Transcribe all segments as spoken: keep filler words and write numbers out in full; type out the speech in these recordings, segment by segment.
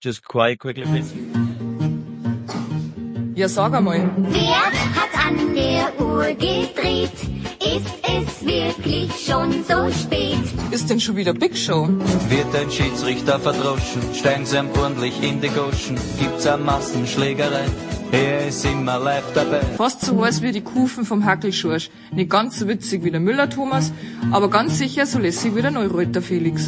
Just quite quickly, please. Ja, sag einmal. Wer hat an der Uhr gedreht? Ist es wirklich schon so spät? Ist denn schon wieder Big Show? Wird ein Schiedsrichter verdroschen, steigen sie ihm ordentlich in die Goschen, gibt's eine Massenschlägerei, er ist immer live dabei. Fast so heiß wie die Kufen vom Hackelschorsch. Nicht ganz so witzig wie der Müller-Thomas, aber ganz sicher so lässig wie der Neureuter Felix.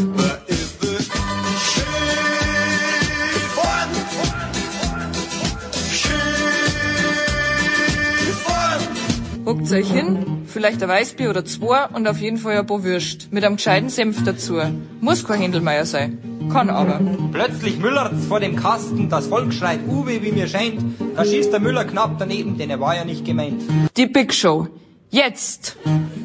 Hockt euch hin, vielleicht ein Weißbier oder zwei und auf jeden Fall ein paar Würst. Mit einem gescheiten Senf dazu. Muss kein Händelmeier sein. Kann aber. Plötzlich müllert's vor dem Kasten, das Volk schreit Uwe, wie mir scheint. Da schießt der Müller knapp daneben, denn er war ja nicht gemeint. Die Big Show. Jetzt!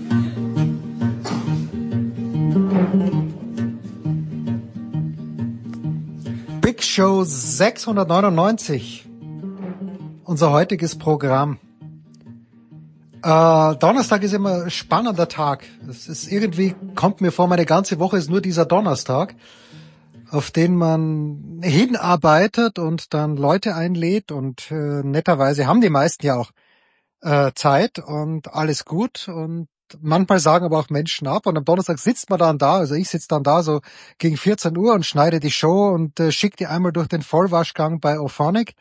Big Show sechshundertneunundneunzig. Unser heutiges Programm. Äh, Donnerstag ist immer ein spannender Tag. Es ist irgendwie, kommt mir vor, meine ganze Woche ist nur dieser Donnerstag, auf den man hinarbeitet und dann Leute einlädt und äh, netterweise haben die meisten ja auch äh, Zeit und alles gut und manchmal sagen aber auch Menschen ab und am Donnerstag sitzt man dann da, also ich sitze dann da so gegen vierzehn Uhr und schneide die Show und äh, schicke die einmal durch den Vollwaschgang bei Ophonic.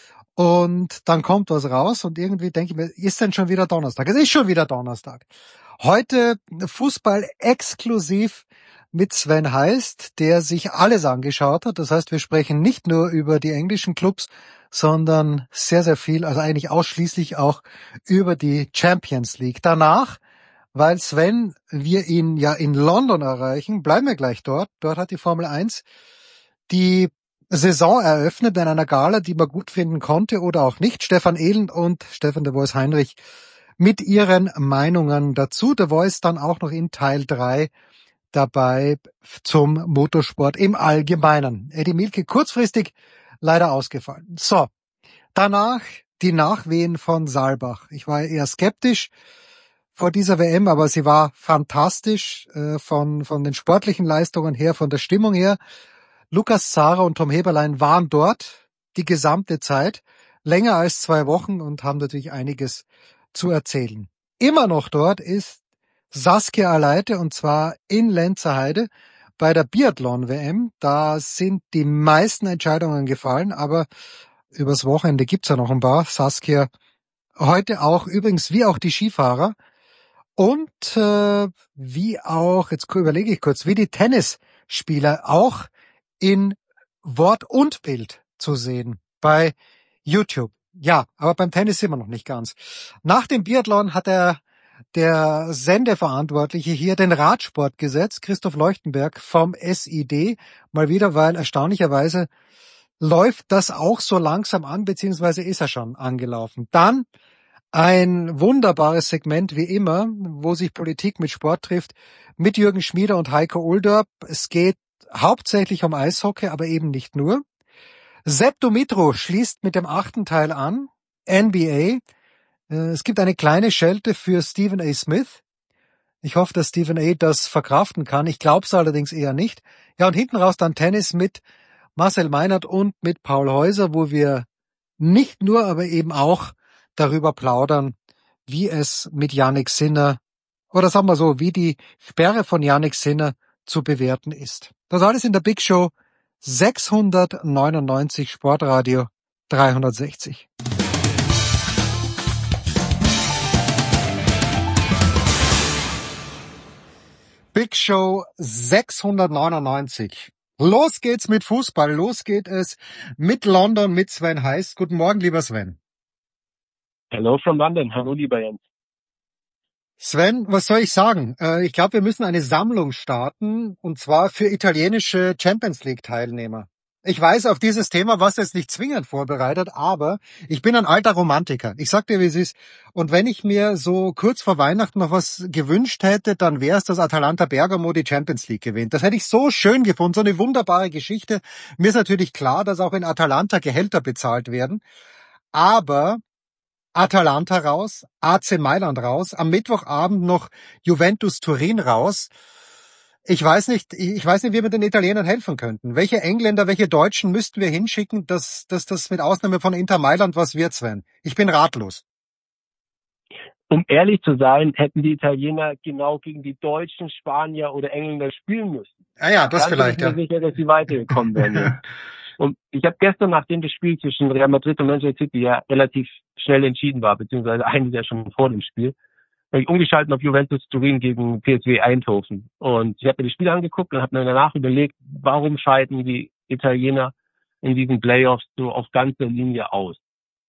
Und dann kommt was raus und irgendwie denke ich mir, ist denn schon wieder Donnerstag? Es ist schon wieder Donnerstag. Heute Fußball exklusiv mit Sven Heist, der sich alles angeschaut hat. Das heißt, wir sprechen nicht nur über die englischen Clubs, sondern sehr, sehr viel, also eigentlich ausschließlich auch über die Champions League. Danach, weil Sven, wir ihn ja in London erreichen, bleiben wir gleich dort. Dort hat die Formel eins die Saison eröffnet in einer Gala, die man gut finden konnte oder auch nicht. Stefan Ehlen und Stefan de Vois Heinrich mit ihren Meinungen dazu. De Vois dann auch noch in Teil drei dabei zum Motorsport im Allgemeinen. Eddie Mielke kurzfristig leider ausgefallen. So, danach die Nachwehen von Saalbach. Ich war eher skeptisch vor dieser W M, aber sie war fantastisch äh, von von den sportlichen Leistungen her, von der Stimmung her. Lukas Zahrer und Tom Heberlein waren dort die gesamte Zeit, länger als zwei Wochen und haben natürlich einiges zu erzählen. Immer noch dort ist Saskia Aleite und zwar in Lenzerheide bei der Biathlon-W M. Da sind die meisten Entscheidungen gefallen, aber übers Wochenende gibt's ja noch ein paar. Saskia heute auch, übrigens wie auch die Skifahrer und äh, wie auch, jetzt überlege ich kurz, wie die Tennisspieler auch in Wort und Bild zu sehen bei YouTube. Ja, aber beim Tennis sind wir noch nicht ganz. Nach dem Biathlon hat er der Sendeverantwortliche hier den Radsport gesetzt, Christoph Leuchtenberg vom S I D, mal wieder, weil erstaunlicherweise läuft das auch so langsam an, beziehungsweise ist er schon angelaufen. Dann ein wunderbares Segment wie immer, wo sich Politik mit Sport trifft, mit Jürgen Schmieder und Heiko Ulderb. Es geht hauptsächlich um Eishockey, aber eben nicht nur. Sepp Dumitru schließt mit dem achten Teil an, N B A. Es gibt eine kleine Schelte für Stephen A. Smith. Ich hoffe, dass Stephen A. das verkraften kann. Ich glaube es allerdings eher nicht. Ja, und hinten raus dann Tennis mit Marcel Meinert und mit Paul Häuser, wo wir nicht nur, aber eben auch darüber plaudern, wie es mit Jannik Sinner, oder sagen wir so, wie die Sperre von Jannik Sinner zu bewerten ist. Das alles in der Big Show sechshundertneunundneunzig, Sportradio dreihundertsechzig. Big Show sechshundertneunundneunzig. Los geht's mit Fußball, los geht es mit London, mit Sven Heist. Guten Morgen, lieber Sven. Hello from London. Hallo, lieber Jens. Sven, was soll ich sagen? Ich glaube, wir müssen eine Sammlung starten, und zwar für italienische Champions League Teilnehmer. Ich weiß, auf dieses Thema warst du jetzt nicht zwingend vorbereitet, aber ich bin ein alter Romantiker. Ich sag dir, wie es ist. Und wenn ich mir so kurz vor Weihnachten noch was gewünscht hätte, dann wäre es, dass Atalanta Bergamo die Champions League gewinnt. Das hätte ich so schön gefunden, so eine wunderbare Geschichte. Mir ist natürlich klar, dass auch in Atalanta Gehälter bezahlt werden. Aber Atalanta raus, A C Mailand raus, am Mittwochabend noch Juventus Turin raus. Ich weiß nicht, ich weiß nicht, wie wir den Italienern helfen könnten. Welche Engländer, welche Deutschen müssten wir hinschicken, dass, dass das mit Ausnahme von Inter Mailand was wird, Sven? Ich bin ratlos. Um ehrlich zu sein, hätten die Italiener genau gegen die Deutschen, Spanier oder Engländer spielen müssen. Ah ja, das Dann vielleicht, bin ich ja. mir sicher, dass sie weitergekommen wären. Und ich habe gestern, nachdem das Spiel zwischen Real Madrid und Manchester City ja relativ schnell entschieden war, beziehungsweise eigentlich ja schon vor dem Spiel, habe ich umgeschaltet auf Juventus Turin gegen P S V Eindhoven. Und ich habe mir das Spiel angeguckt und habe mir danach überlegt, warum scheiden die Italiener in diesen Playoffs so auf ganzer Linie aus.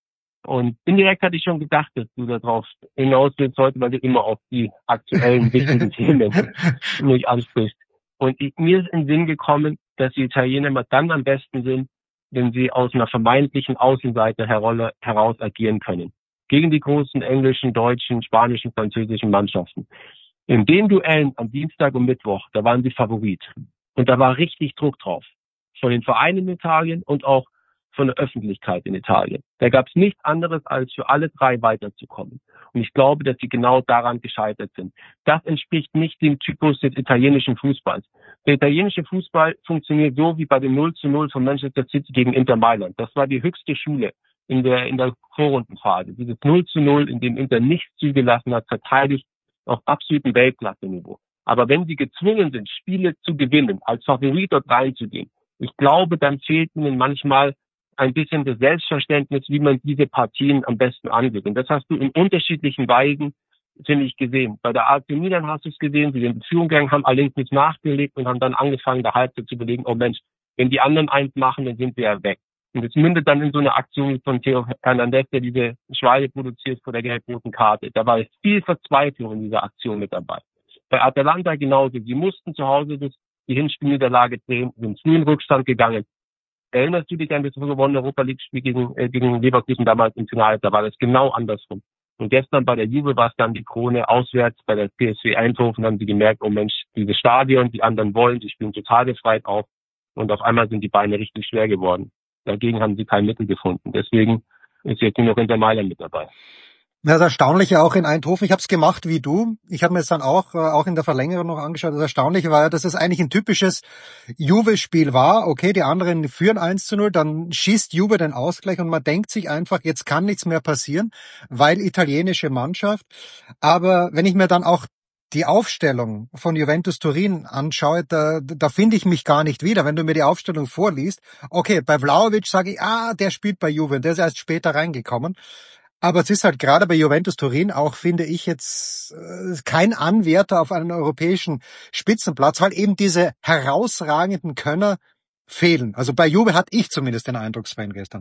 Und indirekt hatte ich schon gedacht, dass du darauf hinaus willst heute, weil du immer auf die aktuellen wichtigen Themen mich ansprichst. Und ich, mir ist in den Sinn gekommen, dass die Italiener immer dann am besten sind, wenn sie aus einer vermeintlichen Außenseite heraus agieren können. Gegen die großen englischen, deutschen, spanischen, französischen Mannschaften. In den Duellen am Dienstag und Mittwoch, da waren sie Favorit. Und da war richtig Druck drauf. Von den Vereinen in Italien und auch von der Öffentlichkeit in Italien. Da gab es nichts anderes, als für alle drei weiterzukommen. Und ich glaube, dass sie genau daran gescheitert sind. Das entspricht nicht dem Typus des italienischen Fußballs. Der italienische Fußball funktioniert so wie bei dem null zu null von Manchester City gegen Inter Mailand. Das war die höchste Schule in der in der Vorrundenphase. Dieses null zu null, in dem Inter nichts zugelassen hat, verteidigt auf absolutem Weltklasse-Niveau. Aber wenn sie gezwungen sind, Spiele zu gewinnen, als Favorit dort reinzugehen, ich glaube, dann fehlt ihnen manchmal ein bisschen das Selbstverständnis, wie man diese Partien am besten angeht. Und das hast du in unterschiedlichen Weisen, finde ich, gesehen. Bei der A C Milan hast du es gesehen, sie sind in Führung gegangen, haben allerdings nicht nachgelegt und haben dann angefangen, der Halbzeit zu überlegen, oh Mensch, wenn die anderen eins machen, dann sind wir ja weg. Und es mündet dann in so eine Aktion von Theo Hernandez, der diese Schweine produziert vor der gelb-roten Karte. Da war viel Verzweiflung in dieser Aktion mit dabei. Bei Atalanta genauso. Sie mussten zu Hause das, die Hinspielniederlage drehen, sind früh in Rückstand gegangen. Erinnerst du dich an das gewonnene Europa League-Spiel gegen, äh, gegen Leverkusen damals im Finale? Da war das genau andersrum. Und gestern bei der Juve war es dann die Krone auswärts. Bei der P S V Eindhoven haben sie gemerkt, oh Mensch, dieses Stadion, die anderen wollen, die spielen total befreit auf. Und auf einmal sind die Beine richtig schwer geworden. Dagegen haben sie kein Mittel gefunden. Deswegen ist jetzt nur noch Inter Mailand mit dabei. Ja, das Erstaunliche auch in Eindhoven, ich habe es gemacht wie du. Ich habe mir es dann auch äh, auch in der Verlängerung noch angeschaut. Das Erstaunliche war ja, dass es eigentlich ein typisches Juve-Spiel war. Okay, die anderen führen eins zu null, dann schießt Juve den Ausgleich und man denkt sich einfach, jetzt kann nichts mehr passieren, weil italienische Mannschaft. Aber wenn ich mir dann auch die Aufstellung von Juventus Turin anschaue, da, da finde ich mich gar nicht wieder. Wenn du mir die Aufstellung vorliest, okay, bei Vlahovic sage ich, ah, der spielt bei Juve, der ist erst später reingekommen. Aber es ist halt gerade bei Juventus Turin auch, finde ich, jetzt äh, kein Anwärter auf einen europäischen Spitzenplatz, weil eben diese herausragenden Könner fehlen. Also bei Juve hatte ich zumindest den Eindruck, Sven, gestern.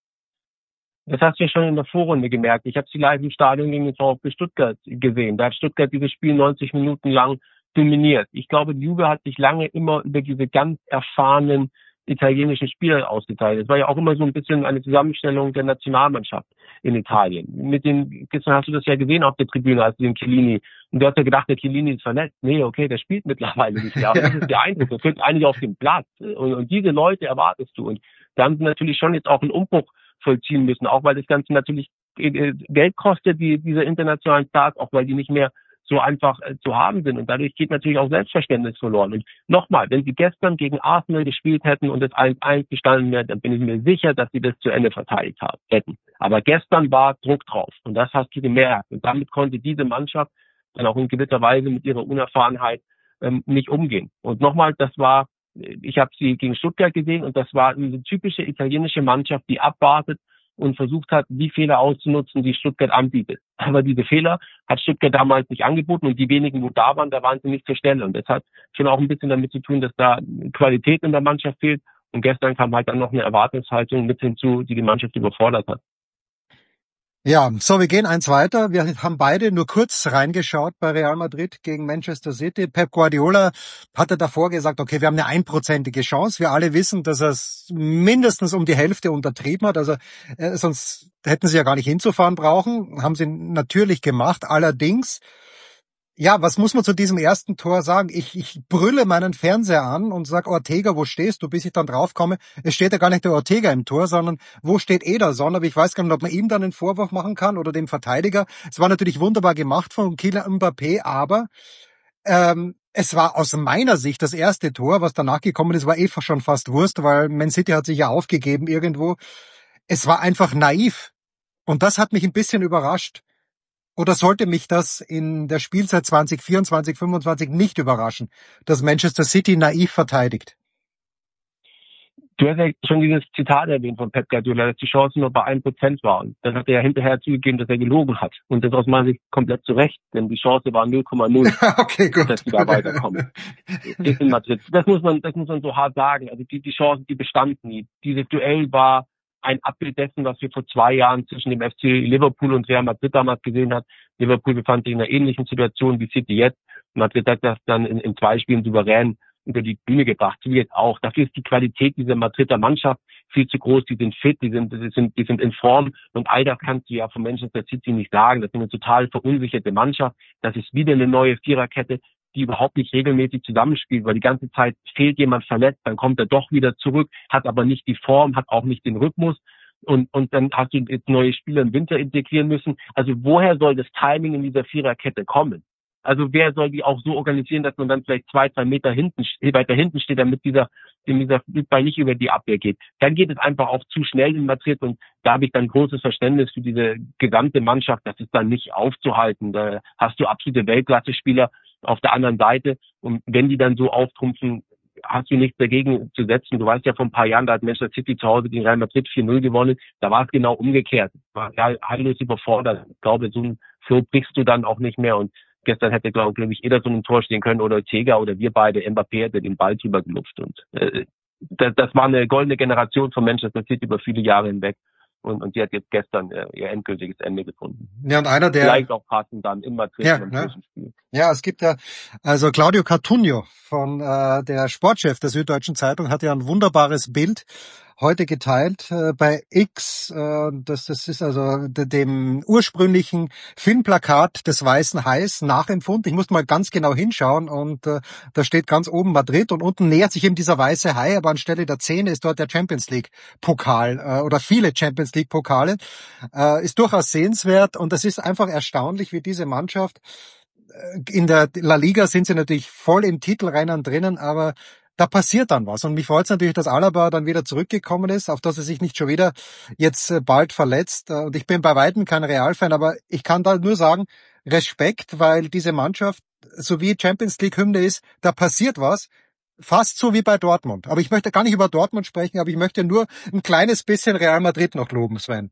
Das hast du ja schon in der Vorrunde gemerkt. Ich habe sie live im Stadion gegen den VfB Stuttgart gesehen. Da hat Stuttgart dieses Spiel neunzig Minuten lang dominiert. Ich glaube, die Juve hat sich lange immer über diese ganz erfahrenen italienischen Spieler ausgeteilt. Es war ja auch immer so ein bisschen eine Zusammenstellung der Nationalmannschaft in Italien. Mit den, gestern hast du das ja gesehen auf der Tribüne, als den Chiellini. Und du hast ja gedacht, der Chiellini ist verletzt. Nee, okay, der spielt mittlerweile nicht mehr. Aber das ist der Eindruck. Der könnte eigentlich auf dem Platz. Und, und diese Leute erwartest du. Und da haben sie natürlich schon jetzt auch einen Umbruch vollziehen müssen. Auch weil das Ganze natürlich Geld kostet, die, diese internationalen Stars, auch weil die nicht mehr so einfach äh, zu haben sind. Und dadurch geht natürlich auch Selbstverständnis verloren. Und nochmal, wenn sie gestern gegen Arsenal gespielt hätten und es eins eins gestanden wäre, dann bin ich mir sicher, dass sie das zu Ende verteidigt haben, hätten. Aber gestern war Druck drauf. Und das hast du gemerkt. Und damit konnte diese Mannschaft dann auch in gewisser Weise mit ihrer Unerfahrenheit ähm, nicht umgehen. Und nochmal, das war, ich habe sie gegen Stuttgart gesehen und das war eine typische italienische Mannschaft, die abwartet und versucht hat, die Fehler auszunutzen, die Stuttgart anbietet. Aber diese Fehler hat Stuttgart damals nicht angeboten und die wenigen, wo da waren, da waren sie nicht zur Stelle. Und das hat schon auch ein bisschen damit zu tun, dass da Qualität in der Mannschaft fehlt. Und gestern kam halt dann noch eine Erwartungshaltung mit hinzu, die die Mannschaft überfordert hat. Ja, so, wir gehen eins weiter. Wir haben beide nur kurz reingeschaut bei Real Madrid gegen Manchester City. Pep Guardiola hatte davor gesagt, okay, wir haben eine einprozentige Chance. Wir alle wissen, dass er es mindestens um die Hälfte untertrieben hat. Also äh, sonst hätten sie ja gar nicht hinzufahren brauchen. Haben sie natürlich gemacht. Allerdings, ja, was muss man zu diesem ersten Tor sagen? Ich, ich brülle meinen Fernseher an und sag, Ortega, wo stehst du? Bis ich dann draufkomme, es steht ja gar nicht der Ortega im Tor, sondern wo steht Ederson? Aber ich weiß gar nicht, ob man ihm dann einen Vorwurf machen kann oder dem Verteidiger. Es war natürlich wunderbar gemacht von Kylian Mbappé, aber ähm, es war aus meiner Sicht das erste Tor, was danach gekommen ist, war eh schon fast Wurst, weil Man City hat sich ja aufgegeben irgendwo. Es war einfach naiv. Und das hat mich ein bisschen überrascht. Oder sollte mich das in der Spielzeit zwanzig vierundzwanzig, fünfundzwanzig nicht überraschen, dass Manchester City naiv verteidigt? Du hast ja schon dieses Zitat erwähnt von Pep Guardiola, dass die Chance nur bei einem Prozent war. Und dann hat er ja hinterher zugegeben, dass er gelogen hat. Und das aus meiner Sicht komplett zu Recht, denn die Chance war null Komma null, okay, gut. dass sie da weiterkommen. In Madrid. Das muss man, das muss man so hart sagen. Also die, die Chancen, die bestanden nie. Dieses Duell war ein Abbild dessen, was wir vor zwei Jahren zwischen dem F C Liverpool und Real Madrid damals gesehen hat. Liverpool befand sich in einer ähnlichen Situation wie City jetzt. Madrid hat das dann in, in zwei Spielen souverän über die Bühne gebracht, wie jetzt auch. Dafür ist die Qualität dieser Madrider Mannschaft viel zu groß. Die sind fit, die sind, die sind, die sind in Form. Und all das kannst du ja von Manchester City nicht sagen. Das ist eine total verunsicherte Mannschaft. Das ist wieder eine neue Viererkette, die überhaupt nicht regelmäßig zusammenspielt, weil die ganze Zeit fehlt jemand verletzt, dann kommt er doch wieder zurück, hat aber nicht die Form, hat auch nicht den Rhythmus. Und, und dann hast du jetzt neue Spieler im Winter integrieren müssen. Also woher soll das Timing in dieser Viererkette kommen? Also wer soll die auch so organisieren, dass man dann vielleicht zwei, drei Meter hinten, weiter hinten steht, damit dieser, dieser Ball nicht über die Abwehr geht. Dann geht es einfach auch zu schnell in Madrid und da habe ich dann großes Verständnis für diese gesamte Mannschaft. Das ist dann nicht aufzuhalten. Da hast du absolute Weltklasse-Spieler auf der anderen Seite und wenn die dann so auftrumpfen, hast du nichts dagegen zu setzen. Du weißt ja, vor ein paar Jahren, da hat Manchester City zu Hause gegen Real Madrid vier null gewonnen. Da war es genau umgekehrt. War ja heillos überfordert. Ich glaube, so ein Flow brichst du dann auch nicht mehr und gestern hätte, glaube glaub ich, Ederson im Tor stehen können oder Ortega oder wir beide. Mbappé hätte den Ball drüber gelupft. Und äh, das, das war eine goldene Generation von Manchester City über viele Jahre hinweg. Und, und die hat jetzt gestern äh, ihr endgültiges Ende gefunden. Ja, und einer der... Vielleicht auch passend dann im Madrid ja, im ja. Zwischenspiel. Ja, es gibt ja, also Claudio Cartunno von äh, der Sportchef der Süddeutschen Zeitung hat ja ein wunderbares Bild heute geteilt äh, bei X. Äh, das, das ist also de, dem ursprünglichen Filmplakat des Weißen Hais nachempfunden. Ich musste mal ganz genau hinschauen und äh, da steht ganz oben Madrid und unten nähert sich eben dieser Weiße Hai, aber anstelle der Zähne ist dort der Champions League Pokal äh, oder viele Champions League Pokale. Äh, ist durchaus sehenswert und es ist einfach erstaunlich, wie diese Mannschaft in der La Liga sind sie natürlich voll im Titelrennen drinnen, aber da passiert dann was. Und mich freut es natürlich, dass Alaba dann wieder zurückgekommen ist, auf dass er sich nicht schon wieder jetzt bald verletzt. Und ich bin bei weitem kein Real-Fan, aber ich kann da nur sagen, Respekt, weil diese Mannschaft, so wie Champions League-Hymne ist, da passiert was. Fast so wie bei Dortmund. Aber ich möchte gar nicht über Dortmund sprechen, aber ich möchte nur ein kleines bisschen Real Madrid noch loben, Sven.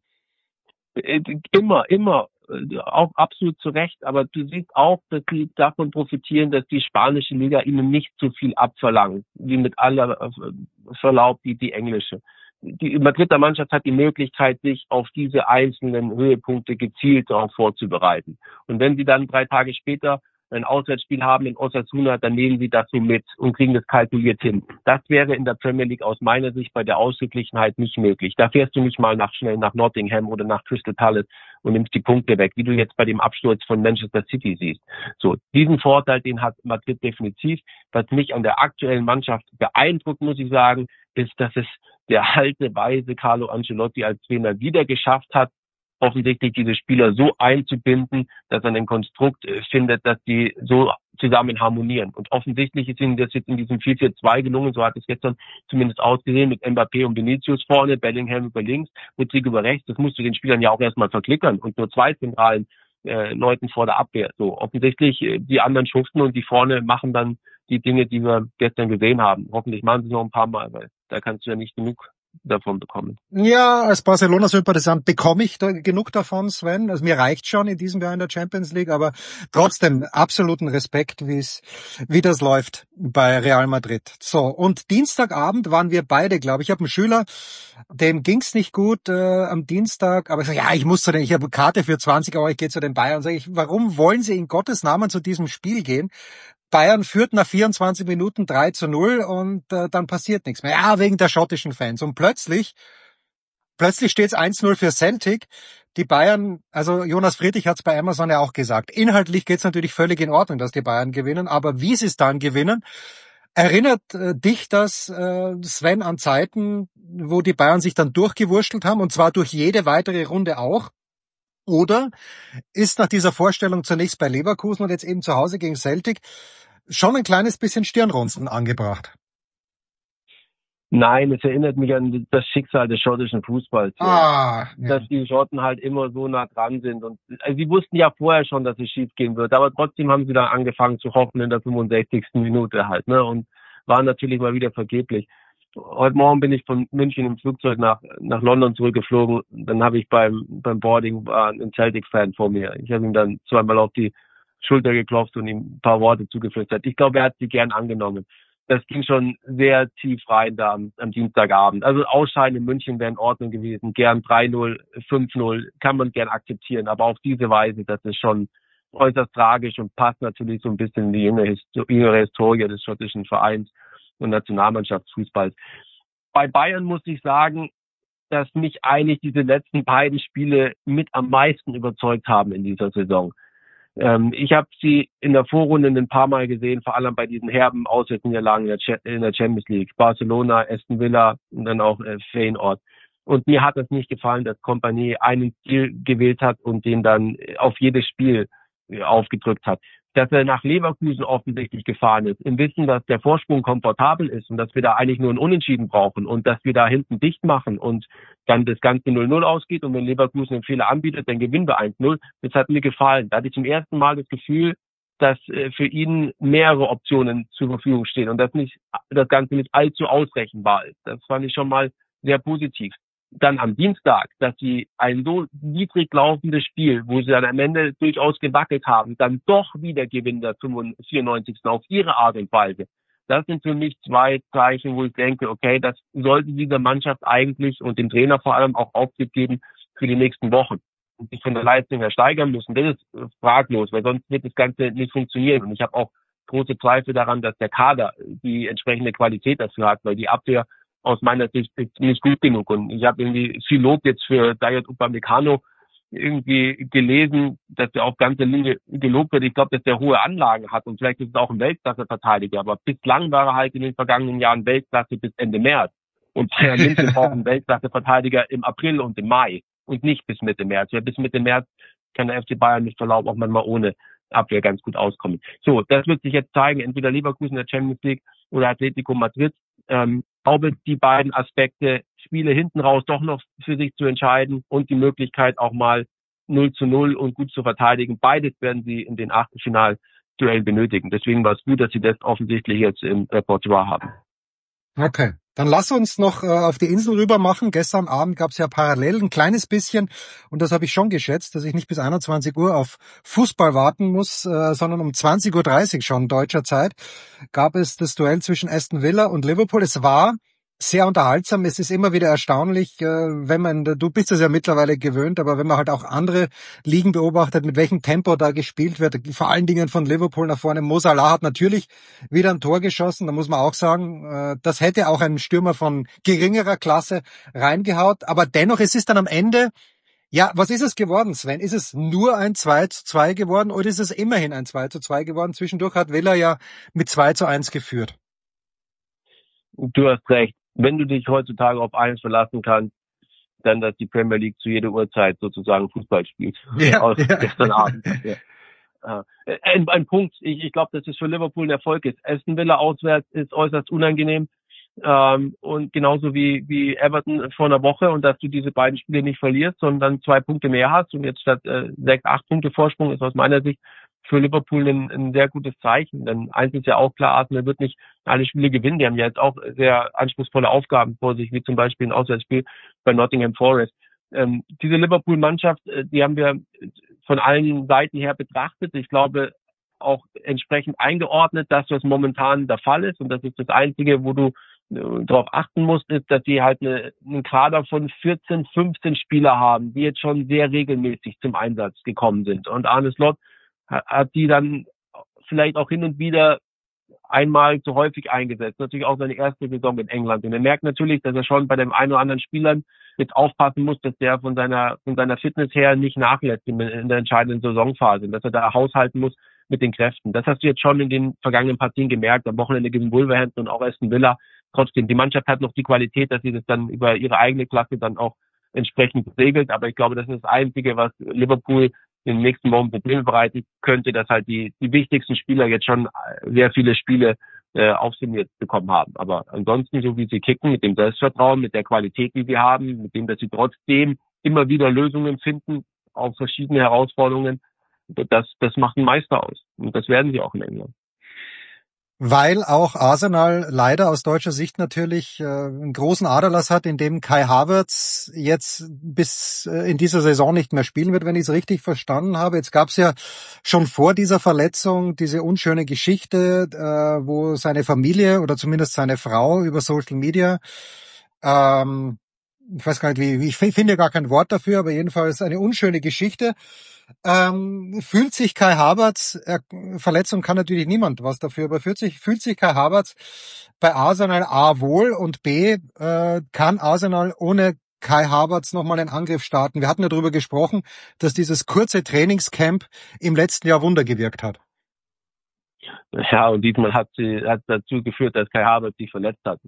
Immer, immer. Auch absolut zu Recht, aber du siehst auch, dass sie davon profitieren, dass die spanische Liga ihnen nicht so viel abverlangt, wie mit aller Verlaub die, die englische. Die Madrider Mannschaft hat die Möglichkeit, sich auf diese einzelnen Höhepunkte gezielt darauf vorzubereiten. Und wenn sie dann drei Tage später ein Auswärtsspiel haben in Osasuna, dann nehmen sie das so mit und kriegen das kalkuliert hin. Das wäre in der Premier League aus meiner Sicht bei der Ausgeglichenheit nicht möglich. Da fährst du nicht mal nach schnell nach Nottingham oder nach Crystal Palace und nimmst die Punkte weg, wie du jetzt bei dem Absturz von Manchester City siehst. So, diesen Vorteil, den hat Madrid definitiv. Was mich an der aktuellen Mannschaft beeindruckt, muss ich sagen, ist, dass es der alte, weise Carlo Ancelotti als Trainer wieder geschafft hat, offensichtlich diese Spieler so einzubinden, dass er ein Konstrukt findet, dass die so zusammen harmonieren. Und offensichtlich ist ihnen das jetzt in diesem vier vier zwei gelungen, so hat es gestern zumindest ausgesehen, mit Mbappé und Vinicius vorne, Bellingham über links, Rodrigo über rechts. Das musst du den Spielern ja auch erstmal verklickern und nur zwei zentralen äh, Leuten vor der Abwehr. So, offensichtlich äh, die anderen schuften und die vorne machen dann die Dinge, die wir gestern gesehen haben. Hoffentlich machen sie es noch ein paar Mal, weil da kannst du ja nicht genug davon bekommen. Ja, als Barcelona-Sympathisant bekomme ich da genug davon, Sven. Also mir reicht schon in diesem Jahr in der Champions League, aber trotzdem absoluten Respekt, wie es, wie das läuft bei Real Madrid. So, und Dienstagabend waren wir beide, glaube ich. Ich habe einen Schüler, dem ging's nicht gut äh, am Dienstag, aber ich sage, ja, ich muss zu den, ich habe eine Karte für zwanzig Euro, ich gehe zu den Bayern. Sage ich, warum wollen Sie in Gottes Namen zu diesem Spiel gehen? Bayern führt nach vierundzwanzig Minuten drei zu null und äh, dann passiert nichts mehr. Ja, wegen der schottischen Fans. Und plötzlich, plötzlich steht es eins null für Celtic. Die Bayern, also Jonas Friedrich hat es bei Amazon ja auch gesagt, inhaltlich geht es natürlich völlig in Ordnung, dass die Bayern gewinnen, aber wie sie es dann gewinnen, erinnert äh, dich das, äh, Sven, an Zeiten, wo die Bayern sich dann durchgewurschtelt haben und zwar durch jede weitere Runde auch? Oder ist nach dieser Vorstellung zunächst bei Leverkusen und jetzt eben zu Hause gegen Celtic schon ein kleines bisschen Stirnrunzeln angebracht. Nein, es erinnert mich an das Schicksal des schottischen Fußballs. Ah, ja. Dass die Schotten halt immer so nah dran sind. Und also sie wussten ja vorher schon, dass es schief gehen wird. Aber trotzdem haben sie dann angefangen zu hoffen in der fünfundsechzigsten Minute halt, ne? Und waren natürlich mal wieder vergeblich. Heute Morgen bin ich von München im Flugzeug nach nach London zurückgeflogen. Dann habe ich beim beim Boarding war ein Celtic-Fan vor mir. Ich habe ihm dann zweimal auf die Schulter geklopft und ihm ein paar Worte zugeflüstert. Ich glaube, er hat sie gern angenommen. Das ging schon sehr tief rein da am, am Dienstagabend. Also Ausscheiden in München wäre in Ordnung gewesen. Gern drei null, fünf null, kann man gern akzeptieren. Aber auf diese Weise, das ist schon äußerst tragisch und passt natürlich so ein bisschen in die jüngere, jüngere Historie des schottischen Vereins und Nationalmannschaftsfußballs. Bei Bayern muss ich sagen, dass mich eigentlich diese letzten beiden Spiele mit am meisten überzeugt haben in dieser Saison. Ähm, ich habe sie in der Vorrunde ein paar Mal gesehen, vor allem bei diesen herben Auswärtsniederlagen in der, in der Champions League. Barcelona, Aston Villa und dann auch äh, Feyenoord. Und mir hat es nicht gefallen, dass Kompanie einen Stil gewählt hat und den dann auf jedes Spiel äh, aufgedrückt hat. Dass er nach Leverkusen offensichtlich gefahren ist, im Wissen, dass der Vorsprung komfortabel ist und dass wir da eigentlich nur ein Unentschieden brauchen und dass wir da hinten dicht machen und dann das Ganze null null ausgeht und wenn Leverkusen einen Fehler anbietet, dann gewinnen wir eins null. Das hat mir gefallen. Da hatte ich zum ersten Mal das Gefühl, dass äh, für ihn mehrere Optionen zur Verfügung stehen und dass nicht das Ganze nicht allzu ausrechenbar ist. Das fand ich schon mal sehr positiv. Dann am Dienstag, dass sie ein so niedrig laufendes Spiel, wo sie dann am Ende durchaus gewackelt haben, dann doch wieder gewinnen der vierundneunzigsten auf ihre Art und Weise. Das sind für mich zwei Zeichen, wo ich denke, okay, das sollte dieser Mannschaft eigentlich und dem Trainer vor allem auch Auftritt geben für die nächsten Wochen. Und sich von der Leistung her steigern müssen, das ist fraglos, weil sonst wird das Ganze nicht funktionieren. Und ich habe auch große Zweifel daran, dass der Kader die entsprechende Qualität dafür hat, weil die Abwehr aus meiner Sicht ist nicht gut genug. Und ich habe irgendwie viel Lob jetzt für Dayot Upamecano irgendwie gelesen, dass er auf ganze Linie gelobt wird. Ich glaube, dass der hohe Anlagen hat und vielleicht ist es auch ein Weltklasse-Verteidiger. Aber bislang war er halt in den vergangenen Jahren Weltklasse bis Ende März. Und Bayern München braucht einen Weltklasse-Verteidiger im April und im Mai und nicht bis Mitte März. Ja, bis Mitte März kann der F C Bayern mit Verlaub auch manchmal ohne Abwehr ganz gut auskommen. So, das wird sich jetzt zeigen, entweder Leverkusen in der Champions League oder Atletico Madrid. Ähm, glaube, die beiden Aspekte, Spiele hinten raus doch noch für sich zu entscheiden und die Möglichkeit auch mal null zu null und gut zu verteidigen. Beides werden sie in den Achtelfinalduellen benötigen. Deswegen war es gut, dass sie das offensichtlich jetzt im Repertoire haben. Okay. Dann lass uns noch äh, auf die Insel rüber machen. Gestern Abend gab es ja parallel ein kleines bisschen, und das habe ich schon geschätzt, dass ich nicht bis einundzwanzig Uhr auf Fußball warten muss, äh, sondern um zwanzig Uhr dreißig schon deutscher Zeit gab es das Duell zwischen Aston Villa und Liverpool. Es war sehr unterhaltsam. Es ist immer wieder erstaunlich, äh, wenn man, du bist es ja mittlerweile gewöhnt, aber wenn man halt auch andere Ligen beobachtet, mit welchem Tempo da gespielt wird, vor allen Dingen von Liverpool nach vorne. Mo Salah hat natürlich wieder ein Tor geschossen, da muss man auch sagen, äh, das hätte auch ein Stürmer von geringerer Klasse reingehaut, aber dennoch, es ist dann am Ende, ja, was ist es geworden, Sven? Ist es nur ein zwei zu zwei geworden oder ist es immerhin ein zwei zu zwei geworden? Zwischendurch hat Villa ja mit zwei zu eins geführt. Du hast recht. Wenn du dich heutzutage auf eins verlassen kannst, dann, dass die Premier League zu jeder Uhrzeit sozusagen Fußball spielt. Ja, Aus ja. gestern Abend. Ja. Ein, ein Punkt, ich, ich glaube, dass es für Liverpool ein Erfolg ist. Aston Villa auswärts ist äußerst unangenehm. Ähm, und genauso wie, wie Everton vor einer Woche, und dass du diese beiden Spiele nicht verlierst, sondern zwei Punkte mehr hast und jetzt statt äh, sechs, acht Punkte Vorsprung ist aus meiner Sicht für Liverpool ein, ein sehr gutes Zeichen. Denn eins ist ja auch klar, Arsenal wird nicht alle Spiele gewinnen. Die haben ja jetzt auch sehr anspruchsvolle Aufgaben vor sich, wie zum Beispiel ein Auswärtsspiel bei Nottingham Forest. Ähm, diese Liverpool-Mannschaft, äh, die haben wir von allen Seiten her betrachtet. Ich glaube, auch entsprechend eingeordnet, dass das momentan der Fall ist. Und das ist das Einzige, wo du äh, darauf achten musst, ist, dass sie halt eine, einen Kader von vierzehn, fünfzehn Spieler haben, die jetzt schon sehr regelmäßig zum Einsatz gekommen sind. Und Arne Slot hat die dann vielleicht auch hin und wieder einmal zu häufig eingesetzt. Natürlich auch seine erste Saison in England. Und er merkt natürlich, dass er schon bei dem einen oder anderen Spielern jetzt aufpassen muss, dass der von seiner von seiner Fitness her nicht nachlässt in, in der entscheidenden Saisonphase. Dass er da haushalten muss mit den Kräften. Das hast du jetzt schon in den vergangenen Partien gemerkt. Am Wochenende gegen Wolverhampton und auch Aston Villa. Trotzdem, die Mannschaft hat noch die Qualität, dass sie das dann über ihre eigene Klasse dann auch entsprechend regelt. Aber ich glaube, das ist das Einzige, was Liverpool in den nächsten Wochen Probleme bereiten könnte, dass halt die, die wichtigsten Spieler jetzt schon sehr viele Spiele äh, aufsummiert bekommen haben. Aber ansonsten, so wie sie kicken, mit dem Selbstvertrauen, mit der Qualität, die sie haben, mit dem, dass sie trotzdem immer wieder Lösungen finden auf verschiedene Herausforderungen, das, das macht einen Meister aus. Und das werden sie auch in England. Weil auch Arsenal leider aus deutscher Sicht natürlich äh, einen großen Aderlass hat, in dem Kai Havertz jetzt bis äh, in dieser Saison nicht mehr spielen wird, wenn ich es richtig verstanden habe. Jetzt gab es ja schon vor dieser Verletzung diese unschöne Geschichte, äh, wo seine Familie oder zumindest seine Frau über Social Media, ähm, ich weiß gar nicht, wie, ich finde gar kein Wort dafür, aber jedenfalls eine unschöne Geschichte. Ähm, fühlt sich Kai Havertz, äh, Verletzung kann natürlich niemand was dafür, aber fühlt sich, fühlt sich Kai Havertz bei Arsenal A wohl und B, äh, kann Arsenal ohne Kai Havertz nochmal einen Angriff starten? Wir hatten ja darüber gesprochen, dass dieses kurze Trainingscamp im letzten Jahr Wunder gewirkt hat. Ja, und diesmal hat sie, hat dazu geführt, dass Kai Havertz sich verletzt hat.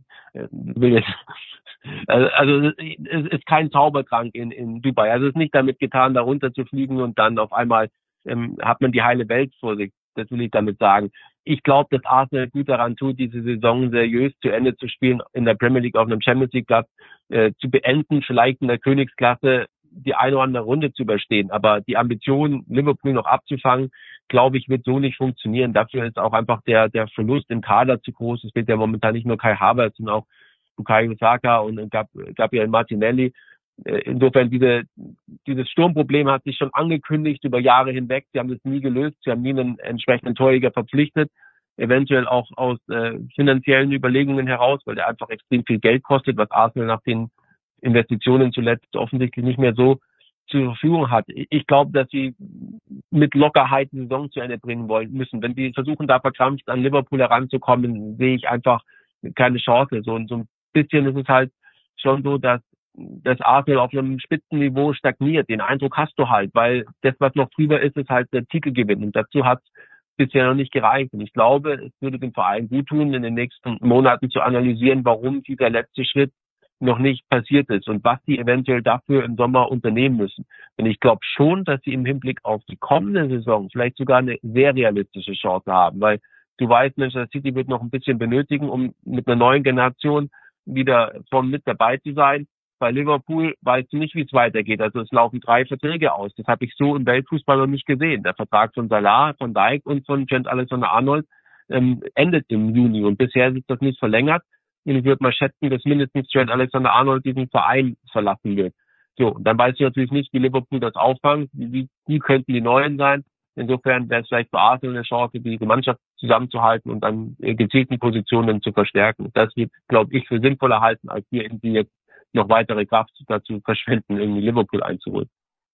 Also es ist kein Zaubertrank in, in Dubai. Also es ist nicht damit getan, da runter zu fliegen und dann auf einmal ähm, hat man die heile Welt vor sich. Das will ich damit sagen. Ich glaube, dass Arsenal gut daran tut, diese Saison seriös zu Ende zu spielen, in der Premier League auf einem Champions League Platz äh, zu beenden, vielleicht in der Königsklasse die eine oder andere Runde zu überstehen. Aber die Ambition, Liverpool noch abzufangen, glaube ich, wird so nicht funktionieren. Dafür ist auch einfach der der Verlust im Kader zu groß. Es wird ja momentan nicht nur Kai Havertz, sondern auch Bukayo Saka und Gabriel Martinelli. Insofern, diese, dieses Sturmproblem hat sich schon angekündigt über Jahre hinweg. Sie haben das nie gelöst. Sie haben nie einen entsprechenden Torjäger verpflichtet. Eventuell auch aus äh, finanziellen Überlegungen heraus, weil der einfach extrem viel Geld kostet, was Arsenal nach den Investitionen zuletzt offensichtlich nicht mehr so zur Verfügung hat. Ich glaube, dass sie mit Lockerheit die Saison zu Ende bringen wollen müssen. Wenn sie versuchen, da verkrampft an Liverpool heranzukommen, sehe ich einfach keine Chance. So, und so ein bisschen ist es halt schon so, dass das Arsenal auf einem Spitzenniveau stagniert. Den Eindruck hast du halt, weil das, was noch drüber ist, ist halt der Titelgewinn. Und dazu hat es bisher noch nicht gereicht. Und ich glaube, es würde dem Verein gut tun, in den nächsten Monaten zu analysieren, warum dieser letzte Schritt noch nicht passiert ist und was sie eventuell dafür im Sommer unternehmen müssen. Denn ich glaube schon, dass sie im Hinblick auf die kommende Saison vielleicht sogar eine sehr realistische Chance haben, weil du weißt, Manchester City wird noch ein bisschen benötigen, um mit einer neuen Generation wieder vorn mit dabei zu sein. Bei Liverpool weißt du nicht, wie es weitergeht. Also es laufen drei Verträge aus. Das habe ich so im Weltfußball noch nicht gesehen. Der Vertrag von Salah, von Dijk und von Trent Alexander-Arnold ähm, endet im Juni und bisher ist das nicht verlängert. Und ich würde mal schätzen, dass mindestens Trent Alexander-Arnold diesen Verein verlassen wird. So, und dann weißt du natürlich nicht, wie Liverpool das auffangen, wie, wie könnten die Neuen sein. Insofern wäre es vielleicht für Arsenal eine Chance, die Mannschaft zusammenzuhalten und dann gezielten Positionen zu verstärken. Das wird, glaube ich, für sinnvoller halten, als hier irgendwie jetzt noch weitere Kraft dazu verschwenden, irgendwie Liverpool einzuholen.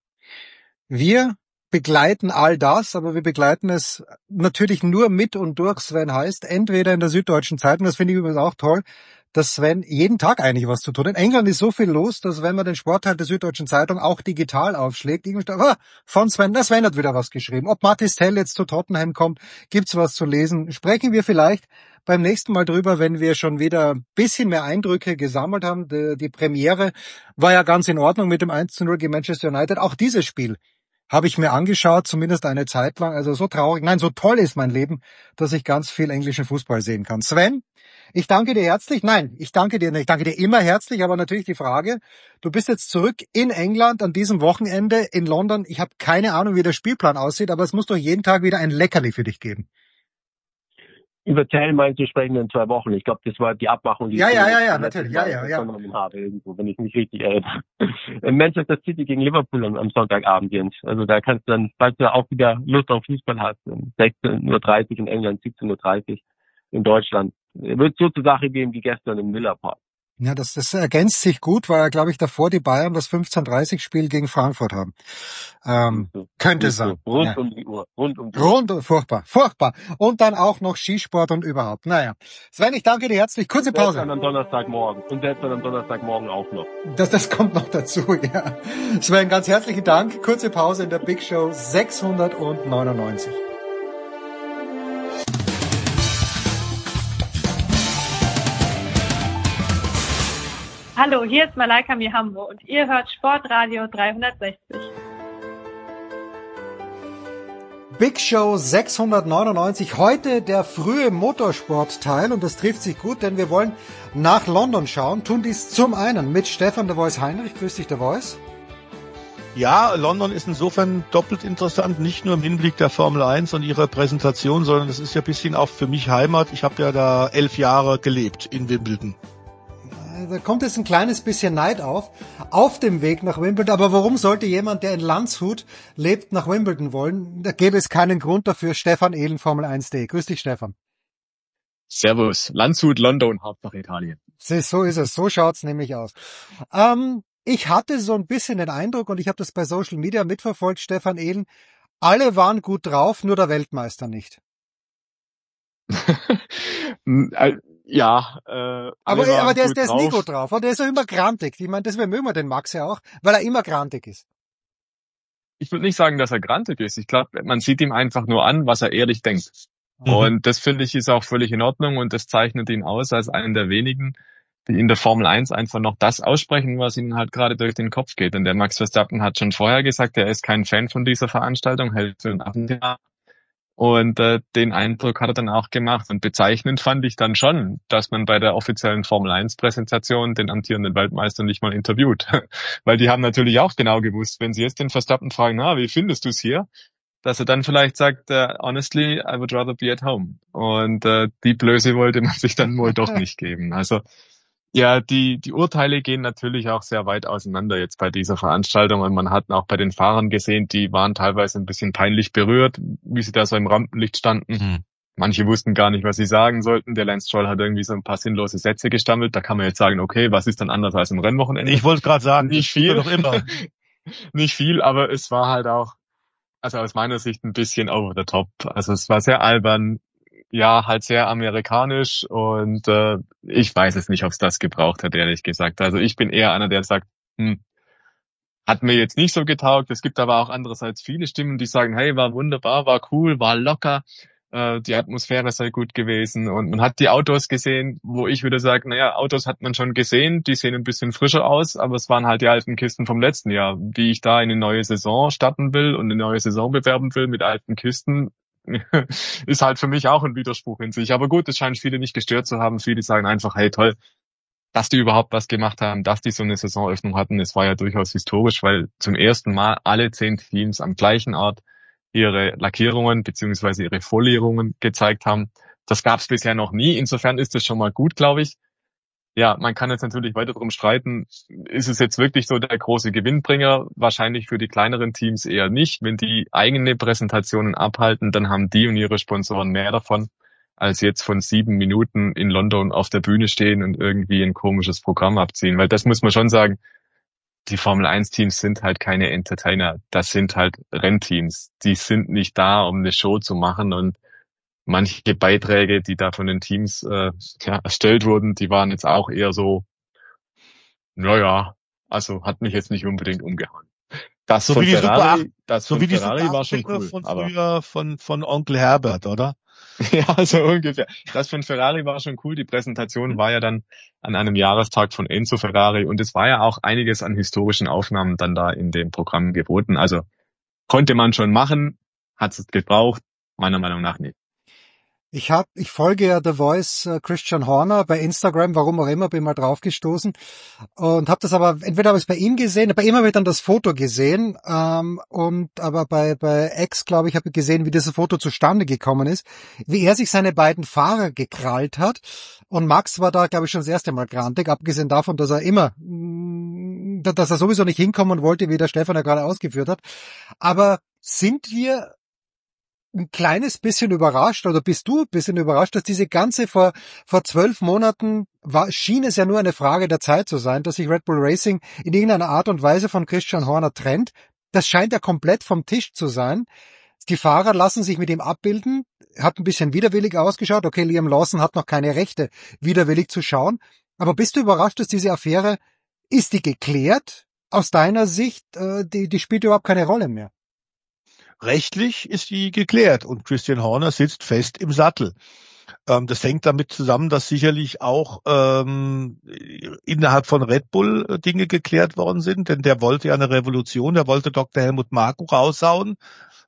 Wir begleiten all das, aber wir begleiten es natürlich nur mit und durch Sven Heist, entweder in der Süddeutschen Zeitung, das finde ich übrigens auch toll, dass Sven jeden Tag eigentlich was zu tun hat. In England ist so viel los, dass wenn man den Sportteil der Süddeutschen Zeitung auch digital aufschlägt, ah, von Sven, der Sven hat wieder was geschrieben. Ob Mathis Tell jetzt zu Tottenham kommt, gibt's was zu lesen. Sprechen wir vielleicht beim nächsten Mal drüber, wenn wir schon wieder ein bisschen mehr Eindrücke gesammelt haben. Die, die Premiere war ja ganz in Ordnung mit dem eins zu null gegen Manchester United. Auch dieses Spiel habe ich mir angeschaut, zumindest eine Zeit lang. Also so traurig, nein, so toll ist mein Leben, dass ich ganz viel englischen Fußball sehen kann. Sven, ich danke dir herzlich. Nein, ich danke dir nicht. Ich danke dir immer herzlich, aber natürlich die Frage, du bist jetzt zurück in England an diesem Wochenende in London. Ich habe keine Ahnung, wie der Spielplan aussieht, aber es muss doch jeden Tag wieder ein Leckerli für dich geben. Über Tell meinst du, sprechen in zwei Wochen. Ich glaube, das war die Abmachung, die ja, ich ja, ja, ja, natürlich, ja, ja, ja. habe, irgendwo, wenn ich mich richtig erinnere. Manchester City gegen Liverpool am, am Sonntagabend, Jens. Also da kannst du dann, falls du auch wieder Lust auf Fußball hast, um sechzehn Uhr dreißig in England, siebzehn Uhr dreißig in Deutschland. Wird so zur Sache gehen wie gestern im Villa Park. Ja, das, das ergänzt sich gut, weil, glaube ich, davor die Bayern das fünfzehn Uhr dreißig Spiel gegen Frankfurt haben. Ähm, so, könnte sein. So. Rund ja. um die Uhr. Rund um die Uhr. Rund, furchtbar, furchtbar. Und dann auch noch Skisport und überhaupt. Naja. Sven, ich danke dir herzlich. Kurze Pause. Und selbst dann am Donnerstagmorgen. Und selbst dann am Donnerstagmorgen auch noch. Das, das kommt noch dazu, ja. Sven, ganz herzlichen Dank. Kurze Pause in der Big Show sechshundertneunundneunzig. Hallo, hier ist Malaika Mihambo und ihr hört Sportradio dreihundertsechzig. Big Show sechshundertneunundneunzig, heute der frühe Motorsport-Teil und das trifft sich gut, denn wir wollen nach London schauen, tun dies zum einen mit Stefan The Voice Heinrich. Grüß dich, The Voice. Ja, London ist insofern doppelt interessant, nicht nur im Hinblick der Formel eins und ihrer Präsentation, sondern es ist ja ein bisschen auch für mich Heimat. Ich habe ja da elf Jahre gelebt in Wimbledon. Da kommt jetzt ein kleines bisschen Neid auf, auf dem Weg nach Wimbledon. Aber warum sollte jemand, der in Landshut lebt, nach Wimbledon wollen? Da gäbe es keinen Grund dafür. Stefan Ehlen, Formel eins punkt de. Grüß dich, Stefan. Servus. Landshut, London, Hauptsache Italien. So ist es. So schaut's nämlich aus. Ähm, ich hatte so ein bisschen den Eindruck, und ich habe das bei Social Media mitverfolgt, Stefan Ehlen, alle waren gut drauf, nur der Weltmeister nicht. Ja, äh, aber, aber der ist, der ist nie gut drauf, und der ist ja immer grantig. Ich meine, deswegen mögen wir den Max ja auch, weil er immer grantig ist. Ich würde nicht sagen, dass er grantig ist. Ich glaube, man sieht ihm einfach nur an, was er ehrlich denkt. Mhm. Und das finde ich ist auch völlig in Ordnung und das zeichnet ihn aus als einen der wenigen, die in der Formel eins einfach noch das aussprechen, was ihnen halt gerade durch den Kopf geht. Und der Max Verstappen hat schon vorher gesagt, er ist kein Fan von dieser Veranstaltung, hält für ein Affenthema. Und äh, den Eindruck hat er dann auch gemacht. Und bezeichnend fand ich dann schon, dass man bei der offiziellen Formel eins Präsentation den amtierenden Weltmeister nicht mal interviewt. Weil die haben natürlich auch genau gewusst, wenn sie jetzt den Verstappen fragen, na, wie findest du es hier? Dass er dann vielleicht sagt, uh, honestly, I would rather be at home. Und äh, die Blöße wollte man sich dann wohl doch nicht geben. Also ja, die die Urteile gehen natürlich auch sehr weit auseinander jetzt bei dieser Veranstaltung und man hat auch bei den Fahrern gesehen, die waren teilweise ein bisschen peinlich berührt, wie sie da so im Rampenlicht standen. Mhm. Manche wussten gar nicht, was sie sagen sollten. Der Lance Stroll hat irgendwie so ein paar sinnlose Sätze gestammelt. Da kann man jetzt sagen, okay, was ist dann anders als im Rennwochenende? Ich wollte gerade sagen, nicht viel, doch immer. Nicht viel, aber es war halt auch, also aus meiner Sicht ein bisschen over the top. Also es war sehr albern. Ja, halt sehr amerikanisch und äh, ich weiß es nicht, ob es das gebraucht hat, ehrlich gesagt. Also ich bin eher einer, der sagt, hm, hat mir jetzt nicht so getaugt. Es gibt aber auch andererseits viele Stimmen, die sagen, hey, war wunderbar, war cool, war locker, äh, die Atmosphäre sei gut gewesen und man hat die Autos gesehen, wo ich würde sagen, naja, Autos hat man schon gesehen, die sehen ein bisschen frischer aus, aber es waren halt die alten Kisten vom letzten Jahr. Wie ich da in eine neue Saison starten will und eine neue Saison bewerben will mit alten Kisten, ist halt für mich auch ein Widerspruch in sich. Aber gut, es scheint viele nicht gestört zu haben. Viele sagen einfach, hey toll, dass die überhaupt was gemacht haben, dass die so eine Saisonöffnung hatten. Es war ja durchaus historisch, weil zum ersten Mal alle zehn Teams am gleichen Ort ihre Lackierungen beziehungsweise ihre Folierungen gezeigt haben. Das gab es bisher noch nie. Insofern ist es schon mal gut, glaube ich. Ja, man kann jetzt natürlich weiter drum streiten. Ist es jetzt wirklich so der große Gewinnbringer? Wahrscheinlich für die kleineren Teams eher nicht. Wenn die eigene Präsentationen abhalten, dann haben die und ihre Sponsoren mehr davon, als jetzt von sieben Minuten in London auf der Bühne stehen und irgendwie ein komisches Programm abziehen. Weil das muss man schon sagen, die Formel eins Teams sind halt keine Entertainer. Das sind halt Rennteams. Die sind nicht da, um eine Show zu machen und manche Beiträge, die da von den Teams äh, ja, erstellt wurden, die waren jetzt auch eher so, naja, also hat mich jetzt nicht unbedingt umgehauen. Das so von wie Ferrari, Super, das so von wie die Ferrari war schon cool. Von aber früher von, von Onkel Herbert, oder? Ja, so ungefähr. Das von Ferrari war schon cool. Die Präsentation war ja dann an einem Jahrestag von Enzo Ferrari und es war ja auch einiges an historischen Aufnahmen dann da in dem Programm geboten. Also konnte man schon machen, hat es gebraucht, meiner Meinung nach nicht. Ich hab, ich folge ja The Voice äh, Christian Horner bei Instagram, warum auch immer, bin mal draufgestoßen und habe das aber, entweder habe ich es bei ihm gesehen, bei ihm habe ich dann das Foto gesehen ähm, und aber bei bei X, glaube ich, habe ich gesehen, wie dieses Foto zustande gekommen ist, wie er sich seine beiden Fahrer gekrallt hat und Max war da, glaube ich, schon das erste Mal grantig, abgesehen davon, dass er immer, dass er sowieso nicht hinkommen wollte, wie der Stefan ja gerade ausgeführt hat, aber sind wir ein kleines bisschen überrascht, oder bist du ein bisschen überrascht, dass diese ganze vor vor zwölf Monaten war, schien es ja nur eine Frage der Zeit zu sein, dass sich Red Bull Racing in irgendeiner Art und Weise von Christian Horner trennt. Das scheint ja komplett vom Tisch zu sein. Die Fahrer lassen sich mit ihm abbilden, hat ein bisschen widerwillig ausgeschaut. Okay, Liam Lawson hat noch keine Rechte, widerwillig zu schauen. Aber bist du überrascht, dass diese Affäre, ist die geklärt? Aus deiner Sicht, äh, die, die spielt überhaupt keine Rolle mehr. Rechtlich ist die geklärt und Christian Horner sitzt fest im Sattel. Ähm, das hängt damit zusammen, dass sicherlich auch ähm, innerhalb von Red Bull Dinge geklärt worden sind, denn der wollte ja eine Revolution, der wollte Doktor Helmut Marko raushauen,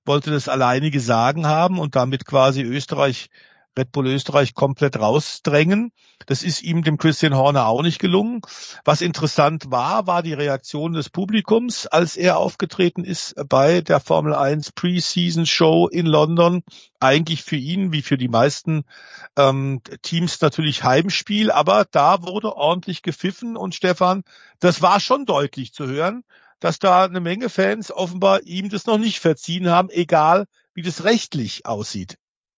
wollte das alleinige Sagen haben und damit quasi Österreich, Red Bull Österreich komplett rausdrängen. Das ist ihm, dem Christian Horner, auch nicht gelungen. Was interessant war, war die Reaktion des Publikums, als er aufgetreten ist bei der Formel eins Pre-Season Show in London. Eigentlich für ihn, wie für die meisten ähm, Teams, natürlich Heimspiel, aber da wurde ordentlich gepfiffen und Stefan, das war schon deutlich zu hören, dass da eine Menge Fans offenbar ihm das noch nicht verziehen haben, egal wie das rechtlich aussieht.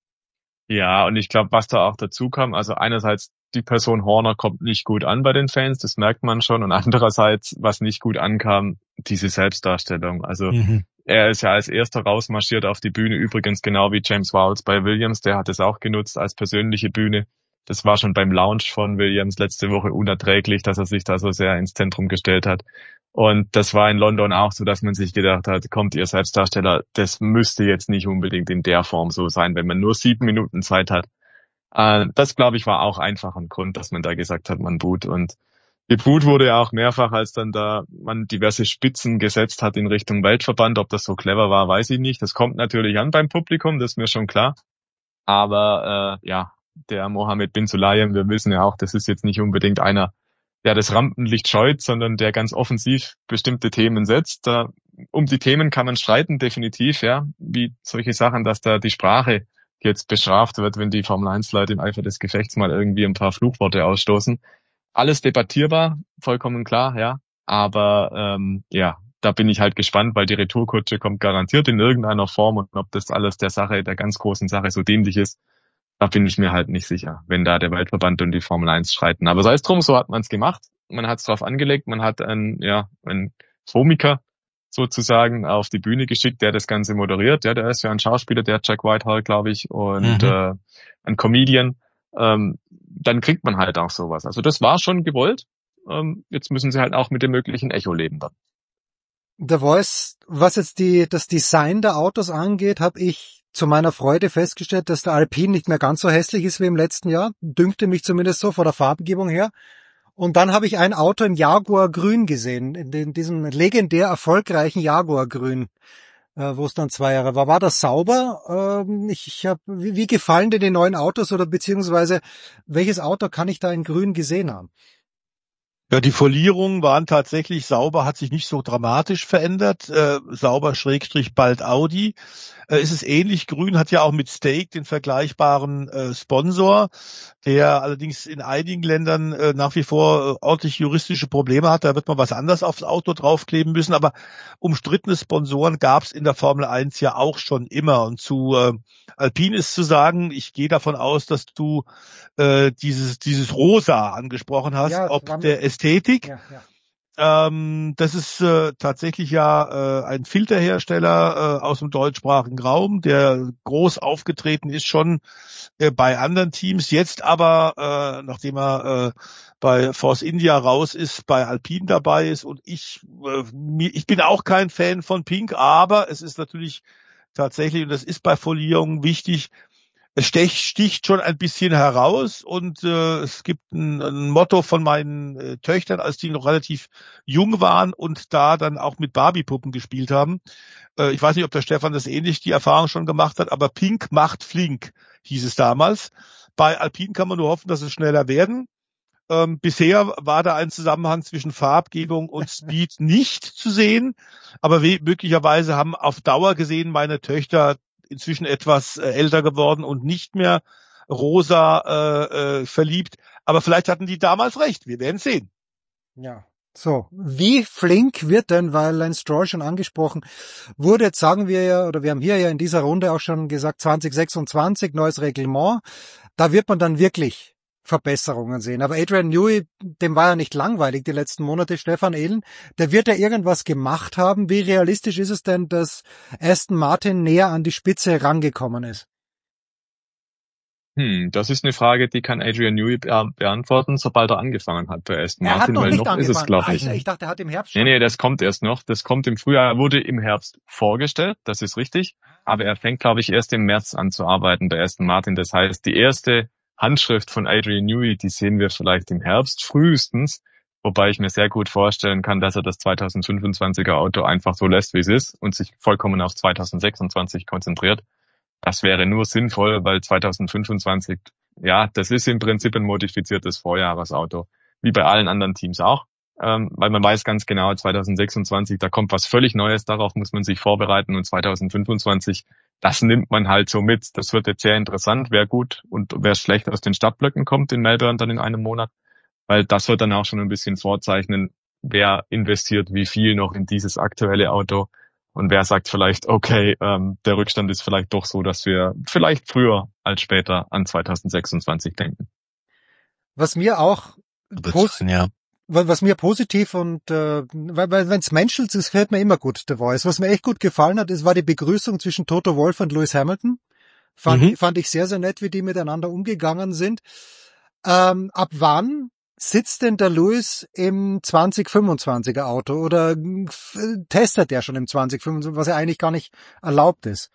Ja, und ich glaube, was da auch dazu kam, also einerseits, die Person Horner kommt nicht gut an bei den Fans, das merkt man schon, und andererseits, was nicht gut ankam, diese Selbstdarstellung. Also mhm. er ist ja als erster rausmarschiert auf die Bühne, übrigens genau wie James Vowles bei Williams, der hat es auch genutzt als persönliche Bühne. Das war schon beim Launch von Williams letzte Woche unerträglich, dass er sich da so sehr ins Zentrum gestellt hat. Und das war in London auch so, dass man sich gedacht hat, kommt ihr Selbstdarsteller, das müsste jetzt nicht unbedingt in der Form so sein, wenn man nur sieben Minuten Zeit hat. Äh, das, glaube ich, war auch einfach ein Grund, dass man da gesagt hat, man boot. Und geboot wurde ja auch mehrfach, als dann da man diverse Spitzen gesetzt hat in Richtung Weltverband. Ob das so clever war, weiß ich nicht. Das kommt natürlich an beim Publikum, das ist mir schon klar. Aber äh, ja, der Mohammed bin Sulayem, wir wissen ja auch, das ist jetzt nicht unbedingt einer, der das Rampenlicht scheut, sondern der ganz offensiv bestimmte Themen setzt. Da, um die Themen kann man streiten, definitiv, ja, wie solche Sachen, dass da die Sprache jetzt bestraft wird, wenn die Formel eins Leute im Eifer des Gefechts mal irgendwie ein paar Fluchworte ausstoßen. Alles debattierbar, vollkommen klar, ja, aber ähm, ja, da bin ich halt gespannt, weil die Retourkutsche kommt garantiert in irgendeiner Form, und ob das alles der Sache, der ganz großen Sache so dienlich ist, da bin ich mir halt nicht sicher, wenn da der Weltverband und die Formel eins streiten. Aber sei es drum, so hat man es gemacht. Man hat es drauf angelegt. Man hat einen, ja, einen Komiker sozusagen auf die Bühne geschickt, der das Ganze moderiert. Ja, der ist ja ein Schauspieler, der Jack Whitehall, glaube ich, und mhm. äh, ein Comedian. Ähm, dann kriegt man halt auch sowas. Also das war schon gewollt. Ähm, jetzt müssen sie halt auch mit dem möglichen Echo leben dann. Der Voice, was jetzt die das Design der Autos angeht, habe ich zu meiner Freude festgestellt, dass der Alpine nicht mehr ganz so hässlich ist wie im letzten Jahr. Dünkte mich zumindest so von der Farbgebung her. Und dann habe ich ein Auto im Jaguar Grün gesehen, in diesem legendär erfolgreichen Jaguar Grün, äh, wo es dann zwei Jahre war. War das sauber? Ähm, ich, ich hab, wie, wie gefallen dir die neuen Autos, oder beziehungsweise welches Auto kann ich da in Grün gesehen haben? Ja, die Folierungen waren tatsächlich sauber, hat sich nicht so dramatisch verändert. Äh, sauber Schrägstrich bald Audi. Äh, ist es ähnlich. Grün hat ja auch mit Stake den vergleichbaren äh, Sponsor, der allerdings in einigen Ländern äh, nach wie vor äh, ordentlich juristische Probleme hat. Da wird man was anderes aufs Auto draufkleben müssen. Aber umstrittene Sponsoren gab es in der Formel eins ja auch schon immer. Und zu äh, Alpine ist zu sagen, ich gehe davon aus, dass du äh, dieses dieses Rosa angesprochen hast, ja, ob der Ästhetik. Ja, ja. Ähm, das ist äh, tatsächlich ja äh, ein Filterhersteller äh, aus dem deutschsprachigen Raum, der groß aufgetreten ist schon äh, bei anderen Teams, jetzt aber, äh, nachdem er äh, bei Force India raus ist, bei Alpine dabei ist. Und ich, äh, ich bin auch kein Fan von Pink, aber es ist natürlich tatsächlich, und das ist bei Folierungen wichtig, es stich, sticht schon ein bisschen heraus, und äh, es gibt ein, ein Motto von meinen äh, Töchtern, als die noch relativ jung waren und da dann auch mit Barbie-Puppen gespielt haben. Äh, ich weiß nicht, ob der Stefan das ähnlich die Erfahrung schon gemacht hat, aber Pink macht flink, hieß es damals. Bei Alpine kann man nur hoffen, dass es schneller werden. Ähm, bisher war da ein Zusammenhang zwischen Farbgebung und Speed nicht zu sehen, aber we- möglicherweise haben auf Dauer gesehen meine Töchter inzwischen etwas äh, älter geworden und nicht mehr rosa äh, äh, verliebt. Aber vielleicht hatten die damals recht. Wir werden sehen. Ja. So, wie flink wird denn, weil Lance Stroll schon angesprochen wurde, jetzt sagen wir ja, oder wir haben hier ja in dieser Runde auch schon gesagt, zwanzig sechsundzwanzig, neues Reglement. Da wird man dann wirklich Verbesserungen sehen. Aber Adrian Newey, dem war ja nicht langweilig die letzten Monate, Stefan Ehlen, der wird ja irgendwas gemacht haben. Wie realistisch ist es denn, dass Aston Martin näher an die Spitze rangekommen ist? Hm, das ist eine Frage, die kann Adrian Newey be- beantworten, sobald er angefangen hat bei Aston Martin, er hat noch weil nicht noch angefangen. Ist es, glaube ich. Ach, ich dachte, er hat im Herbst schon. Nee, nee, das kommt erst noch. Das kommt im Frühjahr, er wurde im Herbst vorgestellt, das ist richtig. Aber er fängt, glaube ich, erst im März an zu arbeiten bei Aston Martin. Das heißt, die erste Handschrift von Adrian Newey, die sehen wir vielleicht im Herbst frühestens. Wobei ich mir sehr gut vorstellen kann, dass er das zweitausendfünfundzwanziger Auto einfach so lässt, wie es ist und sich vollkommen auf zweitausendsechsundzwanzig konzentriert. Das wäre nur sinnvoll, weil zweitausendfünfundzwanzig, ja, das ist im Prinzip ein modifiziertes Vorjahresauto, wie bei allen anderen Teams auch. Ähm, weil man weiß ganz genau, zweitausendsechsundzwanzig, da kommt was völlig Neues, darauf muss man sich vorbereiten und zweitausendfünfundzwanzig, das nimmt man halt so mit. Das wird jetzt sehr interessant, wer gut und wer schlecht aus den Startblöcken kommt in Melbourne dann in einem Monat, weil das wird dann auch schon ein bisschen vorzeichnen, wer investiert wie viel noch in dieses aktuelle Auto und wer sagt vielleicht, okay, ähm, der Rückstand ist vielleicht doch so, dass wir vielleicht früher als später an zweitausendsechsundzwanzig denken. Was mir auch pos- ja. was mir positiv und äh, weil, weil wenn es menschelt, das hört mir immer gut, The Voice. Was mir echt gut gefallen hat, es war die Begrüßung zwischen Toto Wolff und Lewis Hamilton. Fand, mhm. fand ich sehr, sehr nett, wie die miteinander umgegangen sind. Ähm, ab wann sitzt denn der Lewis im zwanzig fünfundzwanziger Auto oder testet der schon im zwanzig fünfundzwanzig, was ja eigentlich gar nicht erlaubt ist?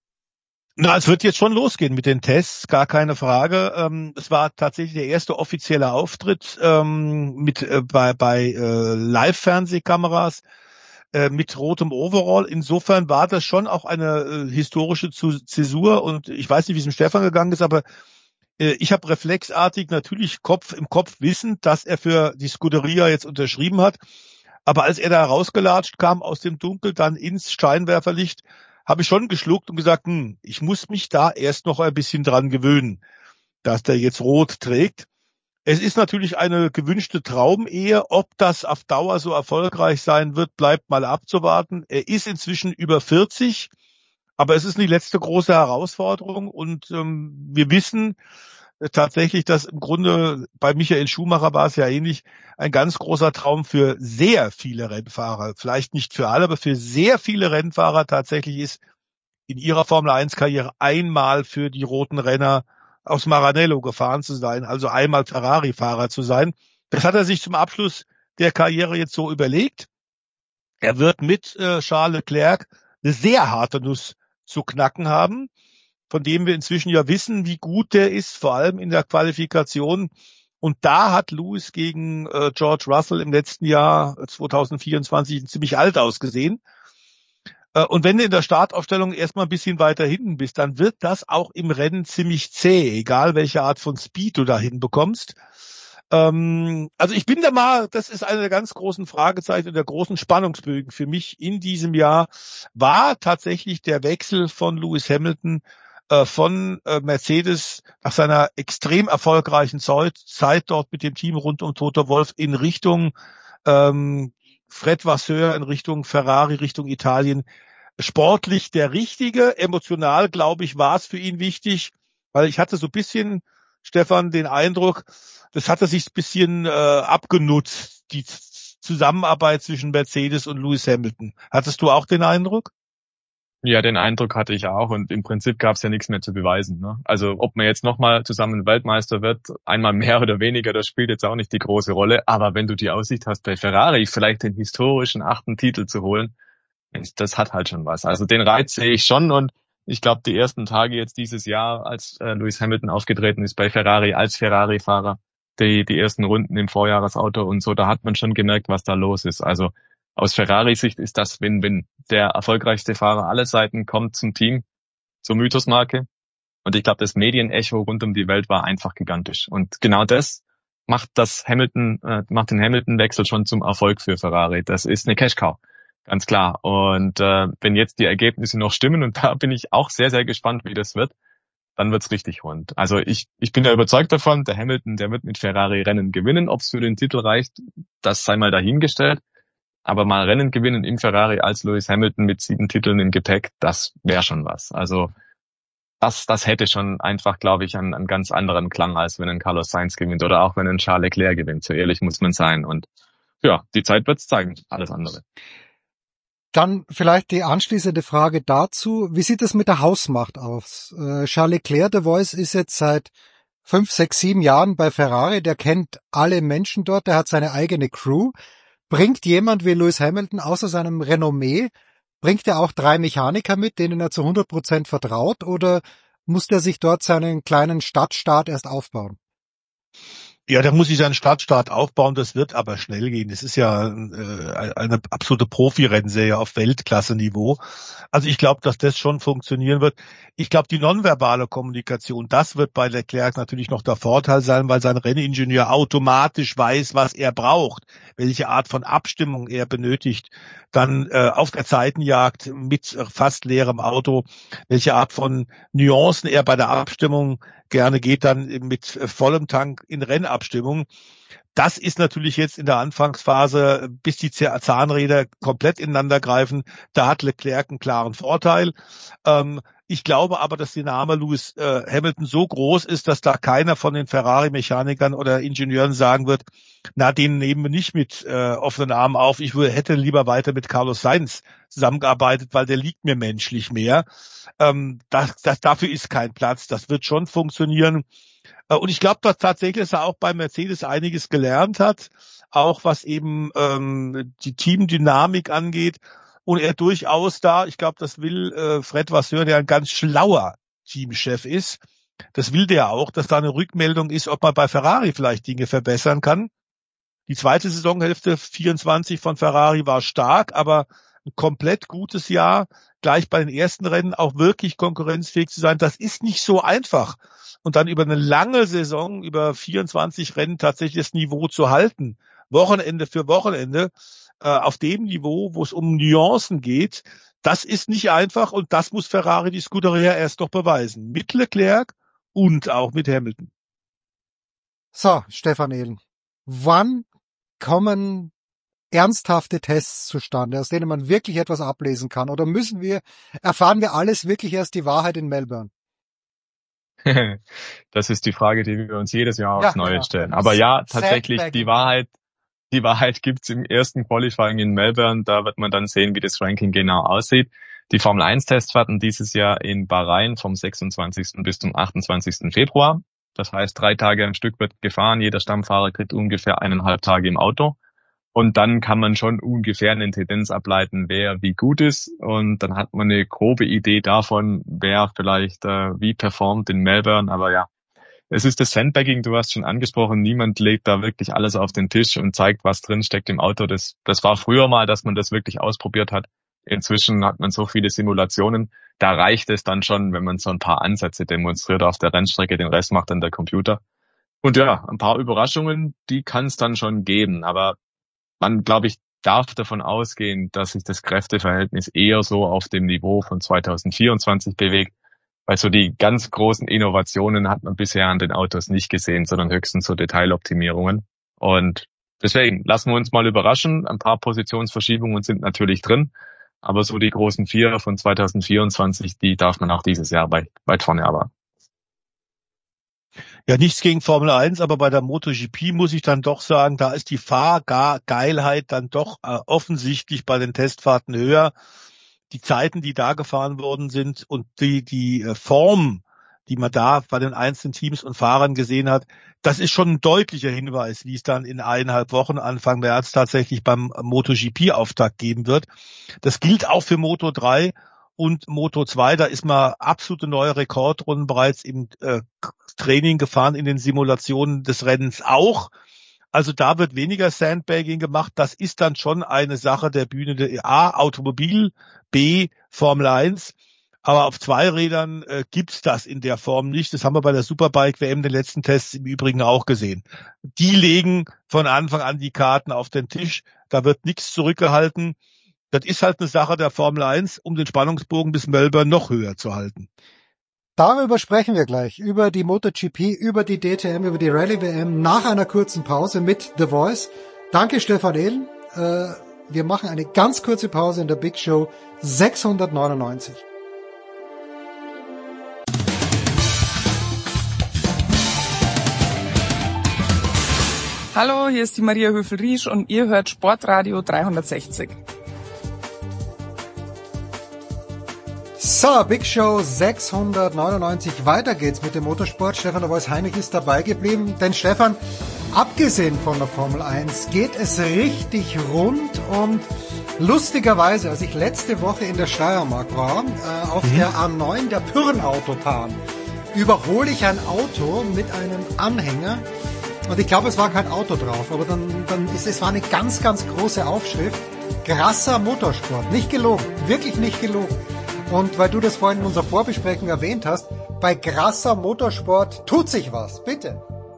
Na, es wird jetzt schon losgehen mit den Tests, gar keine Frage. Ähm, es war tatsächlich der erste offizielle Auftritt ähm, mit äh, bei, bei äh, Live-Fernsehkameras äh, mit rotem Overall. Insofern war das schon auch eine äh, historische Zäsur und ich weiß nicht, wie es dem Stefan gegangen ist, aber äh, ich habe reflexartig natürlich Kopf im Kopf wissend, dass er für die Scuderia jetzt unterschrieben hat. Aber als er da rausgelatscht kam aus dem Dunkel, dann ins Scheinwerferlicht, habe ich schon geschluckt und gesagt, hm, ich muss mich da erst noch ein bisschen dran gewöhnen, dass der jetzt rot trägt. Es ist natürlich eine gewünschte Traumehe. Ob das auf Dauer so erfolgreich sein wird, bleibt mal abzuwarten. Er ist inzwischen über vierzig, aber es ist die letzte große Herausforderung und ähm, wir wissen äh, tatsächlich, dass im Grunde bei Michael Schumacher war es ja ähnlich, ein ganz großer Traum für sehr viele Rennfahrer, vielleicht nicht für alle, aber für sehr viele Rennfahrer tatsächlich ist, in ihrer Formel eins Karriere einmal für die roten Renner aus Maranello gefahren zu sein, also einmal Ferrari-Fahrer zu sein. Das hat er sich zum Abschluss der Karriere jetzt so überlegt. Er wird mit äh, Charles Leclerc eine sehr harte Nuss zu knacken haben, von dem wir inzwischen ja wissen, wie gut der ist, vor allem in der Qualifikation. Und da hat Lewis gegen äh, George Russell im letzten Jahr zwanzig vierundzwanzig ziemlich alt ausgesehen. Äh, und wenn du in der Startaufstellung erstmal ein bisschen weiter hinten bist, dann wird das auch im Rennen ziemlich zäh, egal welche Art von Speed du da hinbekommst. Ähm, also ich bin da mal, das ist eine der ganz großen Fragezeichen und der großen Spannungsbögen für mich in diesem Jahr, war tatsächlich der Wechsel von Lewis Hamilton von Mercedes nach seiner extrem erfolgreichen Zeit dort mit dem Team rund um Toto Wolff in Richtung ähm, Fred Vasseur, in Richtung Ferrari, Richtung Italien. Sportlich der richtige, emotional, glaube ich, war es für ihn wichtig, weil ich hatte so ein bisschen, Stefan, den Eindruck, das hatte sich ein bisschen äh, abgenutzt, die Zusammenarbeit zwischen Mercedes und Lewis Hamilton. Hattest du auch den Eindruck? Ja, den Eindruck hatte ich auch und im Prinzip gab es ja nichts mehr zu beweisen. Ne? Also ob man jetzt nochmal zusammen Weltmeister wird, einmal mehr oder weniger, das spielt jetzt auch nicht die große Rolle. Aber wenn du die Aussicht hast, bei Ferrari vielleicht den historischen achten Titel zu holen, das hat halt schon was. Also den Reiz sehe ich schon und ich glaube, die ersten Tage jetzt dieses Jahr, als äh, Lewis Hamilton aufgetreten ist bei Ferrari als Ferrari-Fahrer, die, die ersten Runden im Vorjahresauto und so, da hat man schon gemerkt, was da los ist. Also aus Ferrari-Sicht ist das Win-Win. Der erfolgreichste Fahrer aller Seiten kommt zum Team, zur Mythosmarke. Und ich glaube, das Medienecho rund um die Welt war einfach gigantisch. Und genau das macht das Hamilton, äh, macht den Hamilton-Wechsel schon zum Erfolg für Ferrari. Das ist eine Cash-Cow, ganz klar. Und äh, wenn jetzt die Ergebnisse noch stimmen, und da bin ich auch sehr, sehr gespannt, wie das wird, dann wird's richtig rund. Also ich ich bin ja überzeugt davon, der Hamilton, der wird mit Ferrari Rennen gewinnen. Ob es für den Titel reicht, das sei mal dahingestellt. Aber mal Rennen gewinnen im Ferrari als Lewis Hamilton mit sieben Titeln im Gepäck, das wäre schon was. Also das das hätte schon einfach, glaube ich, einen, einen ganz anderen Klang, als wenn ein Carlos Sainz gewinnt oder auch wenn ein Charles Leclerc gewinnt. So ehrlich muss man sein. Und ja, die Zeit wird's zeigen, alles andere. Dann vielleicht die anschließende Frage dazu. Wie sieht es mit der Hausmacht aus? Äh, Charles Leclerc, The Voice, ist jetzt seit fünf, sechs, sieben Jahren bei Ferrari. Der kennt alle Menschen dort, der hat seine eigene Crew. Bringt jemand wie Lewis Hamilton außer seinem Renommee, bringt er auch drei Mechaniker mit, denen er zu hundert Prozent vertraut, oder muss der sich dort seinen kleinen Stadtstaat erst aufbauen? Ja, da muss ich seinen Startstart aufbauen, das wird aber schnell gehen. Das ist ja äh, eine absolute Profi-Rennserie auf Weltklasse-Niveau. Also ich glaube, dass das schon funktionieren wird. Ich glaube, die nonverbale Kommunikation, das wird bei Leclerc natürlich noch der Vorteil sein, weil sein Renningenieur automatisch weiß, was er braucht, welche Art von Abstimmung er benötigt. Dann äh, auf der Zeitenjagd mit fast leerem Auto, welche Art von Nuancen er bei der Abstimmung gerne geht, dann mit vollem Tank in Rennabstimmung. Das ist natürlich jetzt in der Anfangsphase, bis die Zahnräder komplett ineinander greifen, da hat Leclerc einen klaren Vorteil. Ähm, ich glaube aber, dass der Name Lewis äh, Hamilton so groß ist, dass da keiner von den Ferrari-Mechanikern oder Ingenieuren sagen wird, na, den nehmen wir nicht mit äh, offenen Armen auf. Ich würde, hätte lieber weiter mit Carlos Sainz zusammengearbeitet, weil der liegt mir menschlich mehr. Ähm, das, das, dafür ist kein Platz. Das wird schon funktionieren. Und ich glaube, dass tatsächlich dass er auch bei Mercedes einiges gelernt hat, auch was eben ähm, die Teamdynamik angeht. Und er durchaus da, ich glaube, das will äh, Fred Vasseur, der ein ganz schlauer Teamchef ist, das will der auch, dass da eine Rückmeldung ist, ob man bei Ferrari vielleicht Dinge verbessern kann. Die zweite Saisonhälfte vierundzwanzig von Ferrari war stark, aber ein komplett gutes Jahr, gleich bei den ersten Rennen auch wirklich konkurrenzfähig zu sein, das ist nicht so einfach. Und dann über eine lange Saison, über vierundzwanzig Rennen tatsächlich das Niveau zu halten, Wochenende für Wochenende, äh, auf dem Niveau, wo es um Nuancen geht, das ist nicht einfach und das muss Ferrari die Scuderia erst noch beweisen. Mit Leclerc und auch mit Hamilton. So, Stefan Ehlen, wann kommen ernsthafte Tests zustande, aus denen man wirklich etwas ablesen kann? Oder müssen wir, erfahren wir alles wirklich erst die Wahrheit in Melbourne? Das ist die Frage, die wir uns jedes Jahr aufs Ja, Neue ja. stellen. Aber ja, tatsächlich, Sandbagging. die Wahrheit, die Wahrheit gibt's im ersten Qualifying in Melbourne. Da wird man dann sehen, wie das Ranking genau aussieht. Die Formel eins Tests werden dieses Jahr in Bahrain vom sechsundzwanzigsten bis zum achtundzwanzigsten Februar. Das heißt, drei Tage am Stück wird gefahren. Jeder Stammfahrer kriegt ungefähr eineinhalb Tage im Auto. Und dann kann man schon ungefähr eine Tendenz ableiten, wer wie gut ist. Und dann hat man eine grobe Idee davon, wer vielleicht äh, wie performt in Melbourne. Aber ja, es ist das Sandbagging, du hast schon angesprochen. Niemand legt da wirklich alles auf den Tisch und zeigt, was drin steckt im Auto. Das, das war früher mal, dass man das wirklich ausprobiert hat. Inzwischen hat man so viele Simulationen. Da reicht es dann schon, wenn man so ein paar Ansätze demonstriert auf der Rennstrecke. Den Rest macht dann der Computer. Und ja, ein paar Überraschungen, die kann es dann schon geben. Aber man, glaube ich, darf davon ausgehen, dass sich das Kräfteverhältnis eher so auf dem Niveau von zweitausendvierundzwanzig bewegt, weil so die ganz großen Innovationen hat man bisher an den Autos nicht gesehen, sondern höchstens so Detailoptimierungen. Und deswegen lassen wir uns mal überraschen. Ein paar Positionsverschiebungen sind natürlich drin, aber so die großen vier von zweitausendvierundzwanzig, die darf man auch dieses Jahr weit, weit vorne erwarten. Ja, nichts gegen Formel eins, aber bei der MotoGP muss ich dann doch sagen, da ist die Fahrgeilheit dann doch äh, offensichtlich bei den Testfahrten höher. Die Zeiten, die da gefahren worden sind und die, die äh, Form, die man da bei den einzelnen Teams und Fahrern gesehen hat, das ist schon ein deutlicher Hinweis, wie es dann in eineinhalb Wochen Anfang März tatsächlich beim MotoGP-Auftakt geben wird. Das gilt auch für Moto drei. Und Moto zwei, da ist mal absolute neue Rekordrunden bereits im äh, Training gefahren, in den Simulationen des Rennens auch. Also da wird weniger Sandbagging gemacht. Das ist dann schon eine Sache der Bühne der A, Automobil, B, Formel eins. Aber auf Zweirädern äh, gibt's das in der Form nicht. Das haben wir bei der Superbike-W M den letzten Tests im Übrigen auch gesehen. Die legen von Anfang an die Karten auf den Tisch. Da wird nichts zurückgehalten. Das ist halt eine Sache der Formel eins, um den Spannungsbogen bis Melbourne noch höher zu halten. Darüber sprechen wir gleich, über die MotoGP, über die D T M, über die Rallye-W M, nach einer kurzen Pause mit The Voice. Danke, Stefan Ehlen. Äh, wir machen eine ganz kurze Pause in der Big Show sechshundertneunundneunzig. Hallo, hier ist die Maria Höfel-Riesch und ihr hört Sportradio dreihundertsechzig. So, Big Show sechshundertneunundneunzig. Weiter geht's mit dem Motorsport. Stefan der Voice Heinrich ist dabei geblieben. Denn Stefan, abgesehen von der Formel eins, geht es richtig rund und lustigerweise, als ich letzte Woche in der Steiermark war, äh, auf mhm. der A neun, der Pyrrhenautobahn, überhole ich ein Auto mit einem Anhänger, Und ich glaube, es war kein Auto drauf, aber dann, dann ist es war eine ganz, ganz große Aufschrift. Grasser Motorsport. Nicht gelogen. Wirklich nicht gelogen. Und weil du das vorhin in unserer Vorbesprechung erwähnt hast, bei Grasser Motorsport tut sich was. Bitte.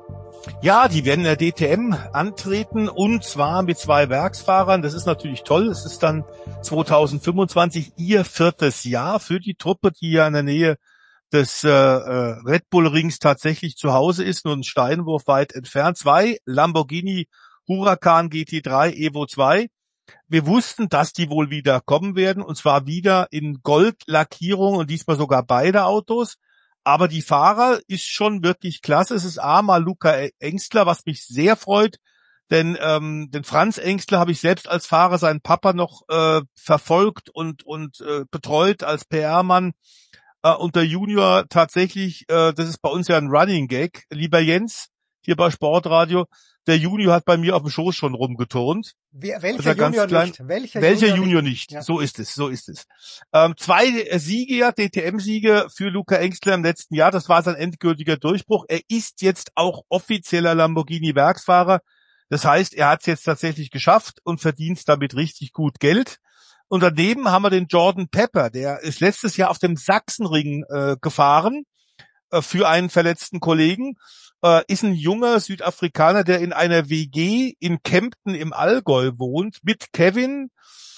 Ja, die werden in der D T M antreten und zwar mit zwei Werksfahrern. Das ist natürlich toll. Es ist dann zweitausendfünfundzwanzig ihr viertes Jahr für die Truppe, die ja in der Nähe des äh, Red Bull Rings tatsächlich zu Hause ist, nur einen Steinwurf weit entfernt. Zwei Lamborghini Huracan G T drei Evo zwei. Wir wussten, dass die wohl wieder kommen werden und zwar wieder in Goldlackierung und diesmal sogar beide Autos. Aber die Fahrer ist schon wirklich klasse. Es ist A mal Luca Engstler, was mich sehr freut, denn ähm, den Franz Engstler habe ich selbst als Fahrer, seinen Papa noch äh, verfolgt und und äh, betreut als P R-Mann. Äh, und der Junior tatsächlich, äh, das ist bei uns ja ein Running Gag, lieber Jens, hier bei Sportradio, der Junior hat bei mir auf dem Schoß schon rumgeturnt. Wer, welcher Junior klein, nicht? Welcher, welcher Junior, Junior nicht? nicht. Ja. So ist es, so ist es. Ähm, zwei Siege, ja, D T M-Siege für Luca Engstler im letzten Jahr. Das war sein endgültiger Durchbruch. Er ist jetzt auch offizieller Lamborghini-Werksfahrer. Das heißt, er hat es jetzt tatsächlich geschafft und verdient damit richtig gut Geld. Und daneben haben wir den Jordan Pepper, der ist letztes Jahr auf dem Sachsenring äh, gefahren äh, für einen verletzten Kollegen. Äh, ist ein junger Südafrikaner, der in einer W G in Kempten im Allgäu wohnt, mit Kevin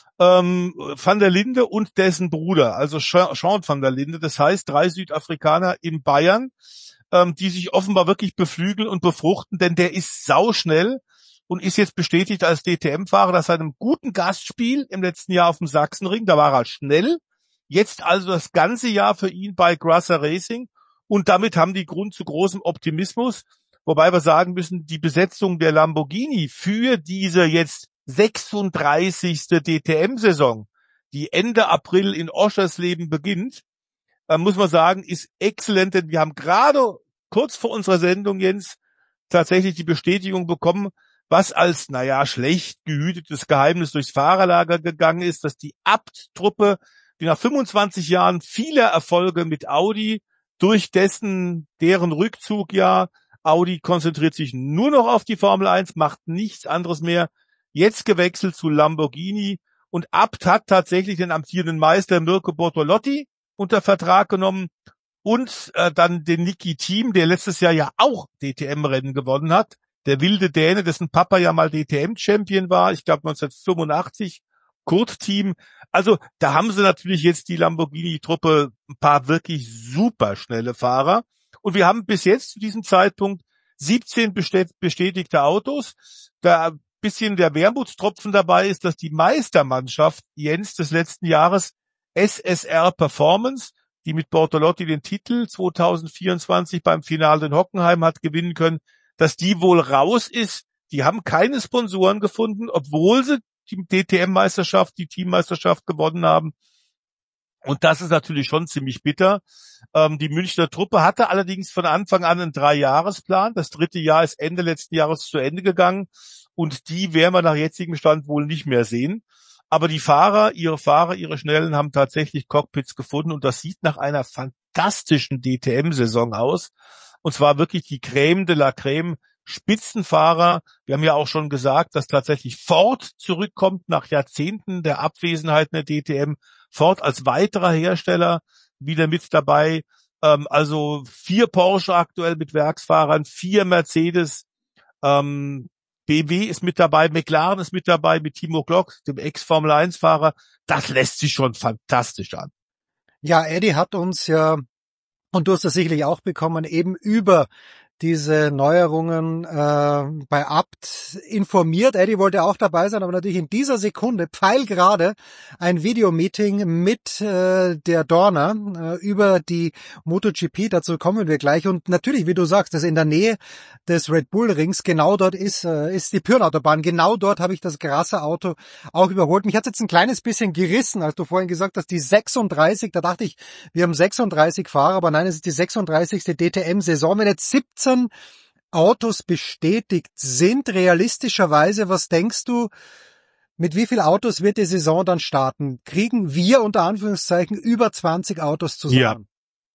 ähm, van der Linde und dessen Bruder, also Sean van der Linde. Das heißt, drei Südafrikaner in Bayern, ähm, die sich offenbar wirklich beflügeln und befruchten, denn der ist sauschnell und ist jetzt bestätigt als D T M-Fahrer nach seinem guten Gastspiel im letzten Jahr auf dem Sachsenring. Da war er schnell. Jetzt also das ganze Jahr für ihn bei Grasser Racing. Und damit haben die Grund zu großem Optimismus, wobei wir sagen müssen, die Besetzung der Lamborghini für diese jetzt sechsunddreißigste D T M-Saison, die Ende April in Oschersleben beginnt, äh, muss man sagen, ist exzellent, denn wir haben gerade kurz vor unserer Sendung, Jens, tatsächlich die Bestätigung bekommen, was als, naja, schlecht gehütetes Geheimnis durchs Fahrerlager gegangen ist, dass die Abt-Truppe, die nach fünfundzwanzig Jahren viele Erfolge mit Audi, durch dessen, deren Rückzug ja, Audi konzentriert sich nur noch auf die Formel eins, macht nichts anderes mehr, jetzt gewechselt zu Lamborghini und Abt hat tatsächlich den amtierenden Meister Mirko Bortolotti unter Vertrag genommen und äh, dann den Niki Thiem, der letztes Jahr ja auch D T M-Rennen gewonnen hat, der wilde Däne, dessen Papa ja mal D T M-Champion war, ich glaube neunzehnhundertfünfundachtzig, Kurt Thiem. Also da haben sie natürlich jetzt die Lamborghini-Truppe ein paar wirklich super schnelle Fahrer. Und wir haben bis jetzt zu diesem Zeitpunkt siebzehn bestätigte Autos. Da ein bisschen der Wermutstropfen dabei ist, dass die Meistermannschaft Jens des letzten Jahres S S R Performance, die mit Bortolotti den Titel zweitausendvierundzwanzig beim Finale in Hockenheim hat gewinnen können, dass die wohl raus ist. Die haben keine Sponsoren gefunden, obwohl sie die D T M-Meisterschaft, die Teammeisterschaft gewonnen haben. Und das ist natürlich schon ziemlich bitter. Ähm, die Münchner Truppe hatte allerdings von Anfang an einen Dreijahresplan. Das dritte Jahr ist Ende letzten Jahres zu Ende gegangen. Und die werden wir nach jetzigem Stand wohl nicht mehr sehen. Aber die Fahrer, ihre Fahrer, ihre Schnellen haben tatsächlich Cockpits gefunden. Und das sieht nach einer fantastischen D T M-Saison aus. Und zwar wirklich die Crème de la Crème. Spitzenfahrer. Wir haben ja auch schon gesagt, dass tatsächlich Ford zurückkommt nach Jahrzehnten der Abwesenheit in der D T M. Ford als weiterer Hersteller wieder mit dabei. Ähm, also vier Porsche aktuell mit Werksfahrern, vier Mercedes. Ähm, B W ist mit dabei, McLaren ist mit dabei mit Timo Glock, dem Ex-Formel eins Fahrer. Das lässt sich schon fantastisch an. Ja, Eddie hat uns ja, und du hast das sicherlich auch bekommen, eben über diese Neuerungen äh, bei Abt informiert. Eddie wollte auch dabei sein, aber natürlich in dieser Sekunde pfeilgerade ein Videomeeting mit äh, der Dorna äh, über die MotoGP. Dazu kommen wir gleich. Und natürlich, wie du sagst, das in der Nähe des Red Bull Rings, genau dort ist äh, ist die Pyrrhonautobahn. Genau dort habe ich das Grasser Auto auch überholt. Mich hat es jetzt ein kleines bisschen gerissen, als du vorhin gesagt hast, die sechsunddreißig. Da dachte ich, wir haben sechsunddreißig Fahrer, aber nein, es ist die sechsunddreißigste D T M-Saison. Wenn jetzt siebzehn Autos bestätigt sind, realistischerweise, was denkst du, mit wie viel Autos wird die Saison dann starten? Kriegen wir unter Anführungszeichen über zwanzig Autos zusammen?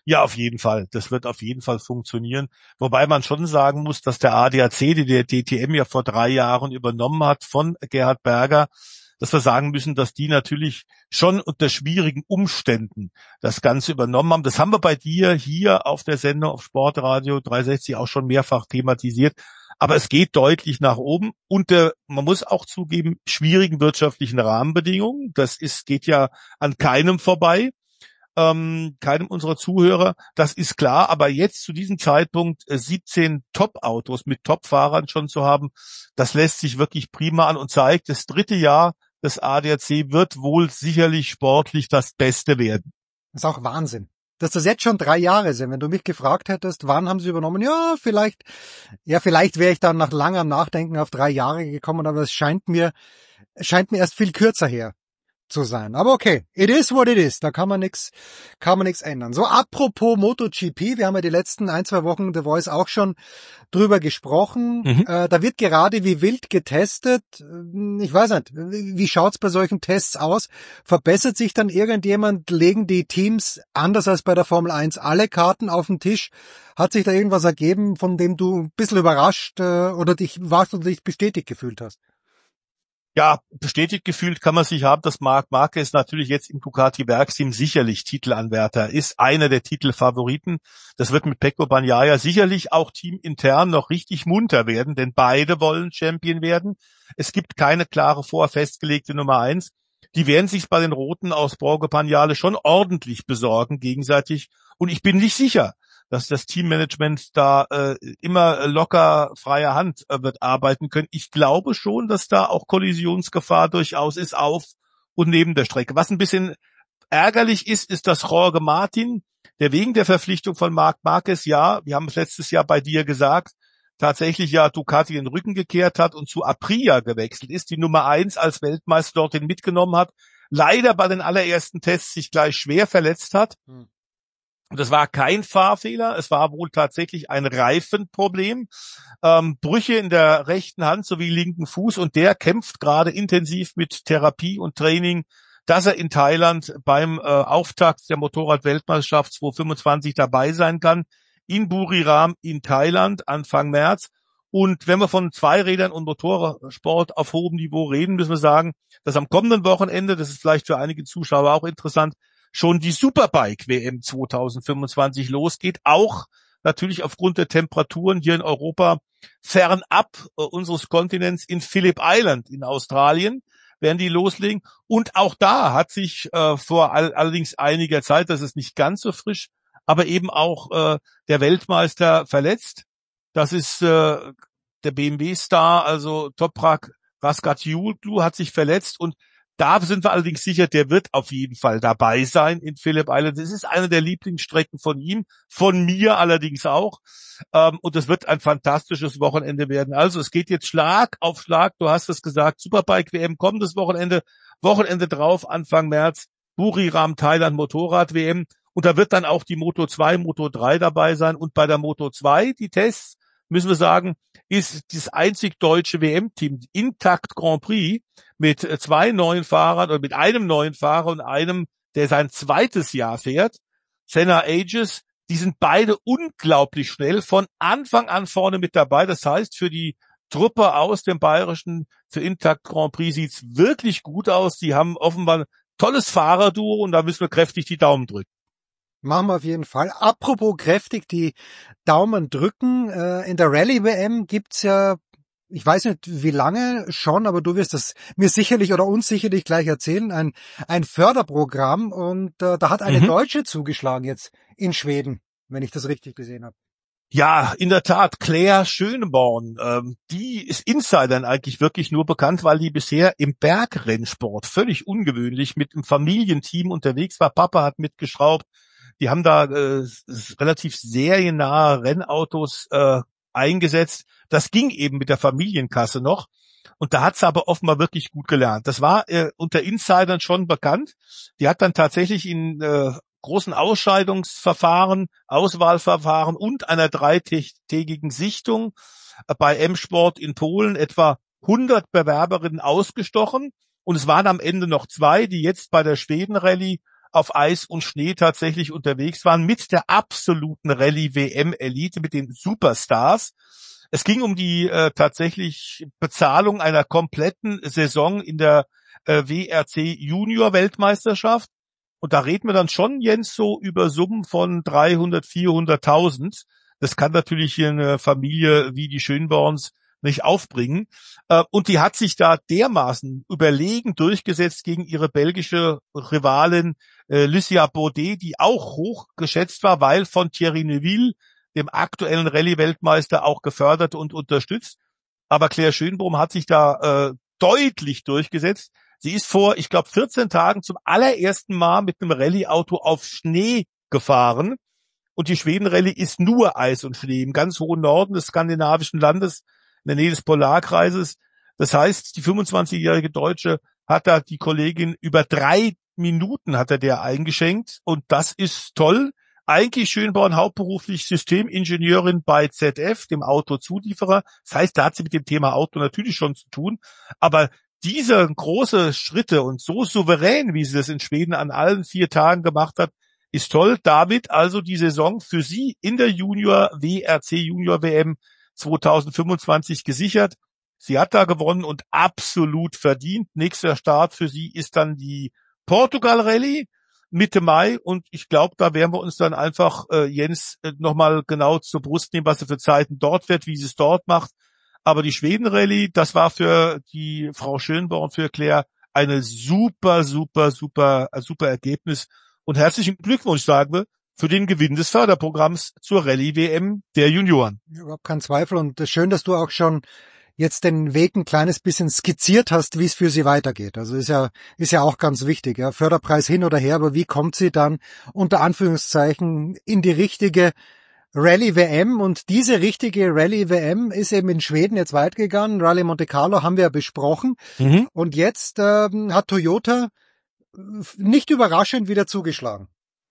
Ja, auf jeden Fall. Das wird auf jeden Fall funktionieren. Wobei man schon sagen muss, dass der A D A C, die der D T M ja vor drei Jahren übernommen hat von Gerhard Berger, dass wir sagen müssen, dass die natürlich schon unter schwierigen Umständen das Ganze übernommen haben. Das haben wir bei dir hier auf der Sendung auf Sportradio dreihundertsechzig auch schon mehrfach thematisiert. Aber es geht deutlich nach oben unter, man muss auch zugeben, schwierigen wirtschaftlichen Rahmenbedingungen. Das ist, geht ja an keinem vorbei. Ähm, keinem unserer Zuhörer, das ist klar, aber jetzt zu diesem Zeitpunkt äh, siebzehn Top-Autos mit Top-Fahrern schon zu haben, das lässt sich wirklich prima an und zeigt, das dritte Jahr des A D A C wird wohl sicherlich sportlich das Beste werden. Das ist auch Wahnsinn, dass das jetzt schon drei Jahre sind. Wenn du mich gefragt hättest, wann haben sie übernommen? Ja, vielleicht, ja, vielleicht wäre ich dann nach langem Nachdenken auf drei Jahre gekommen, aber es scheint mir, scheint mir erst viel kürzer her zu sein. Aber okay, it is what it is. Da kann man nix, kann man nix ändern. So, apropos MotoGP, wir haben ja die letzten ein, zwei Wochen The Voice auch schon drüber gesprochen. Mhm. Äh, da wird gerade wie wild getestet. Ich weiß nicht, wie schaut's bei solchen Tests aus? Verbessert sich dann irgendjemand? Legen die Teams anders als bei der Formel eins alle Karten auf den Tisch? Hat sich da irgendwas ergeben, von dem du ein bisschen überrascht äh, oder dich warst oder dich bestätigt gefühlt hast? Ja, bestätigt gefühlt kann man sich haben, dass Marc Marquez natürlich jetzt im Ducati-Werksteam sicherlich Titelanwärter ist, einer der Titelfavoriten. Das wird mit Pecco Bagnaia sicherlich auch teamintern noch richtig munter werden, denn beide wollen Champion werden. Es gibt keine klare vorfestgelegte Nummer eins. Die werden sich bei den Roten aus Borgo Pagnale schon ordentlich besorgen gegenseitig. Und ich bin nicht sicher, dass das Teammanagement da äh, immer locker freier Hand äh, wird arbeiten können. Ich glaube schon, dass da auch Kollisionsgefahr durchaus ist auf und neben der Strecke. Was ein bisschen ärgerlich ist, ist, dass Jorge Martin, der wegen der Verpflichtung von Marc Marquez, ja, wir haben es letztes Jahr bei dir gesagt, tatsächlich ja Ducati den Rücken gekehrt hat und zu Aprilia gewechselt ist, die Nummer eins als Weltmeister dorthin mitgenommen hat, leider bei den allerersten Tests sich gleich schwer verletzt hat. Hm. Und das war kein Fahrfehler, es war wohl tatsächlich ein Reifenproblem. Ähm, Brüche in der rechten Hand sowie linken Fuß und der kämpft gerade intensiv mit Therapie und Training, dass er in Thailand beim äh, Auftakt der Motorrad-Weltmeisterschaft zweitausendfünfundzwanzig dabei sein kann. In Buriram in Thailand Anfang März. Und wenn wir von Zweirädern und Motorsport auf hohem Niveau reden, müssen wir sagen, dass am kommenden Wochenende, das ist vielleicht für einige Zuschauer auch interessant, schon die Superbike-W M zweitausendfünfundzwanzig losgeht, auch natürlich aufgrund der Temperaturen hier in Europa fernab äh, unseres Kontinents in Phillip Island in Australien werden die loslegen. Und auch da hat sich äh, vor all, allerdings einiger Zeit, das ist nicht ganz so frisch, aber eben auch äh, der Weltmeister verletzt. Das ist äh, der B M W-Star, also Toprak Razgatlioglu hat sich verletzt und da sind wir allerdings sicher, der wird auf jeden Fall dabei sein in Phillip Island. Das ist eine der Lieblingsstrecken von ihm, von mir allerdings auch. Ähm, und es wird ein fantastisches Wochenende werden. Also es geht jetzt Schlag auf Schlag. Du hast es gesagt, Superbike-W M kommendes Wochenende, Wochenende drauf, Anfang März, Buriram Thailand Motorrad-W M. Und da wird dann auch die Moto zwei, Moto drei dabei sein. Und bei der Moto zwei, die Tests, müssen wir sagen, ist das einzig deutsche W M-Team, Intact Grand Prix, mit zwei neuen Fahrern oder mit einem neuen Fahrer und einem, der sein zweites Jahr fährt, Senna Aegis, die sind beide unglaublich schnell, von Anfang an vorne mit dabei. Das heißt, für die Truppe aus dem Bayerischen, für Intact Grand Prix sieht's wirklich gut aus. Die haben offenbar ein tolles Fahrerduo und da müssen wir kräftig die Daumen drücken. Machen wir auf jeden Fall. Apropos kräftig die Daumen drücken, äh, in der Rallye-W M gibt's ja, ich weiß nicht wie lange schon, aber du wirst das mir sicherlich oder uns sicherlich gleich erzählen, ein ein Förderprogramm und äh, da hat eine mhm. Deutsche zugeschlagen jetzt in Schweden, wenn ich das richtig gesehen habe. Ja, in der Tat, Claire Schöneborn, ähm, die ist Insidern eigentlich wirklich nur bekannt, weil die bisher im Bergrennsport völlig ungewöhnlich mit einem Familienteam unterwegs war. Papa hat mitgeschraubt. Die haben da äh, relativ seriennahe Rennautos äh, eingesetzt. Das ging eben mit der Familienkasse noch. Und da hat sie aber offenbar wirklich gut gelernt. Das war äh, unter Insidern schon bekannt. Die hat dann tatsächlich in äh, großen Ausscheidungsverfahren, Auswahlverfahren und einer dreitägigen Sichtung äh, bei M-Sport in Polen etwa hundert Bewerberinnen ausgestochen. Und es waren am Ende noch zwei, die jetzt bei der Schweden-Rallye auf Eis und Schnee tatsächlich unterwegs waren mit der absoluten Rallye-W M-Elite, mit den Superstars. Es ging um die äh, tatsächlich Bezahlung einer kompletten Saison in der äh, W R C Junior-Weltmeisterschaft. Und da reden wir dann schon, Jens, so über Summen von dreihundert, vierhunderttausend. Das kann natürlich hier eine Familie wie die Schönborns nicht aufbringen. Und die hat sich da dermaßen überlegen durchgesetzt gegen ihre belgische Rivalin äh, Lucia Baudet, die auch hoch geschätzt war, weil von Thierry Neuville, dem aktuellen Rallye-Weltmeister, auch gefördert und unterstützt. Aber Claire Schönbohm hat sich da äh, deutlich durchgesetzt. Sie ist vor, ich glaube, vierzehn Tagen zum allerersten Mal mit einem Rallye-Auto auf Schnee gefahren. Und die Schweden-Rallye ist nur Eis und Schnee im ganz hohen Norden des skandinavischen Landes, in der Nähe des Polarkreises. Das heißt, die fünfundzwanzigjährige Deutsche hat da die Kollegin über drei Minuten hat er der eingeschenkt. Und das ist toll. Eigentlich Schönborn hauptberuflich Systemingenieurin bei Z F, dem Autozulieferer. Das heißt, da hat sie mit dem Thema Auto natürlich schon zu tun. Aber diese große Schritte und so souverän, wie sie das in Schweden an allen vier Tagen gemacht hat, ist toll. Damit also die Saison für sie in der Junior W R C Junior W M zweitausendfünfundzwanzig gesichert. Sie hat da gewonnen und absolut verdient. Nächster Start für sie ist dann die Portugal Rallye Mitte Mai und ich glaube, da werden wir uns dann einfach, äh, Jens, äh, nochmal genau zur Brust nehmen, was sie für Zeiten dort wird, wie sie es dort macht. Aber die Schweden Rallye, das war für die Frau Schönborn, für Claire, eine super, super, super, äh, super Ergebnis. Und herzlichen Glückwunsch, sagen wir, für den Gewinn des Förderprogramms zur Rallye-W M der Junioren. Überhaupt kein Zweifel. Und schön, dass du auch schon jetzt den Weg ein kleines bisschen skizziert hast, wie es für sie weitergeht. Also ist ja, ist ja auch ganz wichtig. Ja. Förderpreis hin oder her, aber wie kommt sie dann unter Anführungszeichen in die richtige Rallye-W M? Und diese richtige Rallye-W M ist eben in Schweden jetzt weit gegangen. Rallye Monte Carlo haben wir ja besprochen. Mhm. Und jetzt ähm, hat Toyota nicht überraschend wieder zugeschlagen.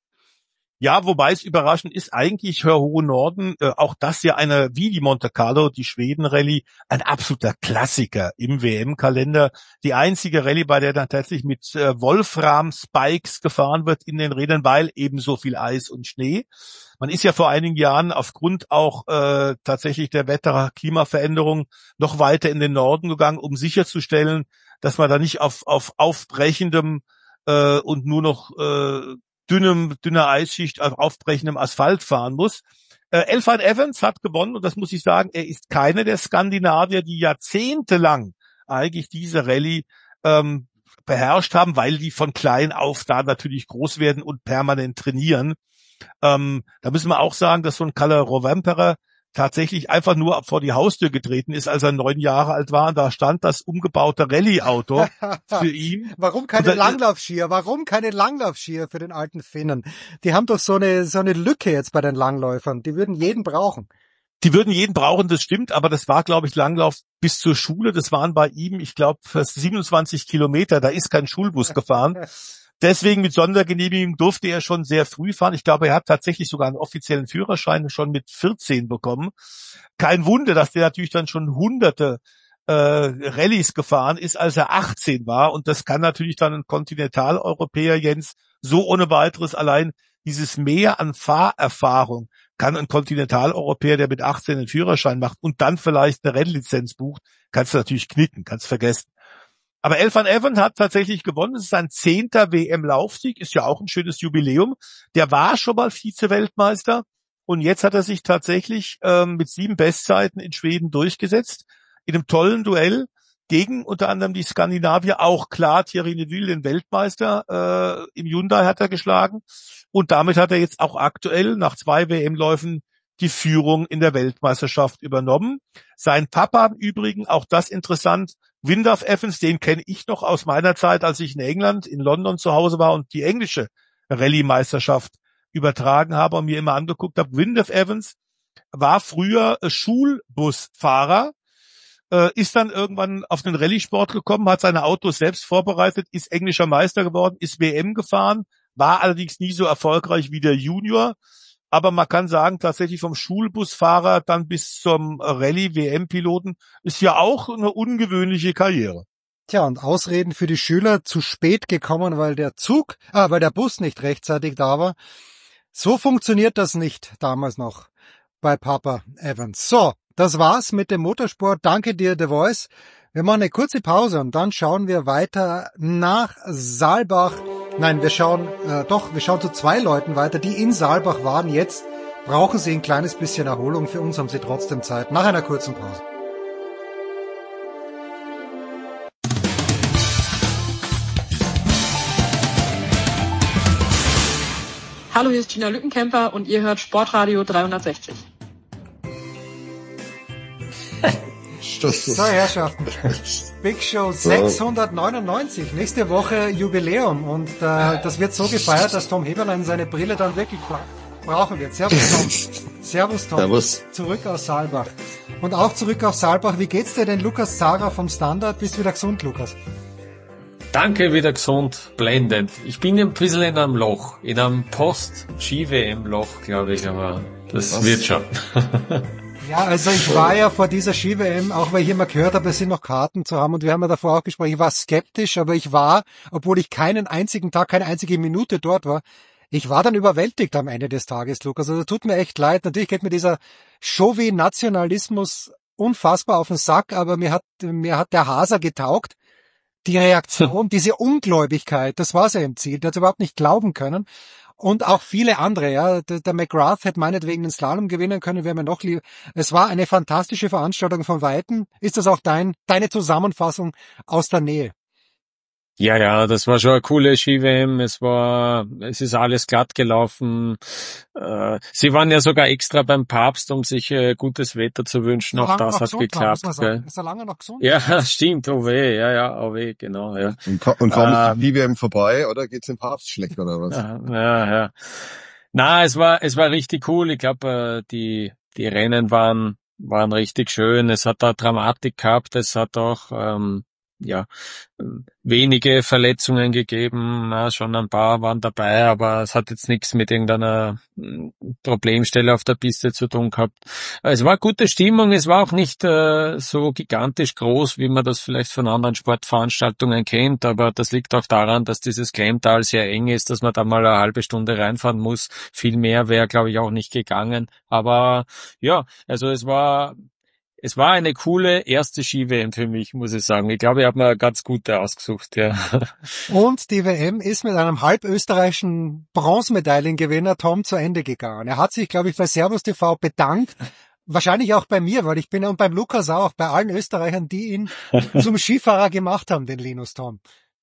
Ja, wobei es überraschend ist, eigentlich Herr Hohe Norden, äh, auch das ja eine, wie die Monte Carlo, die Schweden-Rallye, ein absoluter Klassiker im W M-Kalender. Die einzige Rallye, bei der dann tatsächlich mit äh, Wolfram-Spikes gefahren wird in den Rädern, weil eben so viel Eis und Schnee. Man ist ja vor einigen Jahren aufgrund auch äh, tatsächlich der Wetter-Klimaveränderung noch weiter in den Norden gegangen, um sicherzustellen, dass man da nicht auf, auf aufbrechendem äh, und nur noch äh, dünnem, dünner Eisschicht auf aufbrechendem Asphalt fahren muss. Äh, Elfyn Evans hat gewonnen und das muss ich sagen, er ist keiner der Skandinavier, die jahrzehntelang eigentlich diese Rallye ähm, beherrscht haben, weil die von klein auf da natürlich groß werden und permanent trainieren. Ähm, da müssen wir auch sagen, dass so ein Kalle Rovanperä tatsächlich einfach nur vor die Haustür getreten ist, als er neun Jahre alt war. Und da stand das umgebaute Rallye-Auto für ihn. Warum keine da, Langlaufskier? Warum keine Langlaufskier für den alten Finnen? Die haben doch so eine so eine Lücke jetzt bei den Langläufern. Die würden jeden brauchen. Die würden jeden brauchen, das stimmt, aber das war, glaube ich, Langlauf bis zur Schule. Das waren bei ihm, ich glaube, siebenundzwanzig Kilometer. Da ist kein Schulbus gefahren. Deswegen mit Sondergenehmigung durfte er schon sehr früh fahren. Ich glaube, er hat tatsächlich sogar einen offiziellen Führerschein schon mit vierzehn bekommen. Kein Wunder, dass der natürlich dann schon hunderte äh, Rallyes gefahren ist, als er achtzehn war. Und das kann natürlich dann ein Kontinentaleuropäer, Jens, so ohne weiteres, allein dieses Mehr an Fahrerfahrung kann ein Kontinentaleuropäer, der mit achtzehn einen Führerschein macht und dann vielleicht eine Rennlizenz bucht, kannst du natürlich knicken, kannst vergessen. Aber Elfyn Evans hat tatsächlich gewonnen. Es ist sein zehnter W M-Laufsieg, ist ja auch ein schönes Jubiläum. Der war schon mal Vize-Weltmeister und jetzt hat er sich tatsächlich ähm, mit sieben Bestzeiten in Schweden durchgesetzt. In einem tollen Duell gegen unter anderem die Skandinavier, auch klar Thierry Neuville, den Weltmeister äh, im Hyundai hat er geschlagen. Und damit hat er jetzt auch aktuell nach zwei W M-Läufen die Führung in der Weltmeisterschaft übernommen. Sein Papa im Übrigen, auch das interessant, Wyndham Evans, den kenne ich noch aus meiner Zeit, als ich in England, in London zu Hause war und die englische Rallye-Meisterschaft übertragen habe und mir immer angeguckt habe. Wyndham Evans war früher Schulbusfahrer, äh, ist dann irgendwann auf den Rallye-Sport gekommen, hat seine Autos selbst vorbereitet, ist englischer Meister geworden, ist W M gefahren, war allerdings nie so erfolgreich wie der Junior. Aber man kann sagen, tatsächlich vom Schulbusfahrer dann bis zum Rallye-W M-Piloten ist ja auch eine ungewöhnliche Karriere. Tja, und Ausreden für die Schüler, zu spät gekommen, weil der Zug, ah, weil der Bus nicht rechtzeitig da war. So funktioniert das nicht damals noch bei Papa Evans. So, das war's mit dem Motorsport. Danke dir, The Voice. Wir machen eine kurze Pause und dann schauen wir weiter nach Saalbach. Nein, wir schauen, äh, doch, wir schauen zu zwei Leuten weiter, die in Saalbach waren. Jetzt brauchen sie ein kleines bisschen Erholung. Für uns haben sie trotzdem Zeit. Nach einer kurzen Pause. Hallo, hier ist Gina Lückenkämper und ihr hört Sportradio dreihundertsechzig. So, Herrschaften. Big Show sechshundertneunundneunzig. Nächste Woche Jubiläum. Und äh, das wird so gefeiert, dass Tom Heberlein seine Brille dann wirklich brauchen wird. Servus, Tom. Servus, Tom. Servus. Zurück aus Saalbach. Und auch zurück aus Saalbach. Wie geht's dir denn, Lukas Zara vom Standard? Bist wieder gesund, Lukas? Danke, wieder gesund, blendend. Ich bin ein bisschen in einem Loch, in einem Post-Ski-W M-Loch, glaube ich, aber das Was? wird schon. Ja, also ich war ja vor dieser Ski-W M, auch weil ich immer gehört habe, es sind noch Karten zu haben und wir haben ja davor auch gesprochen, ich war skeptisch, aber ich war, obwohl ich keinen einzigen Tag, keine einzige Minute dort war, ich war dann überwältigt am Ende des Tages, Lukas. Also tut mir echt leid, natürlich geht mir dieser Chauvi-Nationalismus unfassbar auf den Sack, aber mir hat, mir hat der Haser getaugt. Die Reaktion, diese Ungläubigkeit, das war ja im Ziel, der hat überhaupt nicht glauben können. Und auch viele andere, ja. Der, der McGrath hätte meinetwegen den Slalom gewinnen können, wäre mir noch lieber. Es war eine fantastische Veranstaltung von Weitem. Ist das auch dein, deine Zusammenfassung aus der Nähe? Ja, ja, das war schon eine coole Ski-W M. Es war, es ist alles glatt gelaufen. Äh, sie waren ja sogar extra beim Papst, um sich äh, gutes Wetter zu wünschen. Auch das hat geklappt. War, ist er lange noch gesund? Ja, stimmt. Oh weh, ja, ja, oh weh, genau, ja. Und, und kaum ist ähm, die Ski-W M vorbei, oder geht's dem Papst schlecht, oder was? Ja, ja, ja. Na, es war, es war richtig cool. Ich glaube, äh, die, die Rennen waren, waren richtig schön. Es hat da Dramatik gehabt. Es hat auch, ähm, ja, wenige Verletzungen gegeben, ja, schon ein paar waren dabei, aber es hat jetzt nichts mit irgendeiner Problemstelle auf der Piste zu tun gehabt. Es war gute Stimmung, es war auch nicht äh, so gigantisch groß, wie man das vielleicht von anderen Sportveranstaltungen kennt, aber das liegt auch daran, dass dieses Klemtal sehr eng ist, dass man da mal eine halbe Stunde reinfahren muss. Viel mehr wäre, glaube ich, auch nicht gegangen, aber ja, also es war Es war eine coole erste Ski-W M für mich, muss ich sagen. Ich glaube, ich habe mir eine ganz gute ausgesucht, ja. Und die W M ist mit einem halbösterreichischen Bronzemedaillengewinner Tom zu Ende gegangen. Er hat sich, glaube ich, bei Servus T V bedankt. Wahrscheinlich auch bei mir, weil ich bin, und beim Lukas auch, bei allen Österreichern, die ihn zum Skifahrer gemacht haben, den Linus, Tom.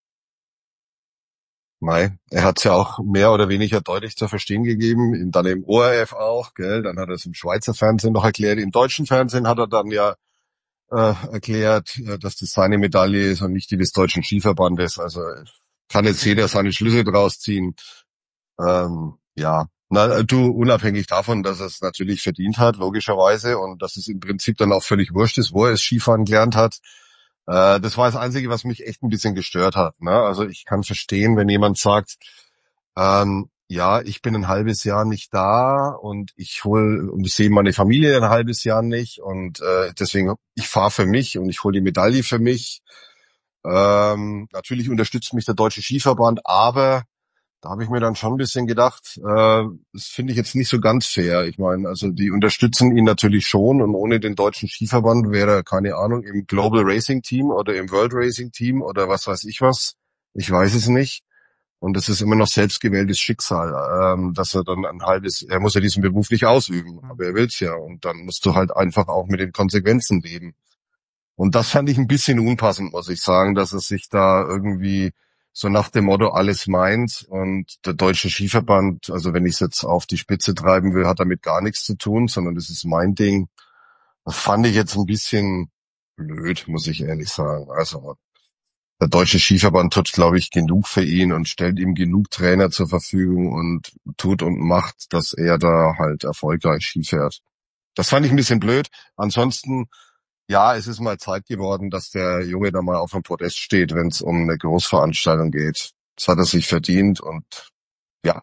Mei, er hat's ja auch mehr oder weniger deutlich zu verstehen gegeben, dann im O R F auch, gell, dann hat er es im Schweizer Fernsehen noch erklärt, im deutschen Fernsehen hat er dann ja äh, erklärt, dass das seine Medaille ist und nicht die des deutschen Skiverbandes, also kann jetzt jeder seine Schlüsse draus ziehen. Ähm, ja, na du, unabhängig davon, dass er es natürlich verdient hat, logischerweise, und dass es im Prinzip dann auch völlig wurscht ist, wo er es Skifahren gelernt hat. Das war das Einzige, was mich echt ein bisschen gestört hat. Ne? Also ich kann verstehen, wenn jemand sagt, ähm, ja, ich bin ein halbes Jahr nicht da und ich hol und ich sehe meine Familie ein halbes Jahr nicht und äh, deswegen ich fahre für mich und ich hole die Medaille für mich. Ähm, natürlich unterstützt mich der Deutsche Skiverband, aber da habe ich mir dann schon ein bisschen gedacht, äh, das finde ich jetzt nicht so ganz fair. Ich meine, also die unterstützen ihn natürlich schon und ohne den Deutschen Skiverband wäre er, keine Ahnung, im Global Racing Team oder im World Racing Team oder was weiß ich was. Ich weiß es nicht. Und das ist immer noch selbstgewähltes Schicksal, ähm, dass er dann ein halbes, er muss ja diesen Beruf nicht ausüben, aber er will's ja. Und dann musst du halt einfach auch mit den Konsequenzen leben. Und das fand ich ein bisschen unpassend, muss ich sagen, dass es sich da irgendwie so nach dem Motto alles meint und der Deutsche Skiverband, also wenn ich es jetzt auf die Spitze treiben will, hat damit gar nichts zu tun, sondern das ist mein Ding. Das fand ich jetzt ein bisschen blöd, muss ich ehrlich sagen. Also der Deutsche Skiverband tut, glaube ich, genug für ihn und stellt ihm genug Trainer zur Verfügung und tut und macht, dass er da halt erfolgreich Ski fährt. Das fand ich ein bisschen blöd. Ansonsten, ja, es ist mal Zeit geworden, dass der Junge da mal auf dem Podest steht, wenn es um eine Großveranstaltung geht. Das hat er sich verdient und ja,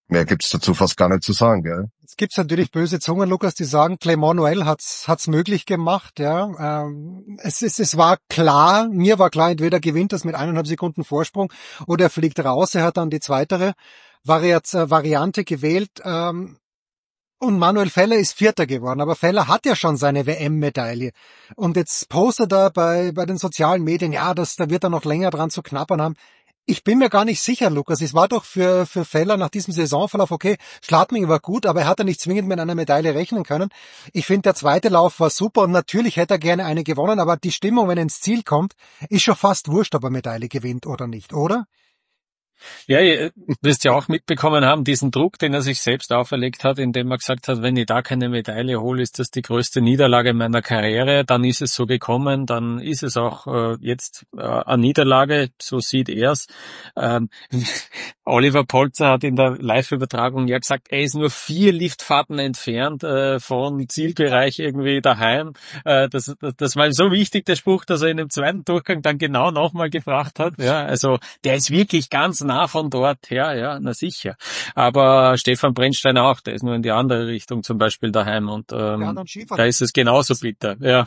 Mehr gibt's dazu fast gar nicht zu sagen, gell? Es gibt natürlich böse Zungen, Lukas, die sagen, Clement Noël hat's hat's möglich gemacht, ja. Ähm, es ist, es war klar, mir war klar, entweder gewinnt das mit eineinhalb Sekunden Vorsprung oder er fliegt raus. Er hat dann die zweite Variat, äh, Variante gewählt. Ähm, und Manuel Feller ist Vierter geworden, aber Feller hat ja schon seine W M-Medaille. Und jetzt postet er bei bei den sozialen Medien, ja, das, da wird er noch länger dran zu knabbern haben. Ich bin mir gar nicht sicher, Lukas. Es war doch für für Feller nach diesem Saisonverlauf, okay, Schladming war gut, aber er hat ja nicht zwingend mit einer Medaille rechnen können. Ich finde, der zweite Lauf war super und natürlich hätte er gerne eine gewonnen, aber die Stimmung, wenn er ins Ziel kommt, ist schon fast wurscht, ob er Medaille gewinnt oder nicht, oder? Ja, ihr wirst ja auch mitbekommen haben, diesen Druck, den er sich selbst auferlegt hat, indem er gesagt hat, wenn ich da keine Medaille hole, ist das die größte Niederlage meiner Karriere. Dann ist es so gekommen, dann ist es auch äh, jetzt äh, eine Niederlage, so sieht er es. Ähm, Oliver Polzer hat in der Live-Übertragung ja gesagt, er ist nur vier Liftfahrten entfernt äh, von Zielbereich irgendwie daheim. Äh, das, das, das war so wichtig, der Spruch, dass er in dem zweiten Durchgang dann genau nochmal gefragt hat. Ja, also der ist wirklich ganz nah von dort her, ja, na sicher. Aber Stefan Brennsteiner auch, der ist nur in die andere Richtung zum Beispiel daheim und ähm, ja, da ist es genauso bitter. Ja,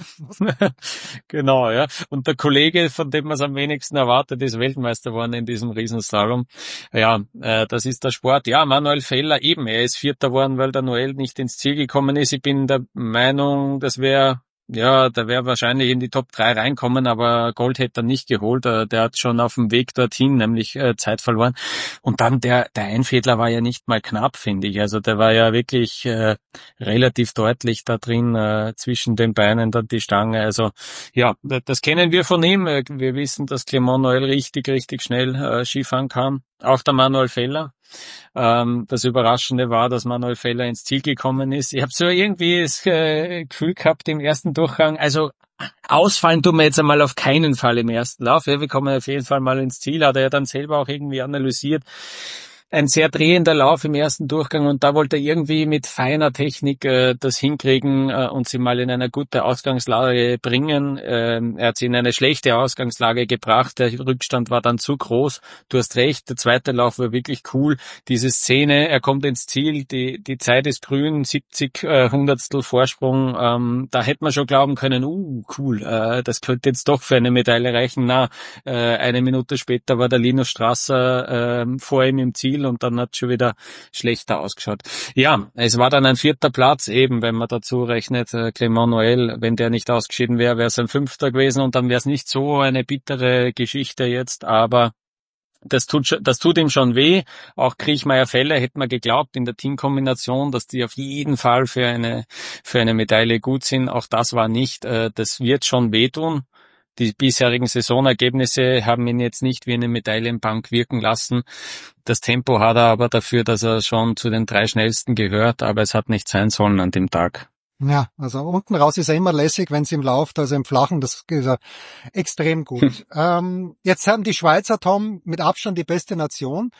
genau, ja. Und der Kollege, von dem man es am wenigsten erwartet, ist Weltmeister geworden in diesem Riesenslalom. Ja, äh, das ist der Sport. Ja, Manuel Feller eben, er ist Vierter geworden, weil der Noël nicht ins Ziel gekommen ist. Ich bin der Meinung, das wäre Ja, der wäre wahrscheinlich in die Top drei reinkommen, aber Gold hätte er nicht geholt. Der hat schon auf dem Weg dorthin nämlich äh, Zeit verloren. Und dann der der Einfädler war ja nicht mal knapp, finde ich. Also der war ja wirklich äh, relativ deutlich da drin, äh, zwischen den Beinen dann die Stange. Also ja, das kennen wir von ihm. Wir wissen, dass Clement Noël richtig, richtig schnell äh, Skifahren kann. Auch der Manuel Feller. Ähm, das Überraschende war, dass Manuel Feller ins Ziel gekommen ist. Ich habe so irgendwie das äh, Gefühl gehabt im ersten Durchgang, also ausfallen tun wir jetzt einmal auf keinen Fall im ersten Lauf. Ja, wir kommen auf jeden Fall mal ins Ziel, hat er ja dann selber auch irgendwie analysiert. Ein sehr drehender Lauf im ersten Durchgang und da wollte er irgendwie mit feiner Technik äh, das hinkriegen äh, und sie mal in eine gute Ausgangslage bringen. Ähm, er hat sie in eine schlechte Ausgangslage gebracht, der Rückstand war dann zu groß. Du hast recht, der zweite Lauf war wirklich cool. Diese Szene, er kommt ins Ziel, die die Zeit ist grün, siebzig äh, Hundertstel Vorsprung. Ähm, da hätte man schon glauben können, uh, cool, äh, das könnte jetzt doch für eine Medaille reichen. Na, äh, eine Minute später war der Linus Strasser äh, vor ihm im Ziel und dann hat es schon wieder schlechter ausgeschaut. Ja, es war dann ein vierter Platz, eben, wenn man dazu rechnet, äh, Clement Noël, wenn der nicht ausgeschieden wäre, wäre es ein Fünfter gewesen und dann wäre es nicht so eine bittere Geschichte jetzt, aber das tut, das tut ihm schon weh. Auch Kriechmeier-Feller hätte man geglaubt in der Teamkombination, dass die auf jeden Fall für eine, für eine Medaille gut sind. Auch das war nicht, äh, das wird schon wehtun. Die bisherigen Saisonergebnisse haben ihn jetzt nicht wie eine Medaillenbank wirken lassen. Das Tempo hat er aber dafür, dass er schon zu den drei schnellsten gehört, aber es hat nicht sein sollen an dem Tag. Ja, also unten raus ist er immer lässig, wenn es ihm läuft, also im Flachen, das ist er extrem gut. ähm, jetzt haben die Schweizer, Tom, mit Abstand die beste Nation.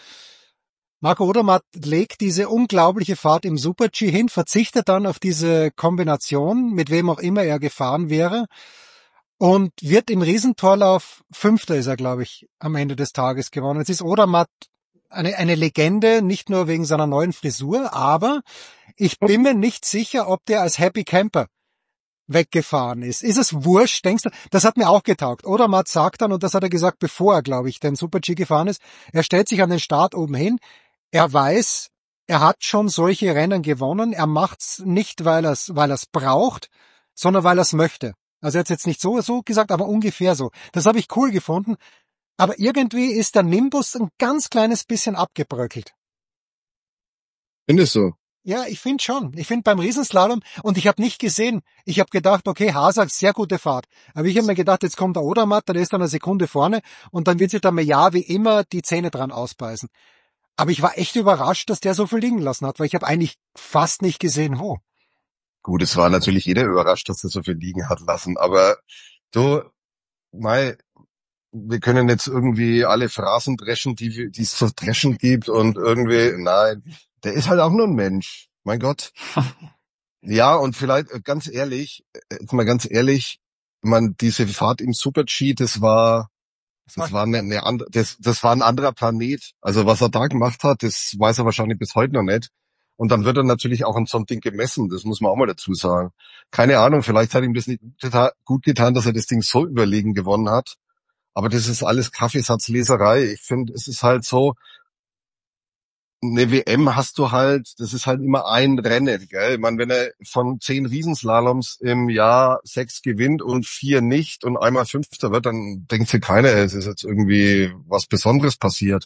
Marco Odermatt legt diese unglaubliche Fahrt im Super-G hin, verzichtet dann auf diese Kombination, mit wem auch immer er gefahren wäre. Und wird im Riesentorlauf Fünfter ist er, glaube ich, am Ende des Tages gewonnen. Jetzt ist Odermatt eine, eine Legende, nicht nur wegen seiner neuen Frisur, aber ich bin mir nicht sicher, ob der als Happy Camper weggefahren ist. Ist es wurscht, denkst du? Das hat mir auch getaugt. Odermatt sagt dann, und das hat er gesagt, bevor er, glaube ich, den Super-G gefahren ist, er stellt sich an den Start oben hin. Er weiß, er hat schon solche Rennen gewonnen. Er macht's nicht, weil er es weil er's braucht, sondern weil er es möchte. Also er hat es jetzt nicht so, so gesagt, aber ungefähr so. Das habe ich cool gefunden. Aber irgendwie ist der Nimbus ein ganz kleines bisschen abgebröckelt. Findest du? Ja, ich finde schon. Ich finde beim Riesenslalom, und ich habe nicht gesehen, ich habe gedacht, okay, Hasak, sehr gute Fahrt. Aber ich habe mir gedacht, jetzt kommt der Odermatt, der ist dann eine Sekunde vorne und dann wird sich der Meillard wie immer die Zähne dran ausbeißen. Aber ich war echt überrascht, dass der so viel liegen lassen hat, weil ich habe eigentlich fast nicht gesehen, wo. Gut, es war natürlich jeder überrascht, dass er so viel liegen hat lassen, aber du, mei, wir können jetzt irgendwie alle Phrasen dreschen, die die es zu dreschen gibt und irgendwie, nein, der ist halt auch nur ein Mensch, mein Gott. Ja, und vielleicht ganz ehrlich, jetzt mal ganz ehrlich, man, diese Fahrt im Super-G, das war, Das war eine, eine andere, das, das war ein anderer Planet. Also was er da gemacht hat, das weiß er wahrscheinlich bis heute noch nicht. Und dann wird er natürlich auch an so einem Ding gemessen. Das muss man auch mal dazu sagen. Keine Ahnung, vielleicht hat ihm das nicht gut getan, dass er das Ding so überlegen gewonnen hat. Aber das ist alles Kaffeesatzleserei. Ich finde, es ist halt so, eine W M hast du halt, das ist halt immer ein Rennen, gell? Ich meine, wenn er von zehn Riesenslaloms im Jahr sechs gewinnt und vier nicht und einmal Fünfter wird, dann denkt sich keiner, es ist jetzt irgendwie was Besonderes passiert.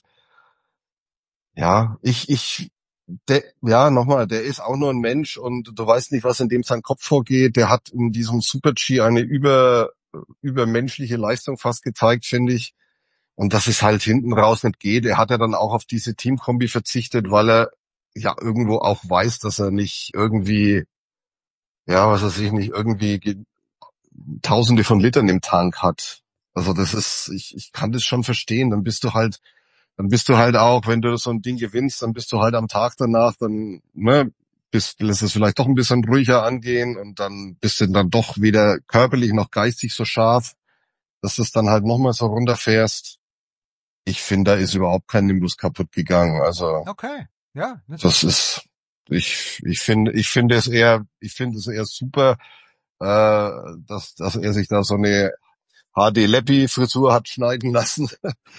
Ja, ich, ich, der, ja, nochmal, der ist auch nur ein Mensch und du weißt nicht, was in dem sein Kopf vorgeht. Der hat in diesem Super-G eine über, übermenschliche Leistung fast gezeigt, finde ich. Und dass es halt hinten raus nicht geht. Er hat ja dann auch auf diese Teamkombi verzichtet, weil er ja irgendwo auch weiß, dass er nicht irgendwie, ja, was weiß ich nicht, irgendwie Tausende von Litern im Tank hat. Also das ist, ich, ich kann das schon verstehen. Dann bist du halt, dann bist du halt auch, wenn du so ein Ding gewinnst, dann bist du halt am Tag danach, dann, ne, bist, lässt es vielleicht doch ein bisschen ruhiger angehen und dann bist du dann doch weder körperlich noch geistig so scharf, dass du es dann halt nochmal so runterfährst. Ich finde, da ist überhaupt kein Nimbus kaputt gegangen. Also okay, ja. Das ist, ich, ich finde, ich finde es eher, ich finde es eher super, äh, dass, dass er sich da so eine H D-Leppi-Frisur hat schneiden lassen,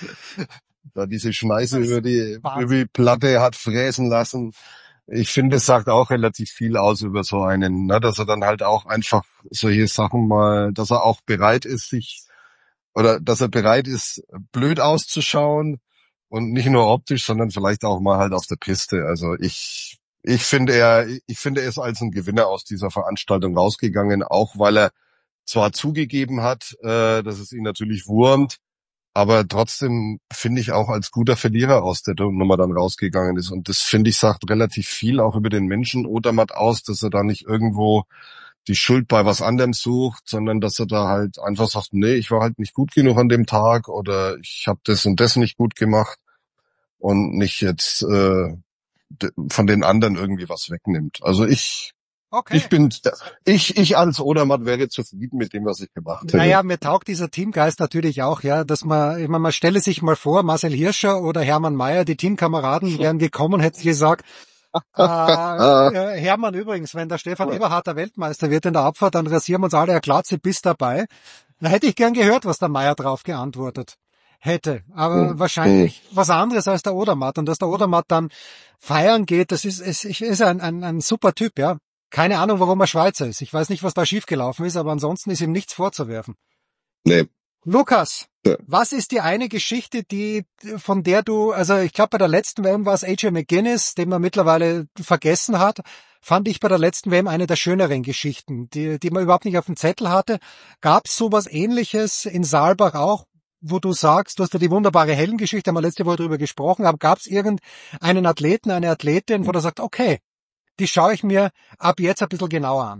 da diese Schmeiße über die, über die Platte hat fräsen lassen. Ich finde, es sagt auch relativ viel aus über so einen, ne, dass er dann halt auch einfach solche Sachen mal, dass er auch bereit ist, sich oder dass er bereit ist, blöd auszuschauen und nicht nur optisch, sondern vielleicht auch mal halt auf der Piste. Also ich, ich finde er, ich finde er ist als ein Gewinner aus dieser Veranstaltung rausgegangen, auch weil er zwar zugegeben hat, äh, dass es ihn natürlich wurmt, aber trotzdem finde ich auch als guter Verlierer aus der Nummer dann rausgegangen ist. Und das finde ich sagt relativ viel auch über den Menschen Odermatt aus, dass er da nicht irgendwo die Schuld bei was anderem sucht, sondern dass er da halt einfach sagt, nee, ich war halt nicht gut genug an dem Tag oder ich habe das und das nicht gut gemacht und nicht jetzt äh, von den anderen irgendwie was wegnimmt. Also ich okay. ich bin ich ich als Odermatt wäre zufrieden mit dem, was ich gemacht hätte. Naja, mir taugt dieser Teamgeist natürlich auch, ja, dass man, ich meine, man stelle sich mal vor, Marcel Hirscher oder Hermann Mayer, die Teamkameraden wären gekommen, hätten gesagt, äh, äh, Hermann übrigens, wenn der Stefan Eberhardt der Weltmeister wird in der Abfahrt, dann rasieren wir uns alle eine Glatze, bist dabei. Da hätte ich gern gehört, was der Mayer drauf geantwortet hätte. Aber mhm. wahrscheinlich was anderes als der Odermatt. Und dass der Odermatt dann feiern geht, das ist, ist, ist ein, ein, ein super Typ, ja. Keine Ahnung, warum er Schweizer ist. Ich weiß nicht, was da schiefgelaufen ist, aber ansonsten ist ihm nichts vorzuwerfen. Nee. Lukas, ja. Was ist die eine Geschichte, die, von der du, also ich glaube bei der letzten W M war es A J McGuinness, den man mittlerweile vergessen hat, fand ich bei der letzten W M eine der schöneren Geschichten, die, die man überhaupt nicht auf dem Zettel hatte. Gab es sowas Ähnliches in Saalbach auch, wo du sagst, du hast ja die wunderbare Heldengeschichte, haben wir letzte Woche drüber gesprochen, aber gab es irgendeinen Athleten, eine Athletin, wo du sagst, okay, die schaue ich mir ab jetzt ein bisschen genauer an?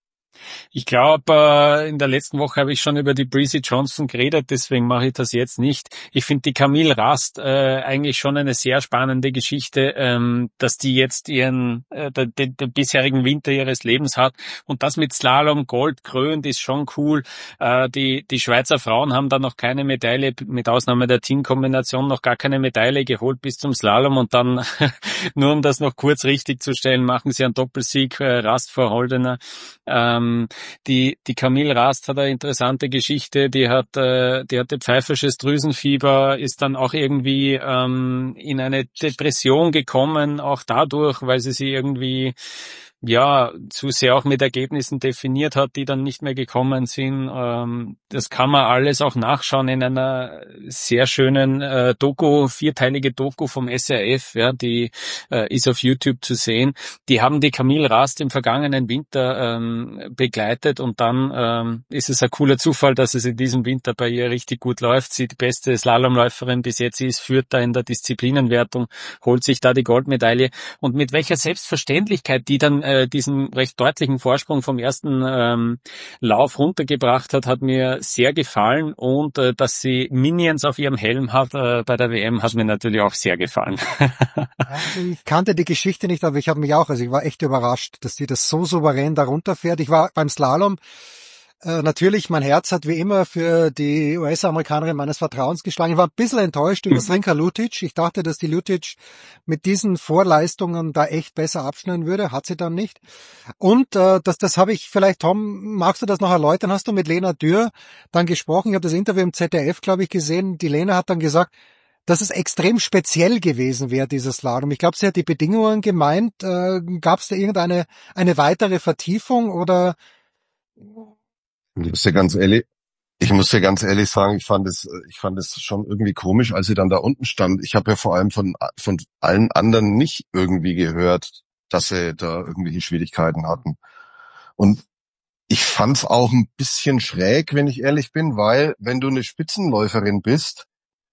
Ich glaube, äh, in der letzten Woche habe ich schon über die Breezy Johnson geredet, deswegen mache ich das jetzt nicht. Ich finde die Camille Rast äh, eigentlich schon eine sehr spannende Geschichte, ähm, dass die jetzt ihren äh, den, den, den bisherigen Winter ihres Lebens hat und das mit Slalom Gold krönt, ist schon cool. Äh, die die Schweizer Frauen haben da noch keine Medaille, mit Ausnahme der Teamkombination, noch gar keine Medaille geholt bis zum Slalom und dann, nur um das noch kurz richtig zu stellen, machen sie einen Doppelsieg, äh, Rast vor Holdener. Ähm, Die, die Camille Rast hat eine interessante Geschichte, die hat, äh, die hatte pfeifersches Drüsenfieber, ist dann auch irgendwie ähm, in eine Depression gekommen, auch dadurch, weil sie sie irgendwie ja zu sehr auch mit Ergebnissen definiert hat, die dann nicht mehr gekommen sind. Ähm, das kann man alles auch nachschauen in einer sehr schönen äh, Doku, vierteilige Doku vom S R F, ja, die äh, ist auf YouTube zu sehen. Die haben die Camille Rast im vergangenen Winter ähm, begleitet und dann ähm, ist es ein cooler Zufall, dass es in diesem Winter bei ihr richtig gut läuft. Sie die beste Slalomläuferin bis jetzt ist, führt da in der Disziplinenwertung, holt sich da die Goldmedaille und mit welcher Selbstverständlichkeit die dann äh, diesen recht deutlichen Vorsprung vom ersten ähm, Lauf runtergebracht hat, hat mir sehr gefallen und äh, dass sie Minions auf ihrem Helm hat äh, bei der W M, hat mir natürlich auch sehr gefallen. Also ich kannte die Geschichte nicht, aber ich habe mich auch, also ich war echt überrascht, dass die das so souverän da runterfährt. Ich war beim Slalom Äh, natürlich, mein Herz hat wie immer für die U S-Amerikanerin meines Vertrauens geschlagen. Ich war ein bisschen enttäuscht über Srinka Lutic. Ich dachte, dass die Lutic mit diesen Vorleistungen da echt besser abschneiden würde. Hat sie dann nicht. Und äh, das, das habe ich vielleicht, Tom, magst du das noch erläutern? Hast du mit Lena Dürr dann gesprochen? Ich habe das Interview im Z D F, glaube ich, gesehen. Die Lena hat dann gesagt, dass es extrem speziell gewesen wäre, dieses Slalom. Ich glaube, sie hat die Bedingungen gemeint. Äh, Gab es da irgendeine eine weitere Vertiefung oder... Ich muss dir ganz ehrlich, ich muss dir ganz ehrlich sagen, ich fand es, ich fand es schon irgendwie komisch, als sie dann da unten stand. Ich habe ja vor allem von, von allen anderen nicht irgendwie gehört, dass sie da irgendwelche Schwierigkeiten hatten. Und ich fand's auch ein bisschen schräg, wenn ich ehrlich bin, weil wenn du eine Spitzenläuferin bist,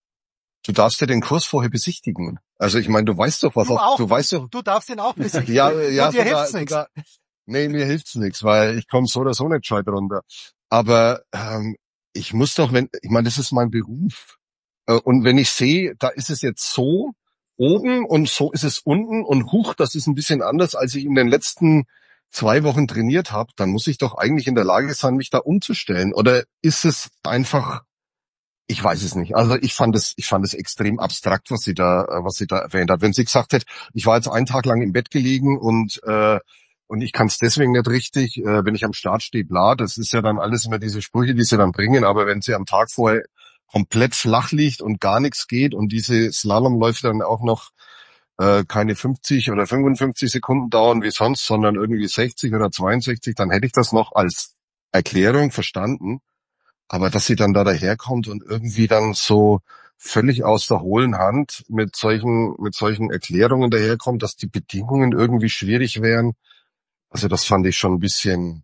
du darfst dir den Kurs vorher besichtigen. Also ich meine, du weißt doch was, du, auch, auch, du weißt doch, du darfst den auch besichtigen. ja, ja, und dir sogar, hilft's nichts. sogar, nee, mir hilft's nichts, weil ich komme so oder so nicht gescheit runter. Aber ähm, ich muss doch, wenn, ich meine, das ist mein Beruf. Äh, und wenn ich sehe, da ist es jetzt so oben und so ist es unten und huch, das ist ein bisschen anders, als ich in den letzten zwei Wochen trainiert habe, dann muss ich doch eigentlich in der Lage sein, mich da umzustellen. Oder ist es einfach, ich weiß es nicht. Also ich fand es, ich fand es extrem abstrakt, was sie da, was sie da erwähnt hat. Wenn sie gesagt hätte, ich war jetzt einen Tag lang im Bett gelegen und äh, und ich kann es deswegen nicht richtig, äh, wenn ich am Start stehe, bla, das ist ja dann alles immer diese Sprüche, die sie dann bringen. Aber wenn sie am Tag vorher komplett flach liegt und gar nichts geht und diese Slalomläufe dann auch noch äh, keine fünfzig oder fünfundfünfzig Sekunden dauern wie sonst, sondern irgendwie sechzig oder zweiundsechzig, dann hätte ich das noch als Erklärung verstanden. Aber dass sie dann da daherkommt und irgendwie dann so völlig aus der hohlen Hand mit solchen, mit solchen Erklärungen daherkommt, dass die Bedingungen irgendwie schwierig wären, also das fand ich schon ein bisschen,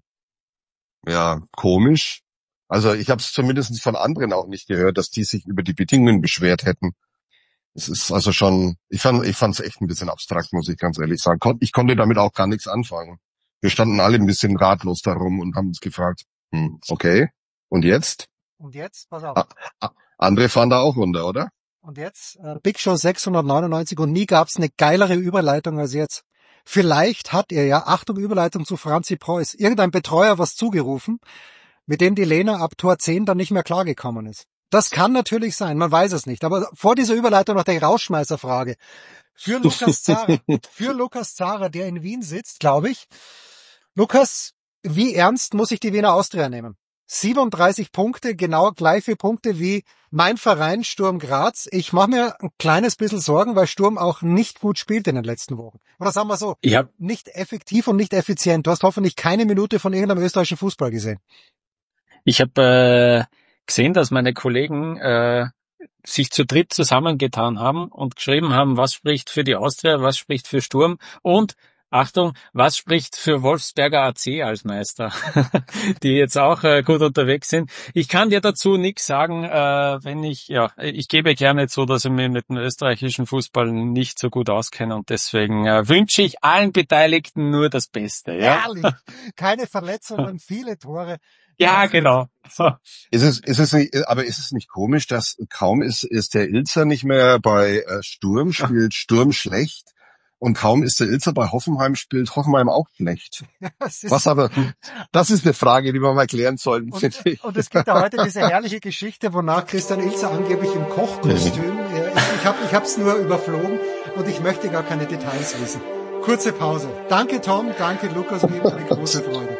ja, komisch. Also ich habe es zumindest von anderen auch nicht gehört, dass die sich über die Bedingungen beschwert hätten. Es ist also schon, ich fand, ich fand es echt ein bisschen abstrakt, muss ich ganz ehrlich sagen. Ich konnte damit auch gar nichts anfangen. Wir standen alle ein bisschen ratlos darum und haben uns gefragt, hm, okay, und jetzt? Und jetzt, pass auf. Ah, ah, andere fahren da auch runter, oder? Und jetzt, äh, Big Show sechshundertneunundneunzig und nie gab's eine geilere Überleitung als jetzt. Vielleicht hat ihr ja, Achtung, Überleitung zu Franzi Preuß, irgendein Betreuer was zugerufen, mit dem die Lena ab Tor zehn dann nicht mehr klargekommen ist. Das kann natürlich sein, man weiß es nicht. Aber vor dieser Überleitung noch die Rausschmeißerfrage. Für Lukas Zara, für Lukas Zara, der in Wien sitzt, glaube ich. Lukas, wie ernst muss ich die Wiener Austria nehmen? siebenunddreißig Punkte, genau gleich viele Punkte wie mein Verein Sturm Graz. Ich mache mir ein kleines bisschen Sorgen, weil Sturm auch nicht gut spielt in den letzten Wochen. Oder sagen wir so, ja. Nicht effektiv und nicht effizient. Du hast hoffentlich keine Minute von irgendeinem österreichischen Fußball gesehen. Ich habe äh, gesehen, dass meine Kollegen äh, sich zu dritt zusammengetan haben und geschrieben haben, was spricht für die Austria, was spricht für Sturm und Achtung, was spricht für Wolfsberger A C als Meister, die jetzt auch äh, gut unterwegs sind. Ich kann dir dazu nichts sagen, äh, wenn ich, ja, ich gebe gerne zu, dass ich mich mit dem österreichischen Fußball nicht so gut auskenne und deswegen äh, wünsche ich allen Beteiligten nur das Beste. Ja? Herrlich, keine Verletzungen, viele Tore. Ja, genau. Ist es, ist es nicht, aber ist es nicht komisch, dass kaum ist, ist der Ilzer nicht mehr bei äh, Sturm, spielt Sturm schlecht? Und kaum ist der Ilzer bei Hoffenheim, spielt Hoffenheim auch schlecht. Was aber, das ist eine Frage, die wir mal klären sollten, und, finde ich. Und es gibt ja heute diese herrliche Geschichte, wonach Christian Ilzer angeblich im Kochkostüm, ich habe ich hab's nur überflogen und ich möchte gar keine Details wissen. Kurze Pause. Danke Tom, danke Lukas, mir eine große Freude.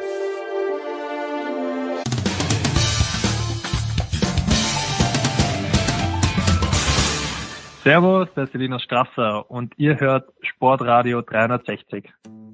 Servus, das ist Elina Strasser und ihr hört Sportradio dreihundertsechzig.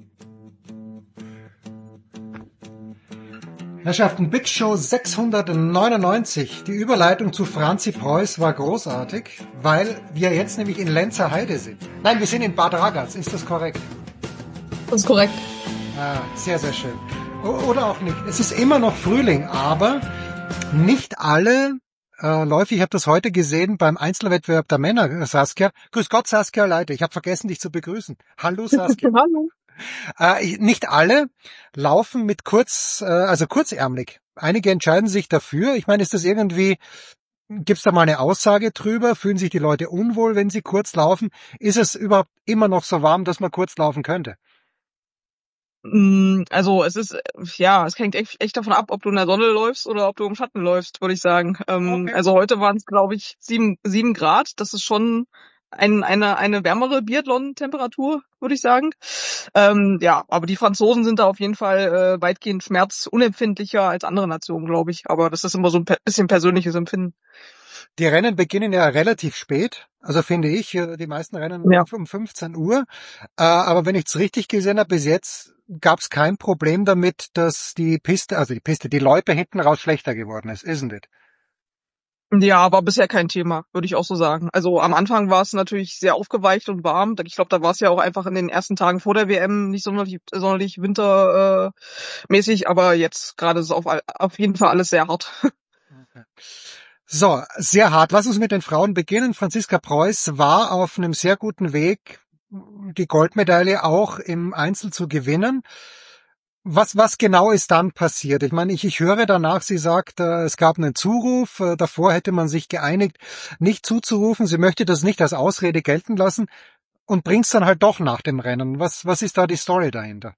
Herrschaften, Big Show sechshundertneunundneunzig. Die Überleitung zu Franzi Preuß war großartig, weil wir jetzt nämlich in Lenzer Heide sind. Nein, wir sind in Bad Ragaz, ist das korrekt? Das ist korrekt. Ah, sehr, sehr schön. Oder auch nicht. Es ist immer noch Frühling, aber nicht alle Äh, Läufe, ich habe das heute gesehen beim Einzelwettbewerb der Männer, Saskia. Grüß Gott, Saskia Leite. Ich habe vergessen, dich zu begrüßen. Hallo, Saskia. Hallo. Äh, nicht alle laufen mit kurz, äh, also kurzärmelig. Einige entscheiden sich dafür. Ich meine, ist das irgendwie, gibt's da mal eine Aussage drüber? Fühlen sich die Leute unwohl, wenn sie kurz laufen? Ist es überhaupt immer noch so warm, dass man kurz laufen könnte? Mm, Also es ist, äh, ja, es hängt echt, echt davon ab, ob du in der Sonne läufst oder ob du im Schatten läufst, würde ich sagen. Ähm, Okay. also heute waren es, glaube ich, sieben, sieben Grad. Das ist schon ein, eine, eine wärmere Biathlon-Temperatur, würde ich sagen. Ähm, ja, aber die Franzosen sind da auf jeden Fall äh, weitgehend schmerzunempfindlicher als andere Nationen, glaube ich. Aber das ist immer so ein pe- bisschen persönliches Empfinden. Die Rennen beginnen ja relativ spät, also finde ich, äh, die meisten Rennen Ja. um fünfzehn Uhr. Äh, aber wenn ich es richtig gesehen habe, bis jetzt gab es kein Problem damit, dass die Piste, also die Piste, die Loipe hinten raus schlechter geworden ist, isn't it? Ja, aber bisher kein Thema, würde ich auch so sagen. Also am Anfang war es natürlich sehr aufgeweicht und warm. Ich glaube, da war es ja auch einfach in den ersten Tagen vor der W M nicht sonderlich, sonderlich wintermäßig, äh, mäßig, aber jetzt gerade ist es auf, all- auf jeden Fall alles sehr hart. So, sehr hart. Lass uns mit den Frauen beginnen. Franziska Preuß war auf einem sehr guten Weg, die Goldmedaille auch im Einzel zu gewinnen. Was, was genau ist dann passiert? Ich meine, ich, ich höre danach, sie sagt, äh, es gab einen Zuruf, äh, davor hätte man sich geeinigt, nicht zuzurufen. Sie möchte das nicht als Ausrede gelten lassen und bringt's dann halt doch nach dem Rennen. Was, was ist da die Story dahinter?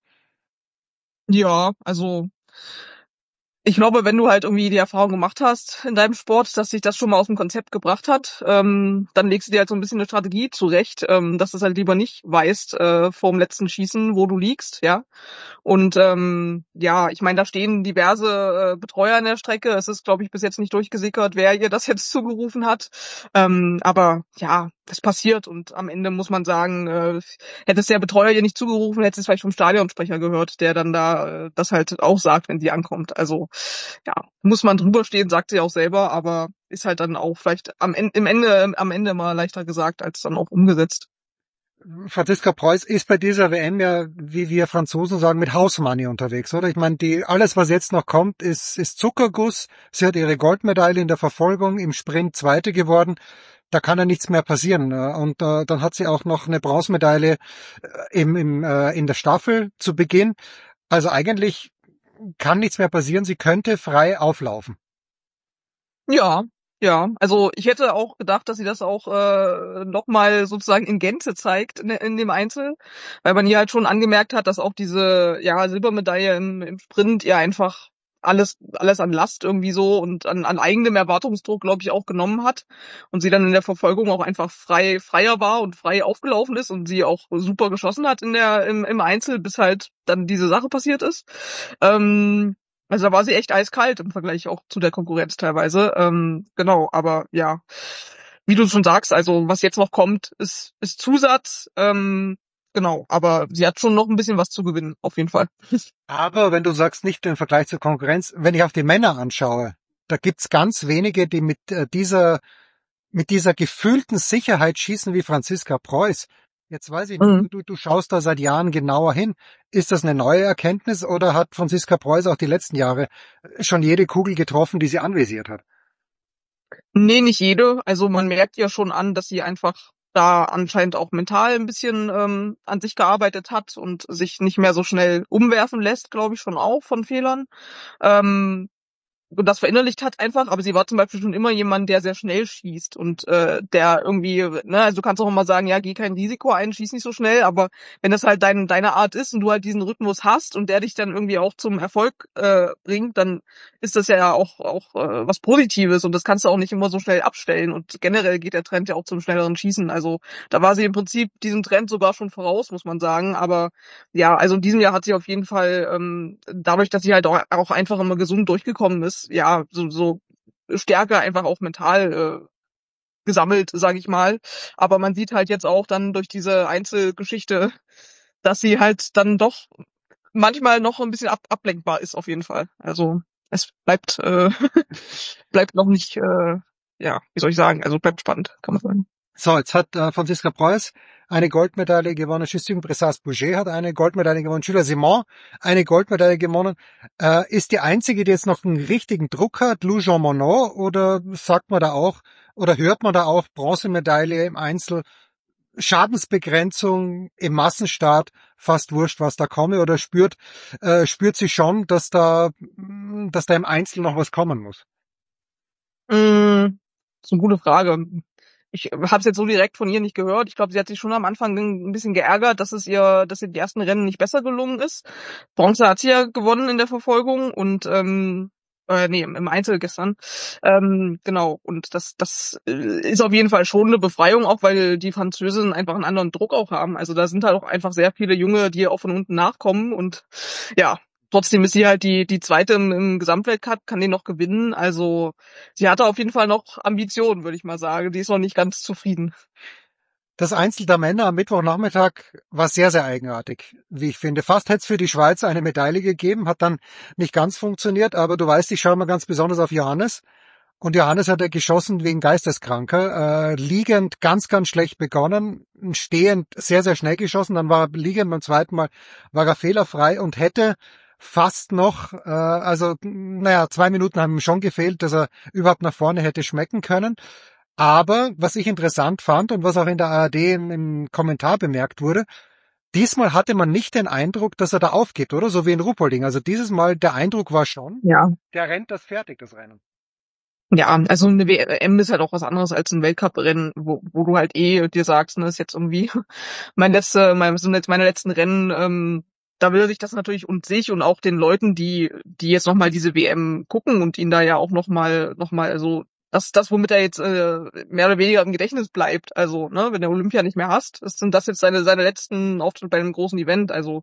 Ja, also ich glaube, wenn du halt irgendwie die Erfahrung gemacht hast in deinem Sport, dass sich das schon mal aus dem Konzept gebracht hat, ähm, dann legst du dir halt so ein bisschen eine Strategie zurecht, ähm, dass du es halt lieber nicht weißt äh, vor dem letzten Schießen, wo du liegst, ja. Und ähm, ja, ich meine, da stehen diverse äh, Betreuer an der Strecke. Es ist, glaube ich, bis jetzt nicht durchgesickert, wer ihr das jetzt zugerufen hat. Ähm, aber ja, das passiert und am Ende muss man sagen, äh, hätte es der Betreuer ihr nicht zugerufen, hätte es vielleicht vom Stadionsprecher gehört, der dann da äh, das halt auch sagt, wenn sie ankommt. Also ja, muss man drüber stehen, sagt sie auch selber, aber ist halt dann auch vielleicht am Ende, im Ende, am Ende mal leichter gesagt als dann auch umgesetzt. Franziska Preuß ist bei dieser W M ja, wie wir Franzosen sagen, mit House Money unterwegs, oder? Ich meine, die, alles, was jetzt noch kommt, ist, ist Zuckerguss. Sie hat ihre Goldmedaille in der Verfolgung im Sprint Zweite geworden. Da kann ja nichts mehr passieren. Und äh, dann hat sie auch noch eine Bronzemedaille äh, im, im, äh, in der Staffel zu Beginn. Also eigentlich kann nichts mehr passieren. Sie könnte frei auflaufen. Ja, ja. Also ich hätte auch gedacht, dass sie das auch äh, nochmal sozusagen in Gänze zeigt in, in dem Einzel, weil man hier halt schon angemerkt hat, dass auch diese ja Silbermedaille im, im Sprint ihr einfach alles alles an Last irgendwie so und an, an eigenem Erwartungsdruck, glaube ich, auch genommen hat und sie dann in der Verfolgung auch einfach frei freier war und frei aufgelaufen ist und sie auch super geschossen hat in der im, im Einzel, bis halt dann diese Sache passiert ist. Ähm, also da war sie echt eiskalt im Vergleich auch zu der Konkurrenz teilweise. Ähm, genau, aber ja, wie du schon sagst, also was jetzt noch kommt, ist, ist Zusatz. Ähm, genau, aber sie hat schon noch ein bisschen was zu gewinnen, auf jeden Fall. Aber wenn du sagst, nicht im Vergleich zur Konkurrenz, wenn ich auf die Männer anschaue, da gibt's ganz wenige, die mit äh, dieser mit dieser gefühlten Sicherheit schießen wie Franziska Preuß. Jetzt weiß ich nicht, Mhm. du, du schaust da seit Jahren genauer hin. Ist das eine neue Erkenntnis oder hat Franziska Preuß auch die letzten Jahre schon jede Kugel getroffen, die sie anvisiert hat? Nee, nicht jede. Also man merkt ja schon an, dass sie einfach da anscheinend auch mental ein bisschen ähm, an sich gearbeitet hat und sich nicht mehr so schnell umwerfen lässt, glaube ich, schon auch von Fehlern. Ähm, und das verinnerlicht hat einfach, aber sie war zum Beispiel schon immer jemand, der sehr schnell schießt und äh, der irgendwie, ne, also du kannst auch immer sagen, ja, geh kein Risiko ein, schieß nicht so schnell, aber wenn das halt dein, deine Art ist und du halt diesen Rhythmus hast und der dich dann irgendwie auch zum Erfolg äh, bringt, dann ist das ja auch auch äh, was Positives und das kannst du auch nicht immer so schnell abstellen und generell geht der Trend ja auch zum schnelleren Schießen, also da war sie im Prinzip diesem Trend sogar schon voraus, muss man sagen, aber ja, also in diesem Jahr hat sie auf jeden Fall ähm, dadurch, dass sie halt auch, auch einfach immer gesund durchgekommen ist, ja, so, so Stärke einfach auch mental äh, gesammelt, sage ich mal. Aber man sieht halt jetzt auch dann durch diese Einzelgeschichte, dass sie halt dann doch manchmal noch ein bisschen ab ablenkbar ist auf jeden Fall. Also es bleibt äh, bleibt noch nicht, äh, ja, wie soll ich sagen, also bleibt spannend, kann man sagen. So, jetzt hat äh, Franziska Preuß eine Goldmedaille gewonnen. Justine Bressas-Boucher hat eine Goldmedaille gewonnen. Jules Simon eine Goldmedaille gewonnen. Äh, ist die einzige, die jetzt noch einen richtigen Druck hat, Lou Jean Monod, oder sagt man da auch, oder hört man da auch Bronzemedaille im Einzel, Schadensbegrenzung im Massenstart, fast wurscht, was da komme, oder spürt, äh, spürt sie schon, dass da, dass da im Einzel noch was kommen muss? Mm, das ist eine gute Frage. ich habe es jetzt so direkt von ihr nicht gehört. Ich glaube, sie hat sich schon am Anfang ein bisschen geärgert, dass es ihr, dass ihr die ersten Rennen nicht besser gelungen ist. Bronze hat sie ja gewonnen in der Verfolgung und ähm, äh, nee, im Einzel gestern. Ähm, genau, und das das ist auf jeden Fall schon eine Befreiung, auch weil die Französinnen einfach einen anderen Druck auch haben. Also da sind halt auch einfach sehr viele Junge, die auch von unten nachkommen und ja, trotzdem ist sie halt die die zweite im, im Gesamtweltcup, kann den noch gewinnen. Also sie hatte auf jeden Fall noch Ambitionen, würde ich mal sagen. Die ist noch nicht ganz zufrieden. Das Einzel der Männer am Mittwochnachmittag war sehr, sehr eigenartig, wie ich finde. Fast hätte es für die Schweiz eine Medaille gegeben, hat dann nicht ganz funktioniert, aber du weißt, ich schaue mal ganz besonders auf Johannes. Und Johannes hat er geschossen wegen Geisteskranker, äh, liegend ganz, ganz schlecht begonnen, stehend sehr, sehr schnell geschossen, dann war er liegend beim zweiten Mal, war er fehlerfrei und hätte fast noch, äh, also naja, zwei Minuten haben ihm schon gefehlt, dass er überhaupt nach vorne hätte schmecken können. Aber was ich interessant fand und was auch in der A R D im, im Kommentar bemerkt wurde, diesmal hatte man nicht den Eindruck, dass er da aufgibt, oder? So wie in Ruhpolding. Also dieses Mal, der Eindruck war schon, ja, der rennt das fertig, das Rennen. Ja, also eine W M ist halt auch was anderes als ein Weltcuprennen, wo, wo du halt eh dir sagst, ne, ist jetzt irgendwie mein letzte, mein, sind jetzt meine letzten Rennen, ähm, da will sich das natürlich und sich und auch den Leuten, die, die jetzt nochmal diese W M gucken und ihn da ja auch nochmal, nochmal, also, das ist das, womit er jetzt äh, mehr oder weniger im Gedächtnis bleibt. Also, ne, wenn der Olympia nicht mehr hast, ist, sind das jetzt seine, seine letzten Auftritte bei einem großen Event. Also,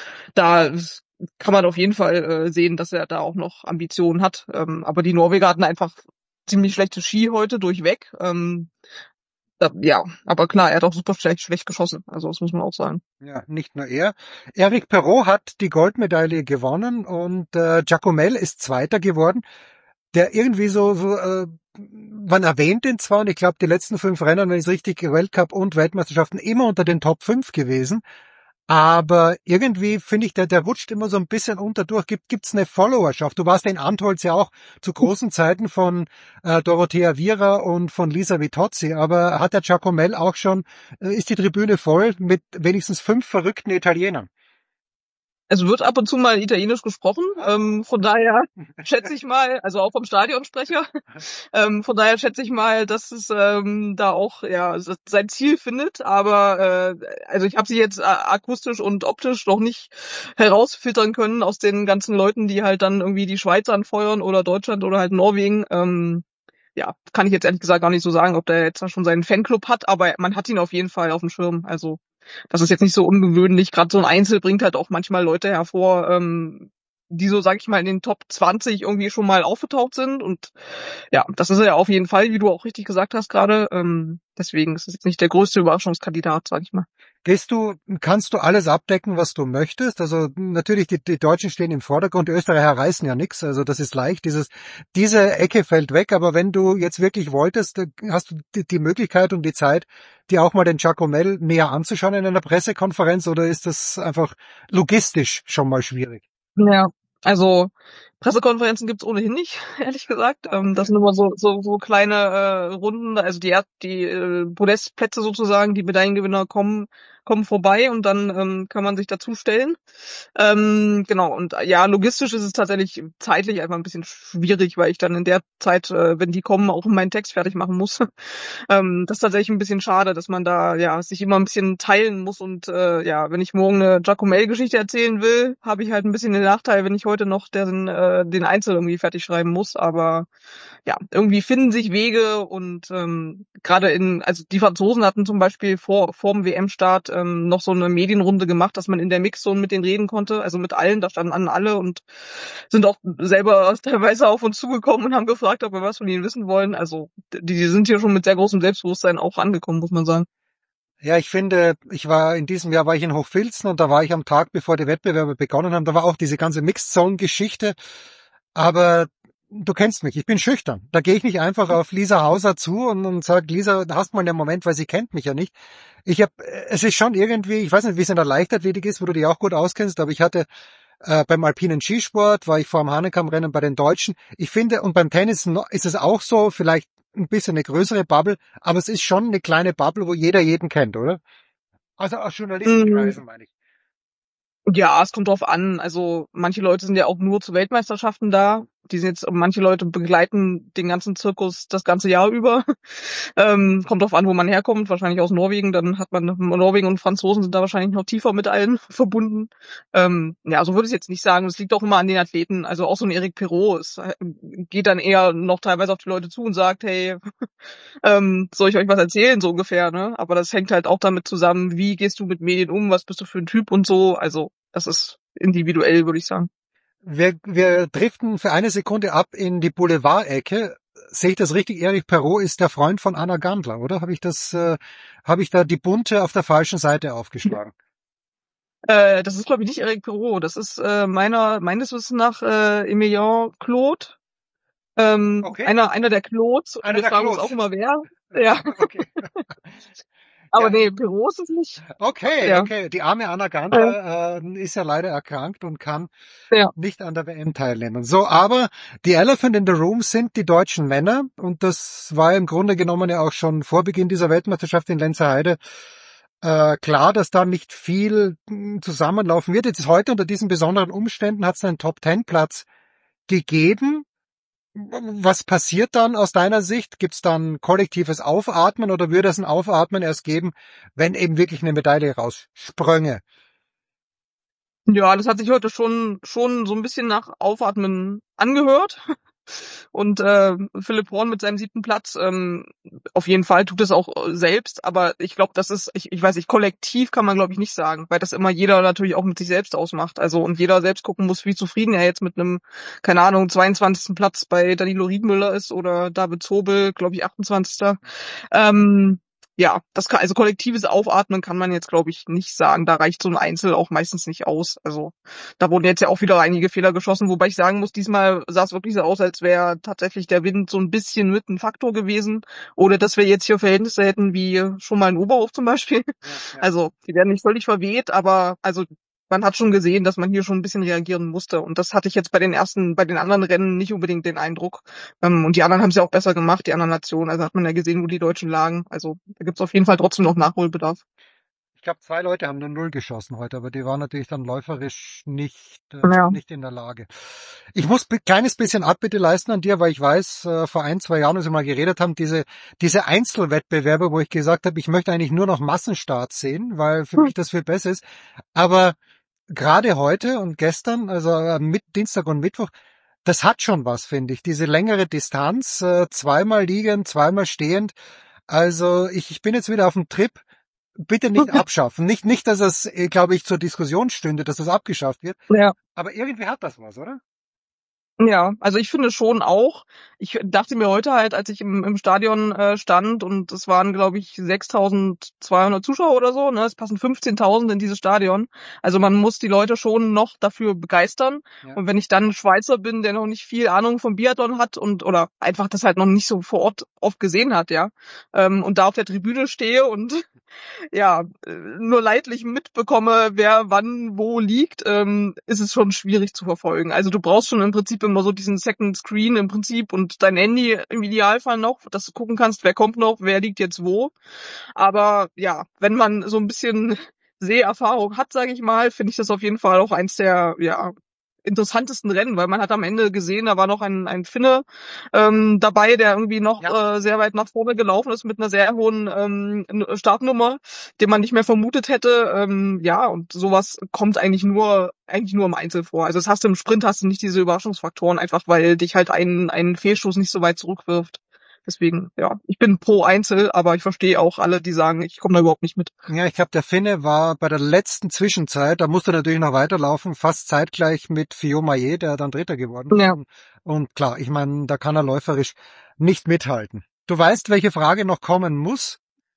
da kann man auf jeden Fall äh, sehen, dass er da auch noch Ambitionen hat. Ähm, aber die Norweger hatten einfach ziemlich schlechte Ski heute durchweg. Ähm, da, ja, aber klar, er hat auch super schlecht, schlecht geschossen. Also das muss man auch sagen. Ja, nicht nur er. Eric Perrault hat die Goldmedaille gewonnen und äh, Giacomel ist Zweiter geworden. Der irgendwie so, so äh, man erwähnt ihn zwar, und ich glaube, die letzten fünf Rennen, wenn ich es richtig, Weltcup und Weltmeisterschaften immer unter den Top fünf gewesen. Aber irgendwie finde ich, der, der rutscht immer so ein bisschen unter durch. Gibt, gibt's eine Followerschaft? Du warst in Antholz ja auch zu großen Zeiten von äh, Dorothea Viera und von Lisa Vitozzi. Aber hat der Giacomel auch schon, äh, ist die Tribüne voll mit wenigstens fünf verrückten Italienern? Es wird ab und zu mal Italienisch gesprochen, ähm, von daher schätze ich mal, also auch vom Stadionsprecher, ähm, von daher schätze ich mal, dass es ähm, da auch ja sein Ziel findet, aber äh, also ich habe sie jetzt akustisch und optisch noch nicht herausfiltern können aus den ganzen Leuten, die halt dann irgendwie die Schweiz anfeuern oder Deutschland oder halt Norwegen. Ähm, ja, kann ich jetzt ehrlich gesagt gar nicht so sagen, ob der jetzt schon seinen Fanclub hat, aber man hat ihn auf jeden Fall auf dem Schirm, also das ist jetzt nicht so ungewöhnlich. Gerade so ein Einzel bringt halt auch manchmal Leute hervor, ähm, die so, sag ich mal, in den Top zwanzig irgendwie schon mal aufgetaucht sind. Und ja, das ist er ja auf jeden Fall, wie du auch richtig gesagt hast gerade. Ähm, deswegen ist es jetzt nicht der größte Überraschungskandidat, sag ich mal. Gehst du, kannst du alles abdecken, was du möchtest? Also natürlich, die, die Deutschen stehen im Vordergrund, die Österreicher reißen ja nichts, also das ist leicht, dieses, diese Ecke fällt weg, aber wenn du jetzt wirklich wolltest, hast du die, die Möglichkeit und die Zeit, dir auch mal den Giacomel näher anzuschauen in einer Pressekonferenz, oder ist das einfach logistisch schon mal schwierig? Ja, also Pressekonferenzen gibt's ohnehin nicht, ehrlich gesagt. Ähm, das sind immer so so, so kleine äh, Runden, also die die äh, Podestplätze sozusagen, die Medaillengewinner kommen kommen vorbei und dann ähm, kann man sich dazu stellen. Ähm, genau, und ja, logistisch ist es tatsächlich zeitlich einfach ein bisschen schwierig, weil ich dann in der Zeit, äh, wenn die kommen, auch meinen Text fertig machen muss. ähm, das ist tatsächlich ein bisschen schade, dass man da ja sich immer ein bisschen teilen muss und äh, ja, wenn ich morgen eine Giacomel-Geschichte erzählen will, habe ich halt ein bisschen den Nachteil, wenn ich heute noch den, äh, den Einzel irgendwie fertig schreiben muss, aber ja, irgendwie finden sich Wege und ähm, gerade in, also die Franzosen hatten zum Beispiel vor vor dem W M-Start ähm, noch so eine Medienrunde gemacht, dass man in der Mixzone mit denen reden konnte, also mit allen, da standen an alle und sind auch selber teilweise auf uns zugekommen und haben gefragt, ob wir was von ihnen wissen wollen. Also die, die sind hier schon mit sehr großem Selbstbewusstsein auch angekommen, muss man sagen. Ja, ich finde, ich war in diesem Jahr war ich in Hochfilzen und da war ich am Tag, bevor die Wettbewerbe begonnen haben, da war auch diese ganze Mixed-Zone-Geschichte, aber du kennst mich, ich bin schüchtern. Da gehe ich nicht einfach auf Lisa Hauser zu und, und sage, Lisa, hast mal einen Moment, weil sie kennt mich ja nicht. Ich habe, es ist schon irgendwie, ich weiß nicht, wie es in der Leichtathletik ist, wo du dich auch gut auskennst, aber ich hatte äh, beim alpinen Skisport, war ich vor dem Hanekamp-Rennen bei den Deutschen. Ich finde, und beim Tennis ist es auch so, vielleicht ein bisschen eine größere Bubble, aber es ist schon eine kleine Bubble, wo jeder jeden kennt, oder? Also aus Journalistenkreisen, meine ich. Ja, es kommt drauf an. Also manche Leute sind ja auch nur zu Weltmeisterschaften da. die sind jetzt, manche Leute begleiten den ganzen Zirkus das ganze Jahr über. ähm, kommt drauf an, wo man herkommt, wahrscheinlich aus Norwegen, dann hat man, Norwegen und Franzosen sind da wahrscheinlich noch tiefer mit allen verbunden. Ähm, ja, so würde ich jetzt nicht sagen, es liegt auch immer an den Athleten, also auch so ein Eric Perrault, es geht dann eher noch teilweise auf die Leute zu und sagt, hey, ähm, soll ich euch was erzählen, so ungefähr, ne? Aber das hängt halt auch damit zusammen, wie gehst du mit Medien um, was bist du für ein Typ und so, also das ist individuell, würde ich sagen. Wir, wir driften für eine Sekunde ab in die Boulevard-Ecke. Sehe ich das richtig? Eric Perrault ist der Freund von Anna Gandler, oder? Habe ich das, äh, habe ich da die Bunte auf der falschen Seite aufgeschlagen? Äh, das ist, glaube ich, nicht Eric Perrault. Das ist äh, meiner, meines Wissens nach äh, Emilien Claude. Ähm, okay. Einer, einer der Claudes. Einer wir der fragen Claudes. uns auch immer, wer. Ja. Okay. Aber ja. Nee, Perrault ist es nicht. Okay, ja. okay. Die arme Anna Gandler äh, ist ja leider erkrankt und kann ja. nicht an der W M teilnehmen. So, aber die Elephant in the Room sind die deutschen Männer. Und das war im Grunde genommen ja auch schon vor Beginn dieser Weltmeisterschaft in Lenzerheide äh, klar, dass da nicht viel zusammenlaufen wird. Jetzt heute unter diesen besonderen Umständen hat es einen Top-Ten-Platz gegeben. Was passiert dann aus deiner Sicht? Gibt es dann kollektives Aufatmen oder würde es ein Aufatmen erst geben, wenn eben wirklich eine Medaille raussprönge? Ja, das hat sich heute schon schon so ein bisschen nach Aufatmen angehört. Und äh, Philipp Horn mit seinem siebten Platz, ähm, auf jeden Fall tut es auch selbst, aber ich glaube, das ist, ich, ich weiß nicht, kollektiv kann man glaube ich nicht sagen, weil das immer jeder natürlich auch mit sich selbst ausmacht. Also und jeder selbst gucken muss, wie zufrieden er jetzt mit einem, keine Ahnung, zweiundzwanzigsten Platz bei Danilo Riedmüller ist oder David Zobel, glaube ich, achtundzwanzigsten Ähm, ja, das kann, also kollektives Aufatmen kann man jetzt, glaube ich, nicht sagen. Da reicht so ein Einzel auch meistens nicht aus. Also da wurden jetzt ja auch wieder einige Fehler geschossen, wobei ich sagen muss, diesmal sah es wirklich so aus, als wäre tatsächlich der Wind so ein bisschen mit ein Faktor gewesen. Oder dass wir jetzt hier Verhältnisse hätten wie schon mal in Oberhof zum Beispiel. Ja, ja. Also die werden nicht völlig verweht, aber also man hat schon gesehen, dass man hier schon ein bisschen reagieren musste. Und das hatte ich jetzt bei den ersten, bei den anderen Rennen nicht unbedingt den Eindruck. Und die anderen haben es ja auch besser gemacht, die anderen Nationen. Also hat man ja gesehen, wo die Deutschen lagen. Also da gibt es auf jeden Fall trotzdem noch Nachholbedarf. Ich glaube, zwei Leute haben nur Null geschossen heute, aber die waren natürlich dann läuferisch nicht, äh, ja. nicht in der Lage. Ich muss ein kleines bisschen Abbitte leisten an dir, weil ich weiß, äh, vor ein, zwei Jahren, als wir mal geredet haben, diese, diese Einzelwettbewerbe, wo ich gesagt habe, ich möchte eigentlich nur noch Massenstarts sehen, weil für hm. mich das viel besser ist. Aber gerade heute und gestern, also mit Dienstag und Mittwoch, das hat schon was, finde ich. Diese längere Distanz, äh, zweimal liegend, zweimal stehend. Also ich, ich bin jetzt wieder auf dem Trip. Bitte nicht abschaffen. Nicht, nicht, dass es, glaube ich, zur Diskussion stünde, dass es abgeschafft wird. Ja. Aber irgendwie hat das was, oder? Ja, also ich finde schon auch. Ich dachte mir heute halt, als ich im, im Stadion äh, stand und es waren, glaube ich, sechstausendzweihundert Zuschauer oder so, ne, es passen fünfzehntausend in dieses Stadion. Also man muss die Leute schon noch dafür begeistern. Ja. Und wenn ich dann Schweizer bin, der noch nicht viel Ahnung vom Biathlon hat und oder einfach das halt noch nicht so vor Ort oft gesehen hat, ja, ähm, und da auf der Tribüne stehe und ja, nur leidlich mitbekomme, wer wann wo liegt, ähm, ist es schon schwierig zu verfolgen. Also du brauchst schon im Prinzip immer so diesen Second Screen im Prinzip und dein Handy im Idealfall noch, dass du gucken kannst, wer kommt noch, wer liegt jetzt wo. Aber ja, wenn man so ein bisschen Seherfahrung hat, sage ich mal, finde ich das auf jeden Fall auch eins der, ja, interessantesten Rennen, weil man hat am Ende gesehen, da war noch ein, ein Finne ähm, dabei, der irgendwie noch ja. äh, sehr weit nach vorne gelaufen ist mit einer sehr hohen ähm, Startnummer, den man nicht mehr vermutet hätte. Ähm, ja, und sowas kommt eigentlich nur eigentlich nur im Einzel vor. Also das hast du im Sprint, hast du nicht diese Überraschungsfaktoren, einfach weil dich halt ein, ein Fehlstoß nicht so weit zurückwirft. Deswegen, ja, ich bin pro Einzel, aber ich verstehe auch alle, die sagen, ich komme da überhaupt nicht mit. Ja, ich glaube, der Finne war bei der letzten Zwischenzeit, da musste er natürlich noch weiterlaufen, fast zeitgleich mit Fillon Maillet, der dann Dritter geworden ist. Ja. Und klar, ich meine, da kann er läuferisch nicht mithalten. Du weißt, welche Frage noch kommen muss?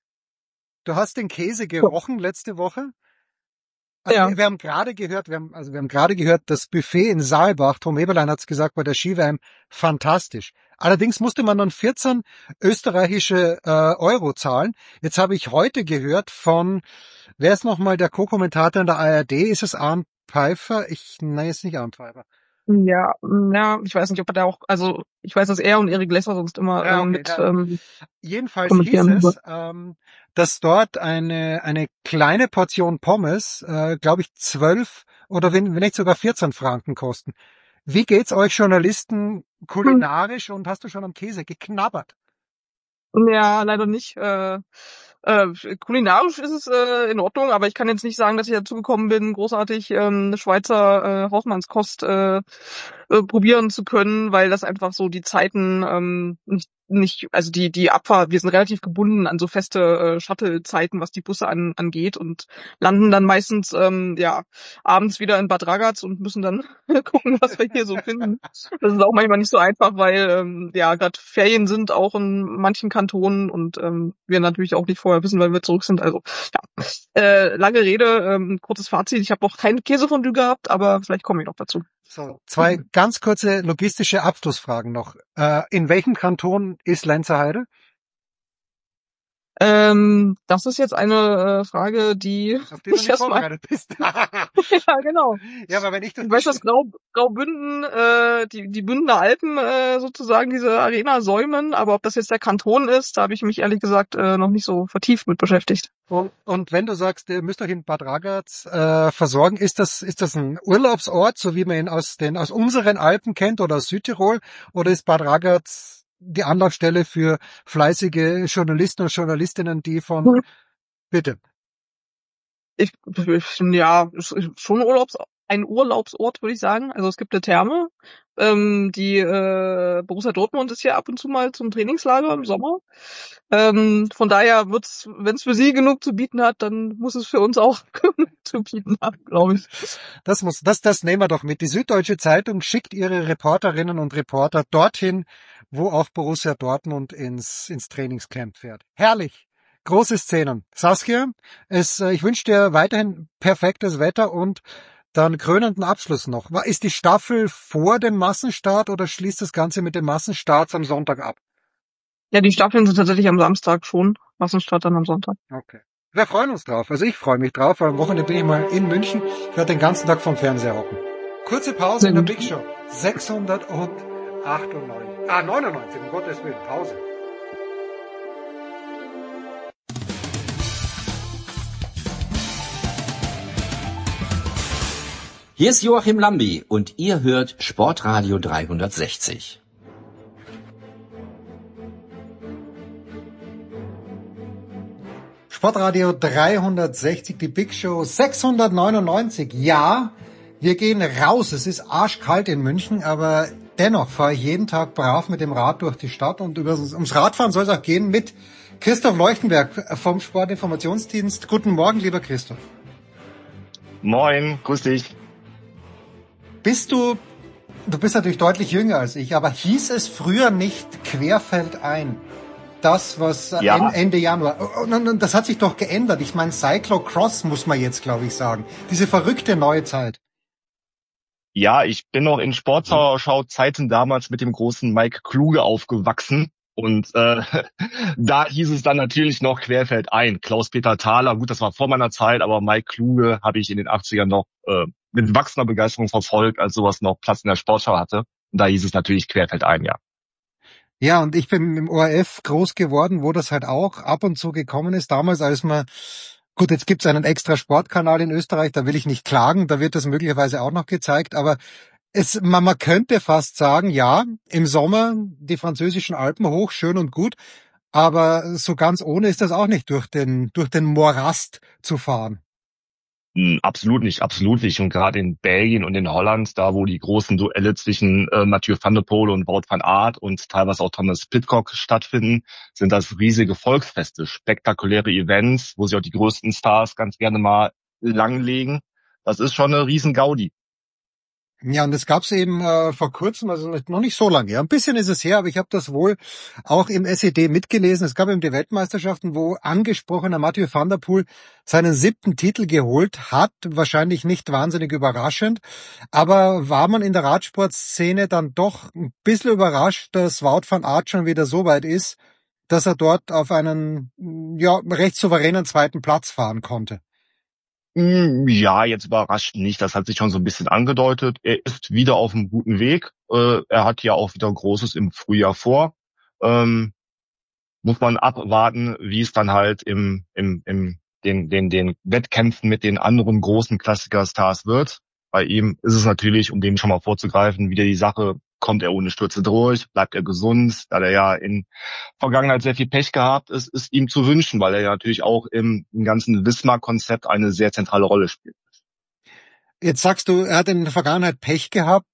Du hast den Käse gerochen letzte Woche? Also ja. Wir, wir haben gerade gehört, wir haben, also wir haben gerade gehört, das Buffet in Saalbach, Tom Eberlein hat's gesagt, bei der Ski-W M, fantastisch. Allerdings musste man dann vierzehn österreichische äh, Euro zahlen. Jetzt habe ich heute gehört von, wer ist nochmal der Co-Kommentator in der A R D? Ist es Arndt Pfeiffer? Ich, nein, ist nicht Arndt Pfeiffer. Ja, ja, ich weiß nicht, ob er da auch, also ich weiß, dass er und Erik Lesser sonst immer ja, okay, ähm, mit ja. ähm, Jedenfalls hieß es, ähm, dass dort eine eine kleine Portion Pommes, äh, glaube ich, zwölf oder wenn, wenn nicht sogar vierzehn Franken kosten. Wie geht's euch Journalisten kulinarisch und hast du schon am Käse geknabbert? Ja, leider nicht. Äh, äh, kulinarisch ist es äh, in Ordnung, aber ich kann jetzt nicht sagen, dass ich dazu gekommen bin, großartig ähm, Schweizer äh, Hausmannskost äh, äh, probieren zu können, weil das einfach so die Zeiten ähm, nicht nicht, also die die Abfahrt, wir sind relativ gebunden an so feste äh, Shuttle-Zeiten, was die Busse an, angeht und landen dann meistens ähm, ja abends wieder in Bad Ragaz und müssen dann gucken, was wir hier so finden. Das ist auch manchmal nicht so einfach, weil ähm, ja gerade Ferien sind auch in manchen Kantonen und ähm, wir natürlich auch nicht vorher wissen, wann wir zurück sind. Also ja, äh, lange Rede, ähm, kurzes Fazit. Ich habe noch kein Käsefondue gehabt, aber vielleicht komme ich noch dazu. So, zwei ganz kurze logistische Abschlussfragen noch. Äh, in welchem Kanton ist Lenzerheide? Ähm, das ist jetzt eine äh, Frage, die auf die du nicht vorbereitet bist. Ja, genau. Ja, aber wenn ich das ich weiß, dass Grau, Graubünden, äh, die die Bündner Alpen äh, sozusagen diese Arena säumen, aber ob das jetzt der Kanton ist, da habe ich mich ehrlich gesagt äh, noch nicht so vertieft mit beschäftigt. Und, und wenn du sagst, ihr müsst euch in Bad Ragaz äh, versorgen, ist das ist das ein Urlaubsort, so wie man ihn aus den aus unseren Alpen kennt oder aus Südtirol, oder ist Bad Ragaz die Anlaufstelle für fleißige Journalisten und Journalistinnen, die von hm. bitte. Ich, ja, schon Urlaubs, ein Urlaubsort, würde ich sagen. Also es gibt eine Therme. Ähm, die äh, Borussia Dortmund ist ja ab und zu mal zum Trainingslager im Sommer. Ähm, von daher wird's, wenn es für sie genug zu bieten hat, dann muss es für uns auch genug zu bieten haben, glaube ich. Das muss, das, das nehmen wir doch mit. Die Süddeutsche Zeitung schickt ihre Reporterinnen und Reporter dorthin, wo auch Borussia Dortmund ins, ins Trainingscamp fährt. Herrlich. Große Szenen. Saskia, es, ich wünsche dir weiterhin perfektes Wetter und dann krönenden Abschluss noch. Ist die Staffel vor dem Massenstart oder schließt das Ganze mit dem Massenstart am Sonntag ab? Ja, die Staffeln sind tatsächlich am Samstag schon. Massenstart dann am Sonntag. Okay. Wir freuen uns drauf. Also ich freue mich drauf, weil am Wochenende bin ich mal in München. Ich werde den ganzen Tag vom Fernseher hocken. Kurze Pause in der Big Show. sechshundertachtundneunzig. Ah, neunundneunzig, um Gottes Willen. Pause. Hier ist Joachim Lambi und ihr hört Sportradio dreihundertsechzig. Sportradio dreihundertsechzig, die Big Show sechshundertneunundneunzig. Ja, wir gehen raus. Es ist arschkalt in München, aber dennoch fahre ich jeden Tag brav mit dem Rad durch die Stadt und ums Radfahren soll es auch gehen mit Christoph Leuchtenberg vom Sportinformationsdienst. Guten Morgen, lieber Christoph. Moin, grüß dich. Bist du, du bist natürlich deutlich jünger als ich, aber hieß es früher nicht querfeldein? Das, was ja. Ende Januar, und das hat sich doch geändert. Ich meine, Cyclocross muss man jetzt, glaube ich, sagen. Diese verrückte neue Zeit. Ja, ich bin noch in Sportschau-Zeiten damals mit dem großen Mike Kluge aufgewachsen. Und äh, da hieß es dann natürlich noch querfeldein. Klaus-Peter Thaler, gut, das war vor meiner Zeit, aber Mike Kluge habe ich in den achtzigern noch äh, mit wachsender Begeisterung verfolgt, als sowas noch Platz in der Sportschau hatte. Und da hieß es natürlich querfeldein, ja. Ja, und ich bin im O R F groß geworden, wo das halt auch ab und zu gekommen ist. Damals, als man, gut, jetzt gibt's einen extra Sportkanal in Österreich, da will ich nicht klagen, da wird das möglicherweise auch noch gezeigt, aber es, man, man könnte fast sagen, ja, im Sommer die französischen Alpen hoch, schön und gut, aber so ganz ohne ist das auch nicht, durch den, durch den Morast zu fahren. Absolut nicht, absolut nicht. Und gerade in Belgien und in Holland, da wo die großen Duelle zwischen äh, Mathieu van der Poel und Wout van Aert und teilweise auch Thomas Pidcock stattfinden, sind das riesige Volksfeste, spektakuläre Events, wo sich auch die größten Stars ganz gerne mal langlegen. Das ist schon eine riesen Gaudi. Ja, und das gab's eben äh, vor kurzem, also noch nicht so lange. Ja, ein bisschen ist es her, aber ich habe das wohl auch im S E D mitgelesen. Es gab eben die Weltmeisterschaften, wo angesprochener Mathieu van der Poel seinen siebten Titel geholt hat. Wahrscheinlich nicht wahnsinnig überraschend, aber war man in der Radsportszene dann doch ein bisschen überrascht, dass Wout van Aert schon wieder so weit ist, dass er dort auf einen ja recht souveränen zweiten Platz fahren konnte. Ja, jetzt überrascht nicht. Das hat sich schon so ein bisschen angedeutet. Er ist wieder auf einem guten Weg. Äh, er hat ja auch wieder Großes im Frühjahr vor. Ähm, muss man abwarten, wie es dann halt im, im, im, den, den, den Wettkämpfen mit den anderen großen Klassiker-Stars wird. Bei ihm ist es natürlich, um dem schon mal vorzugreifen, wieder die Sache, kommt er ohne Stürze durch, bleibt er gesund, da er ja in Vergangenheit sehr viel Pech gehabt ist, ist ihm zu wünschen, weil er ja natürlich auch im, im ganzen Wismar-Konzept eine sehr zentrale Rolle spielt. Jetzt sagst du, er hat in der Vergangenheit Pech gehabt.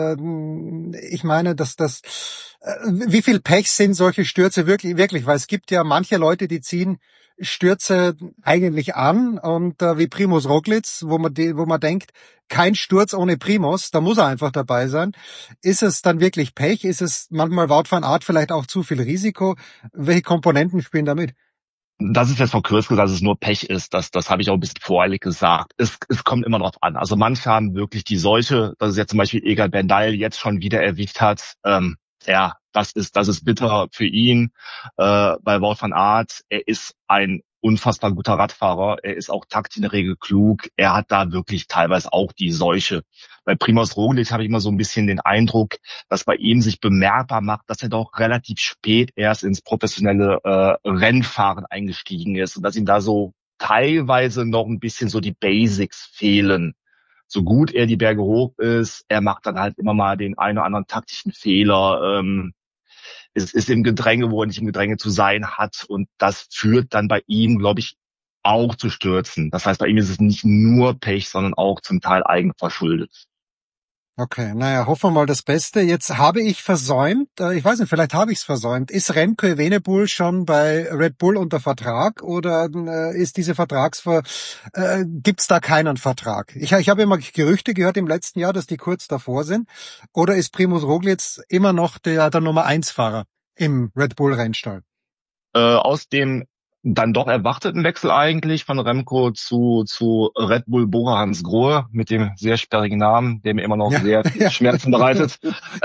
Ich meine, dass das, wie viel Pech sind solche Stürze wirklich, wirklich? Weil es gibt ja manche Leute, die ziehen Stürze eigentlich an und wie Primož Roglič, wo man die, wo man denkt, kein Sturz ohne Primož, da muss er einfach dabei sein. Ist es dann wirklich Pech? Ist es manchmal Wout van Aert vielleicht auch zu viel Risiko? Welche Komponenten spielen damit? Das ist jetzt von Kurs gesagt, dass es nur Pech ist. Das, das habe ich auch ein bisschen voreilig gesagt. Es, es kommt immer drauf an. Also manche haben wirklich die Seuche, dass es jetzt zum Beispiel Egan Bernal jetzt schon wieder erwischt hat. Ähm, ja, das ist, das ist bitter für ihn. Äh, bei Wout van Aert, er ist ein unfassbar guter Radfahrer. Er ist auch taktisch in der Regel klug. Er hat da wirklich teilweise auch die Seuche. Bei Primož Roglič habe ich immer so ein bisschen den Eindruck, dass bei ihm sich bemerkbar macht, dass er doch relativ spät erst ins professionelle äh, Rennfahren eingestiegen ist und dass ihm da so teilweise noch ein bisschen so die Basics fehlen. So gut er die Berge hoch ist, er macht dann halt immer mal den einen oder anderen taktischen Fehler. Ähm, es ist im Gedränge, wo er nicht im Gedränge zu sein hat. Und das führt dann bei ihm, glaube ich, auch zu Stürzen. Das heißt, bei ihm ist es nicht nur Pech, sondern auch zum Teil eigenverschuldet. Okay, naja, hoffen wir mal das Beste. Jetzt habe ich versäumt, äh, ich weiß nicht, vielleicht habe ich es versäumt. Ist Remco Evenepoel schon bei Red Bull unter Vertrag oder äh, ist diese Vertragsver... Äh, gibt's da keinen Vertrag? Ich, ich habe immer Gerüchte gehört im letzten Jahr, dass die kurz davor sind. Oder ist Primož Roglič immer noch der, der Nummer eins Fahrer im Red Bull Rennstall? Äh, aus dem dann doch erwarteten Wechsel eigentlich von Remco zu zu Red Bull Bora-Hansgrohe mit dem sehr sperrigen Namen, der mir immer noch ja, sehr ja. Schmerzen bereitet.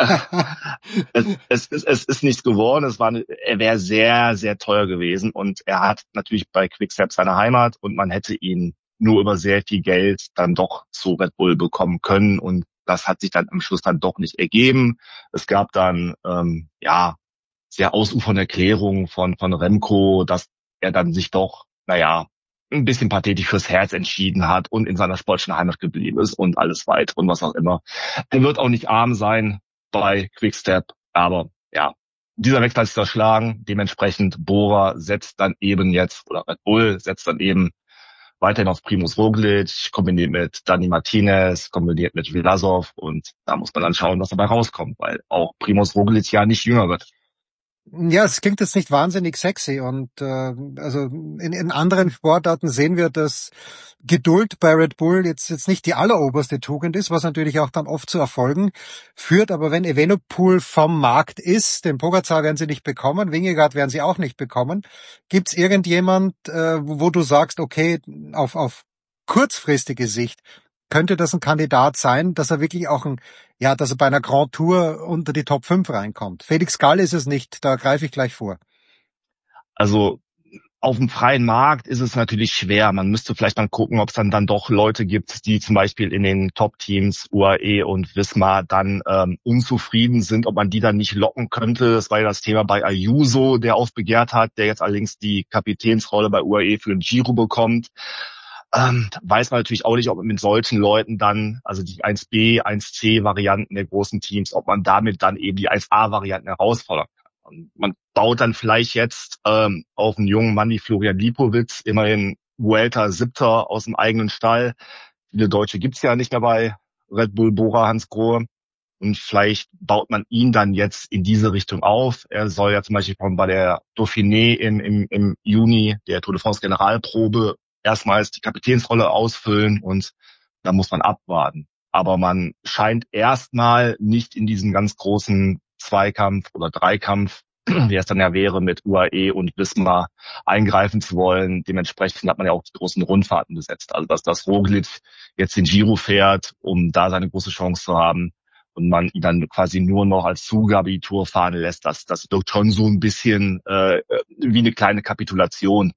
es, es, es, es ist nichts geworden. Es war, er wäre sehr, sehr teuer gewesen und er hat natürlich bei Quickstep seine Heimat und man hätte ihn nur über sehr viel Geld dann doch zu Red Bull bekommen können und das hat sich dann am Schluss dann doch nicht ergeben. Es gab dann ähm, ja sehr ausufernde Erklärungen von von Remco, dass er dann sich doch, naja, ein bisschen pathetisch fürs Herz entschieden hat und in seiner sportlichen Heimat geblieben ist und alles weiter und was auch immer. Er wird auch nicht arm sein bei Quickstep, aber ja, dieser Wechsel hat sich zerschlagen. Dementsprechend Bora setzt dann eben jetzt, oder Red Bull setzt dann eben weiterhin auf Primož Roglič, kombiniert mit Dani Martinez, kombiniert mit Vlasov und da muss man dann schauen, was dabei rauskommt, weil auch Primož Roglič ja nicht jünger wird. Ja, es klingt jetzt nicht wahnsinnig sexy und äh, also in, in anderen Sportarten sehen wir, dass Geduld bei Red Bull jetzt jetzt nicht die alleroberste Tugend ist, was natürlich auch dann oft zu Erfolgen führt. Aber wenn Evenepoel vom Markt ist, den Pogačar werden sie nicht bekommen, Vingegaard werden sie auch nicht bekommen. Gibt's irgendjemand, äh, wo du sagst, okay, auf auf kurzfristige Sicht könnte das ein Kandidat sein, dass er wirklich auch ein, ja, dass er bei einer Grand Tour unter die Top fünf reinkommt? Felix Gall ist es nicht, da greife ich gleich vor. Also auf dem freien Markt ist es natürlich schwer. Man müsste vielleicht dann gucken, ob es dann dann doch Leute gibt, die zum Beispiel in den Top-Teams U A E und Visma dann ähm, unzufrieden sind, ob man die dann nicht locken könnte. Das war ja das Thema bei Ayuso, der aufbegehrt hat, der jetzt allerdings die Kapitänsrolle bei U A E für den Giro bekommt. Ähm, weiß man natürlich auch nicht, ob man mit solchen Leuten dann, also die eins B, eins C Varianten der großen Teams, ob man damit dann eben die eins A Varianten herausfordern kann. Und man baut dann vielleicht jetzt ähm, auf einen jungen Mann wie Florian Lipowitz, immerhin Vuelta Siebter aus dem eigenen Stall. Viele Deutsche gibt's ja nicht mehr bei Red Bull Bora-Hansgrohe. Und vielleicht baut man ihn dann jetzt in diese Richtung auf. Er soll ja zum Beispiel bei der Dauphiné im, im, im Juni, der Tour de France Generalprobe, erstmals die Kapitänsrolle ausfüllen und da muss man abwarten. Aber man scheint erstmal nicht in diesen ganz großen Zweikampf oder Dreikampf, wie es dann ja wäre, mit U A E und Visma eingreifen zu wollen. Dementsprechend hat man ja auch die großen Rundfahrten besetzt. Also dass das Roglič jetzt den Giro fährt, um da seine große Chance zu haben und man ihn dann quasi nur noch als Zugabe die Tour fahren lässt, das, das wirkt schon so ein bisschen äh, wie eine kleine Kapitulation.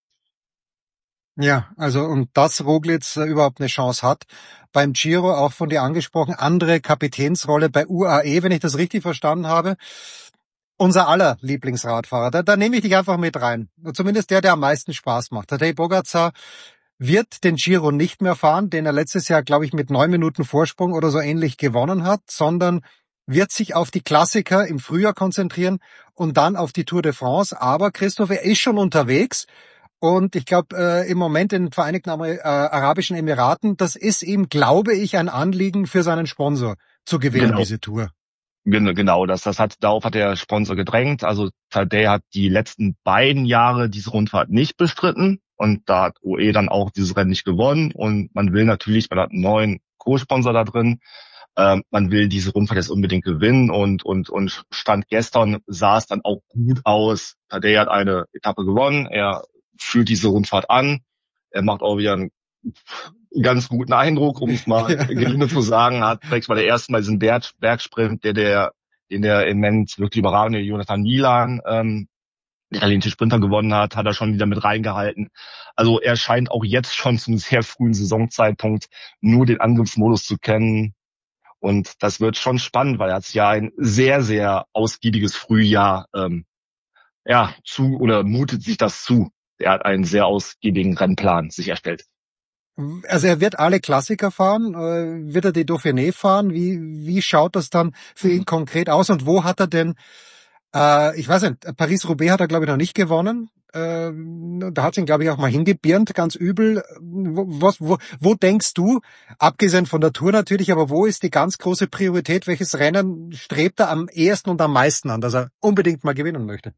Ja, also und dass Roglič äh, überhaupt eine Chance hat. Beim Giro, auch von dir angesprochen, andere Kapitänsrolle bei U A E, wenn ich das richtig verstanden habe. Unser aller Lieblingsradfahrer, da, da nehme ich dich einfach mit rein. Zumindest der, der am meisten Spaß macht. Tadej Pogačar, wird den Giro nicht mehr fahren, den er letztes Jahr, glaube ich, mit neun Minuten Vorsprung oder so ähnlich gewonnen hat, sondern wird sich auf die Klassiker im Frühjahr konzentrieren und dann auf die Tour de France. Aber Christoph, er ist schon unterwegs und ich glaube, äh, im Moment in den Vereinigten Amer- äh, Arabischen Emiraten, das ist ihm, glaube ich, ein Anliegen für seinen Sponsor zu gewinnen, Genau. diese Tour. Gen- Genau, das, das hat, darauf hat der Sponsor gedrängt. Also Tadej hat die letzten beiden Jahre diese Rundfahrt nicht bestritten und da hat O E dann auch dieses Rennen nicht gewonnen und man will natürlich, man hat einen neuen Co-Sponsor da drin, ähm, man will diese Rundfahrt jetzt unbedingt gewinnen und und und Stand gestern sah es dann auch gut aus. Tadej hat eine Etappe gewonnen, er führt diese Rundfahrt an, er macht auch wieder einen ganz guten Eindruck, um es mal gelinde zu sagen, hat direkt bei der ersten Mal diesen Berg, Bergsprint, der der den der immens wirklich überragende Jonathan Milan, ähm, der italienische Sprinter gewonnen hat, hat er schon wieder mit reingehalten. Also er scheint auch jetzt schon zum sehr frühen Saisonzeitpunkt nur den Angriffsmodus zu kennen. Und das wird schon spannend, weil er hat ja ein sehr, sehr ausgiebiges Frühjahr ähm, ja zu oder mutet sich das zu. Er hat einen sehr ausgiebigen Rennplan sich erstellt. Also er wird alle Klassiker fahren, äh, wird er die Dauphiné fahren? Wie wie schaut das dann für ihn konkret aus und wo hat er denn, äh, ich weiß nicht, Paris-Roubaix hat er glaube ich noch nicht gewonnen, äh, da hat ihn glaube ich auch mal hingebirnt, ganz übel. Wo, was, wo, wo denkst du, abgesehen von der Tour natürlich, aber wo ist die ganz große Priorität, welches Rennen strebt er am ehesten und am meisten an, dass er unbedingt mal gewinnen möchte?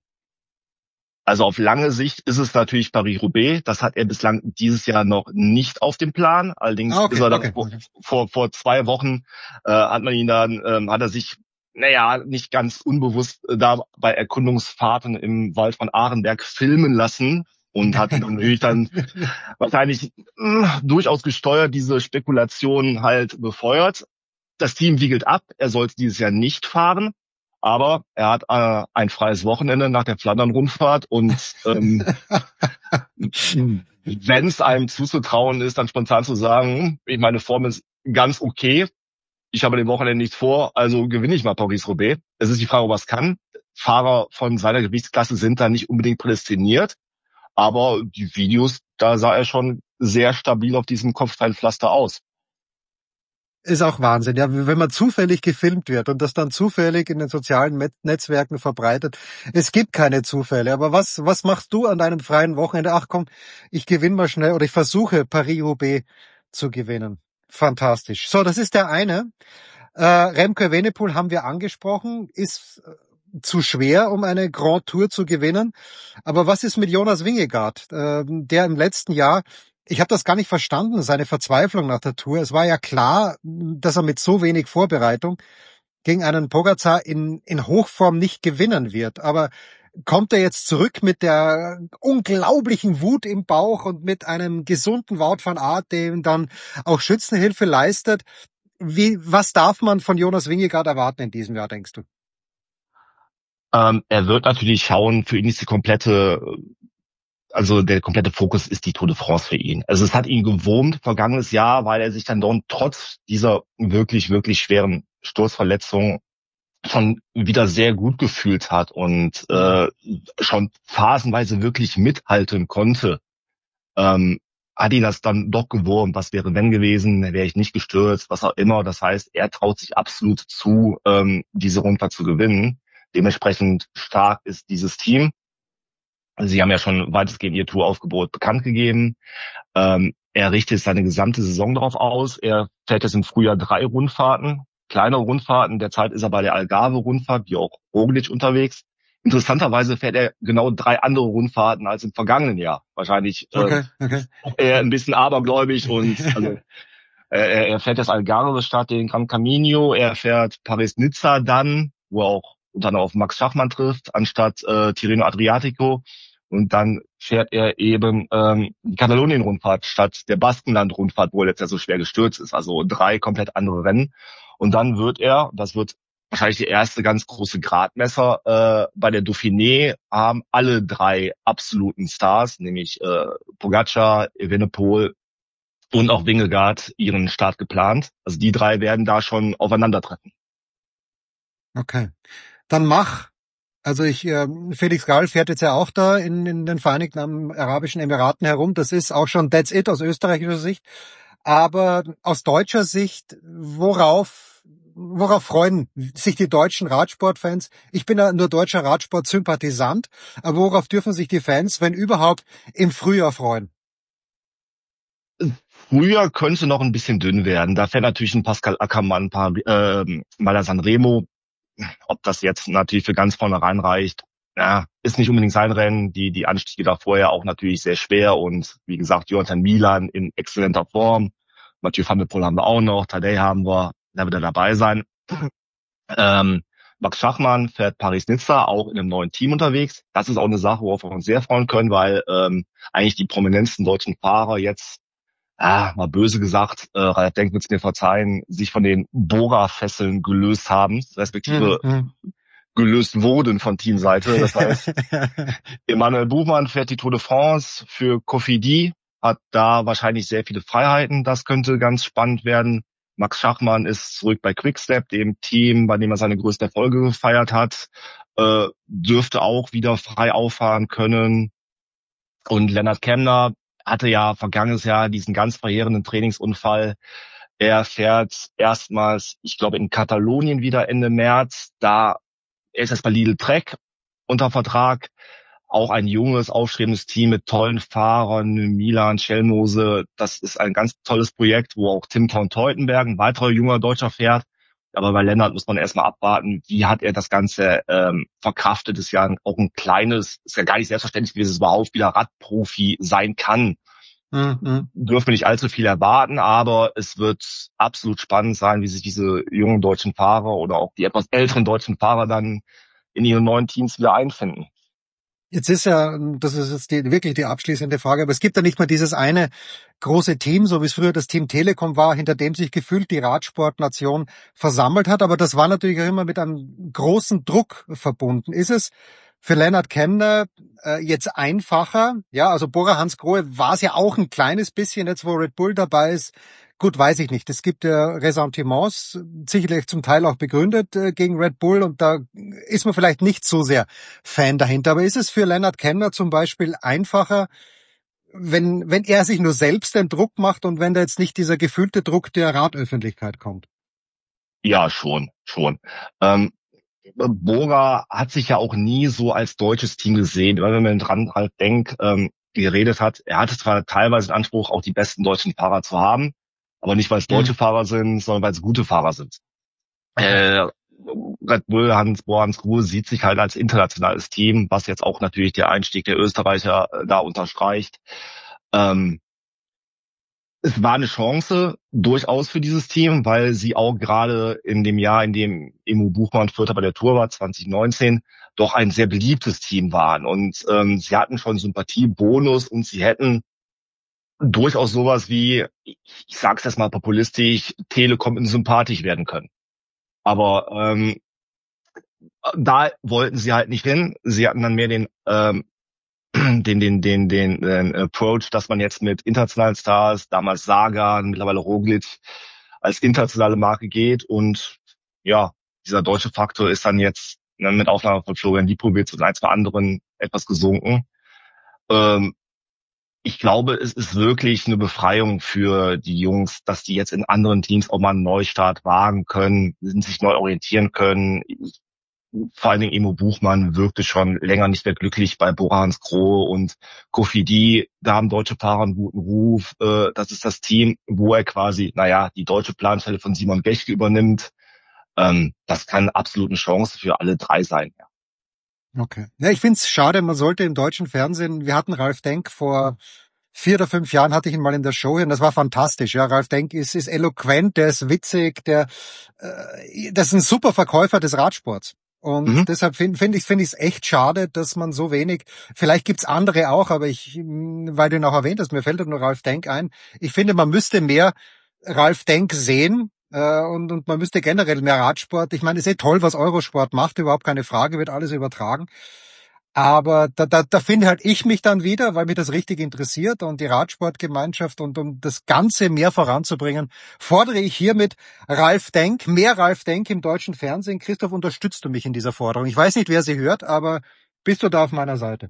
Also auf lange Sicht ist es natürlich Paris-Roubaix. Das hat er bislang dieses Jahr noch nicht auf dem Plan. Allerdings Ah, okay, ist er dann okay. vor, vor vor zwei Wochen äh, hat man ihn dann ähm, hat er sich naja nicht ganz unbewusst äh, da bei Erkundungsfahrten im Wald von Arenberg filmen lassen und hat natürlich dann wahrscheinlich mh, durchaus gesteuert diese Spekulationen halt befeuert. Das Team wiegelt ab. Er sollte dieses Jahr nicht fahren. Aber er hat äh, ein freies Wochenende nach der Flandern-Rundfahrt und ähm, wenn es einem zuzutrauen ist, dann spontan zu sagen, ich meine Form ist ganz okay, ich habe dem Wochenende nichts vor, also gewinne ich mal Paris-Roubaix. Es ist die Frage, was kann. Fahrer von seiner Gewichtsklasse sind da nicht unbedingt prädestiniert, aber die Videos, da sah er schon sehr stabil auf diesem Kopfsteinpflaster aus. Ist auch Wahnsinn, ja, wenn man zufällig gefilmt wird und das dann zufällig in den sozialen Met- Netzwerken verbreitet. Es gibt keine Zufälle, aber was was machst du an deinem freien Wochenende? Ach komm, ich gewinne mal schnell oder ich versuche Paris-Roubaix zu gewinnen. Fantastisch. So, das ist der eine. Äh, Remco Evenepoel haben wir angesprochen, ist äh, zu schwer, um eine Grand Tour zu gewinnen. Aber was ist mit Jonas Vingegaard, äh, der im letzten Jahr, ich habe das gar nicht verstanden, seine Verzweiflung nach der Tour. Es war ja klar, dass er mit so wenig Vorbereitung gegen einen Pogačar in, in Hochform nicht gewinnen wird. Aber kommt er jetzt zurück mit der unglaublichen Wut im Bauch und mit einem gesunden Wout van Aert, dem dann auch Schützenhilfe leistet? Wie, was darf man von Jonas Vingegaard erwarten in diesem Jahr, denkst du? Ähm, er wird natürlich schauen, für ihn ist die komplette Also der komplette Fokus ist die Tour de France für ihn. Also es hat ihn gewurmt vergangenes Jahr, weil er sich dann doch trotz dieser wirklich, wirklich schweren Sturzverletzung schon wieder sehr gut gefühlt hat und äh, schon phasenweise wirklich mithalten konnte. Ähm, hat ihn das dann doch gewurmt. Was wäre wenn gewesen? Wäre ich nicht gestürzt, was auch immer. Das heißt, er traut sich absolut zu, ähm, diese Rundfahrt zu gewinnen. Dementsprechend stark ist dieses Team. Sie haben ja schon weitestgehend ihr Touraufgebot bekannt gegeben. Ähm, er richtet seine gesamte Saison darauf aus. Er fährt jetzt im Frühjahr drei Rundfahrten, kleine Rundfahrten. Derzeit ist er bei der Algarve-Rundfahrt, wie auch Roglic, unterwegs. Interessanterweise fährt er genau drei andere Rundfahrten als im vergangenen Jahr. Wahrscheinlich okay, okay. Äh, er ein bisschen abergläubig und also er, er fährt das Algarve-Stadt, den Gran Camino. Er fährt Paris-Nizza dann, wo er auch unter anderem auf Max Schachmann trifft, anstatt äh, Tirreno Adriatico. Und dann fährt er eben ähm, die Katalonien-Rundfahrt statt der Baskenland-Rundfahrt, wo er jetzt ja so schwer gestürzt ist. Also drei komplett andere Rennen. Und dann wird er, das wird wahrscheinlich die erste ganz große Gradmesser, äh, bei der Dauphiné haben alle drei absoluten Stars, nämlich äh, Pogačar, Evenepoel und auch Vingegaard, ihren Start geplant. Also die drei werden da schon aufeinandertreffen. Okay. Dann mach Also ich, äh, Felix Gall fährt jetzt ja auch da in, in den Vereinigten Arabischen Emiraten herum. Das ist auch schon that's it aus österreichischer Sicht. Aber aus deutscher Sicht, worauf, worauf freuen sich die deutschen Radsportfans? Ich bin ja nur deutscher Radsport-Sympathisant, aber worauf dürfen sich die Fans, wenn überhaupt, im Frühjahr freuen? Frühjahr könnte noch ein bisschen dünn werden. Da fährt natürlich ein Pascal Ackermann, äh, Mala Sanremo. Ob das jetzt natürlich für ganz vornherein reicht, ja, ist nicht unbedingt sein Rennen. Die, die Anstiege da vorher auch natürlich sehr schwer und wie gesagt, Jonathan Milan in exzellenter Form. Mathieu van der Poel haben wir auch noch, Tadej haben wir, da wird er dabei sein. Ähm, Max Schachmann fährt Paris-Nizza auch in einem neuen Team unterwegs. Das ist auch eine Sache, worauf wir uns sehr freuen können, weil ähm, eigentlich die prominentesten deutschen Fahrer jetzt, ah, mal böse gesagt, äh, Ralf Denk wird's mir verzeihen, sich von den Bora-Fesseln gelöst haben, respektive Mhm. gelöst wurden von Teamseite. Das heißt, Emanuel Buchmann fährt die Tour de France für Cofidis, hat da wahrscheinlich sehr viele Freiheiten. Das könnte ganz spannend werden. Max Schachmann ist zurück bei Quickstep, dem Team, bei dem er seine größte Erfolge gefeiert hat, äh, dürfte auch wieder frei auffahren können. Und Lennart Kemner hatte ja vergangenes Jahr diesen ganz verheerenden Trainingsunfall. Er fährt erstmals, ich glaube, in Katalonien wieder Ende März. Da er ist jetzt bei Lidl Trek unter Vertrag. Auch ein junges, aufstrebendes Team mit tollen Fahrern, Milan, Schellmose. Das ist ein ganz tolles Projekt, wo auch Tim von Teutenberg, ein weiterer junger Deutscher, fährt. Aber bei Lennart muss man erstmal abwarten, wie hat er das Ganze ähm, verkraftet. Ist ja auch ein kleines, ist ja gar nicht selbstverständlich gewesen, dass es überhaupt wieder Radprofi sein kann. Mhm. Dürfen wir nicht allzu viel erwarten, aber es wird absolut spannend sein, wie sich diese jungen deutschen Fahrer oder auch die etwas älteren deutschen Fahrer dann in ihren neuen Teams wieder einfinden. Jetzt ist ja, das ist jetzt die, wirklich die abschließende Frage, aber es gibt ja nicht mehr dieses eine große Team, so wie es früher das Team Telekom war, hinter dem sich gefühlt die Radsportnation versammelt hat, aber das war natürlich auch immer mit einem großen Druck verbunden. Ist es für Lennart Kemner äh, jetzt einfacher? Ja, also Bora Hansgrohe war es ja auch ein kleines bisschen, jetzt wo Red Bull dabei ist. Gut, weiß ich nicht. Es gibt ja Ressentiments, sicherlich zum Teil auch begründet äh, gegen Red Bull und da ist man vielleicht nicht so sehr Fan dahinter. Aber ist es für Lennart Kemner zum Beispiel einfacher, wenn, wenn er sich nur selbst den Druck macht und wenn da jetzt nicht dieser gefühlte Druck der Radöffentlichkeit kommt? Ja, schon, schon. Ähm, Bora hat sich ja auch nie so als deutsches Team gesehen. Wenn man dran halt denkt, ähm, geredet hat, er hatte zwar teilweise den Anspruch, auch die besten deutschen Fahrer zu haben, aber nicht, weil es deutsche mhm. Fahrer sind, sondern weil es gute Fahrer sind. Äh, Red Bull, Hans Bora Hansgrohe sieht sich halt als internationales Team, was jetzt auch natürlich der Einstieg der Österreicher äh, da unterstreicht. Ähm, es war eine Chance durchaus für dieses Team, weil sie auch gerade in dem Jahr, in dem Emo Buchmann Vierter bei der Tour war, zwanzig neunzehn, doch ein sehr beliebtes Team waren. Und ähm, sie hatten schon Sympathiebonus und sie hätten durchaus sowas wie, ich, ich sag's jetzt mal populistisch, Telekom in sympathisch werden können. Aber ähm, da wollten sie halt nicht hin. Sie hatten dann mehr den ähm, den den den den, den Approach, dass man jetzt mit internationalen Stars, damals Sagan, mittlerweile Roglic, als internationale Marke geht. Und ja, dieser deutsche Faktor ist dann jetzt ne, mit Aufnahme von Florian Lipovic und ein, zwei anderen etwas gesunken. Ähm, Ich glaube, es ist wirklich eine Befreiung für die Jungs, dass die jetzt in anderen Teams auch mal einen Neustart wagen können, sich neu orientieren können. Ich, vor allen Dingen Emo Buchmann wirkte schon länger nicht mehr glücklich bei Bora Hansgrohe und Cofidis. Da haben deutsche Fahrer einen guten Ruf. Das ist das Team, wo er quasi, naja, die deutsche Planstelle von Simon Bechke übernimmt. Das kann absolut eine Chance für alle drei sein. Okay. Ja, ich find's schade, man sollte im deutschen Fernsehen, wir hatten Ralf Denk vor vier oder fünf Jahren, hatte ich ihn mal in der Show hier und das war fantastisch. Ja, Ralf Denk ist, ist eloquent, der ist witzig, der, äh, das ist ein super Verkäufer des Radsports. Und mhm. deshalb finde find ich finde ich es echt schade, dass man so wenig, vielleicht gibt's andere auch, aber ich, weil du ihn auch erwähnt hast, mir fällt nur Ralf Denk ein. Ich finde, man müsste mehr Ralf Denk sehen. Und, und man müsste generell mehr Radsport, ich meine, es ist eh toll, was Eurosport macht, überhaupt keine Frage, wird alles übertragen. Aber da, da, da finde halt ich mich dann wieder, weil mich das richtig interessiert und die Radsportgemeinschaft, und um das Ganze mehr voranzubringen, fordere ich hiermit Ralf Denk, mehr Ralf Denk im deutschen Fernsehen. Christoph, unterstützt du mich in dieser Forderung? Ich weiß nicht, wer sie hört, aber bist du da auf meiner Seite?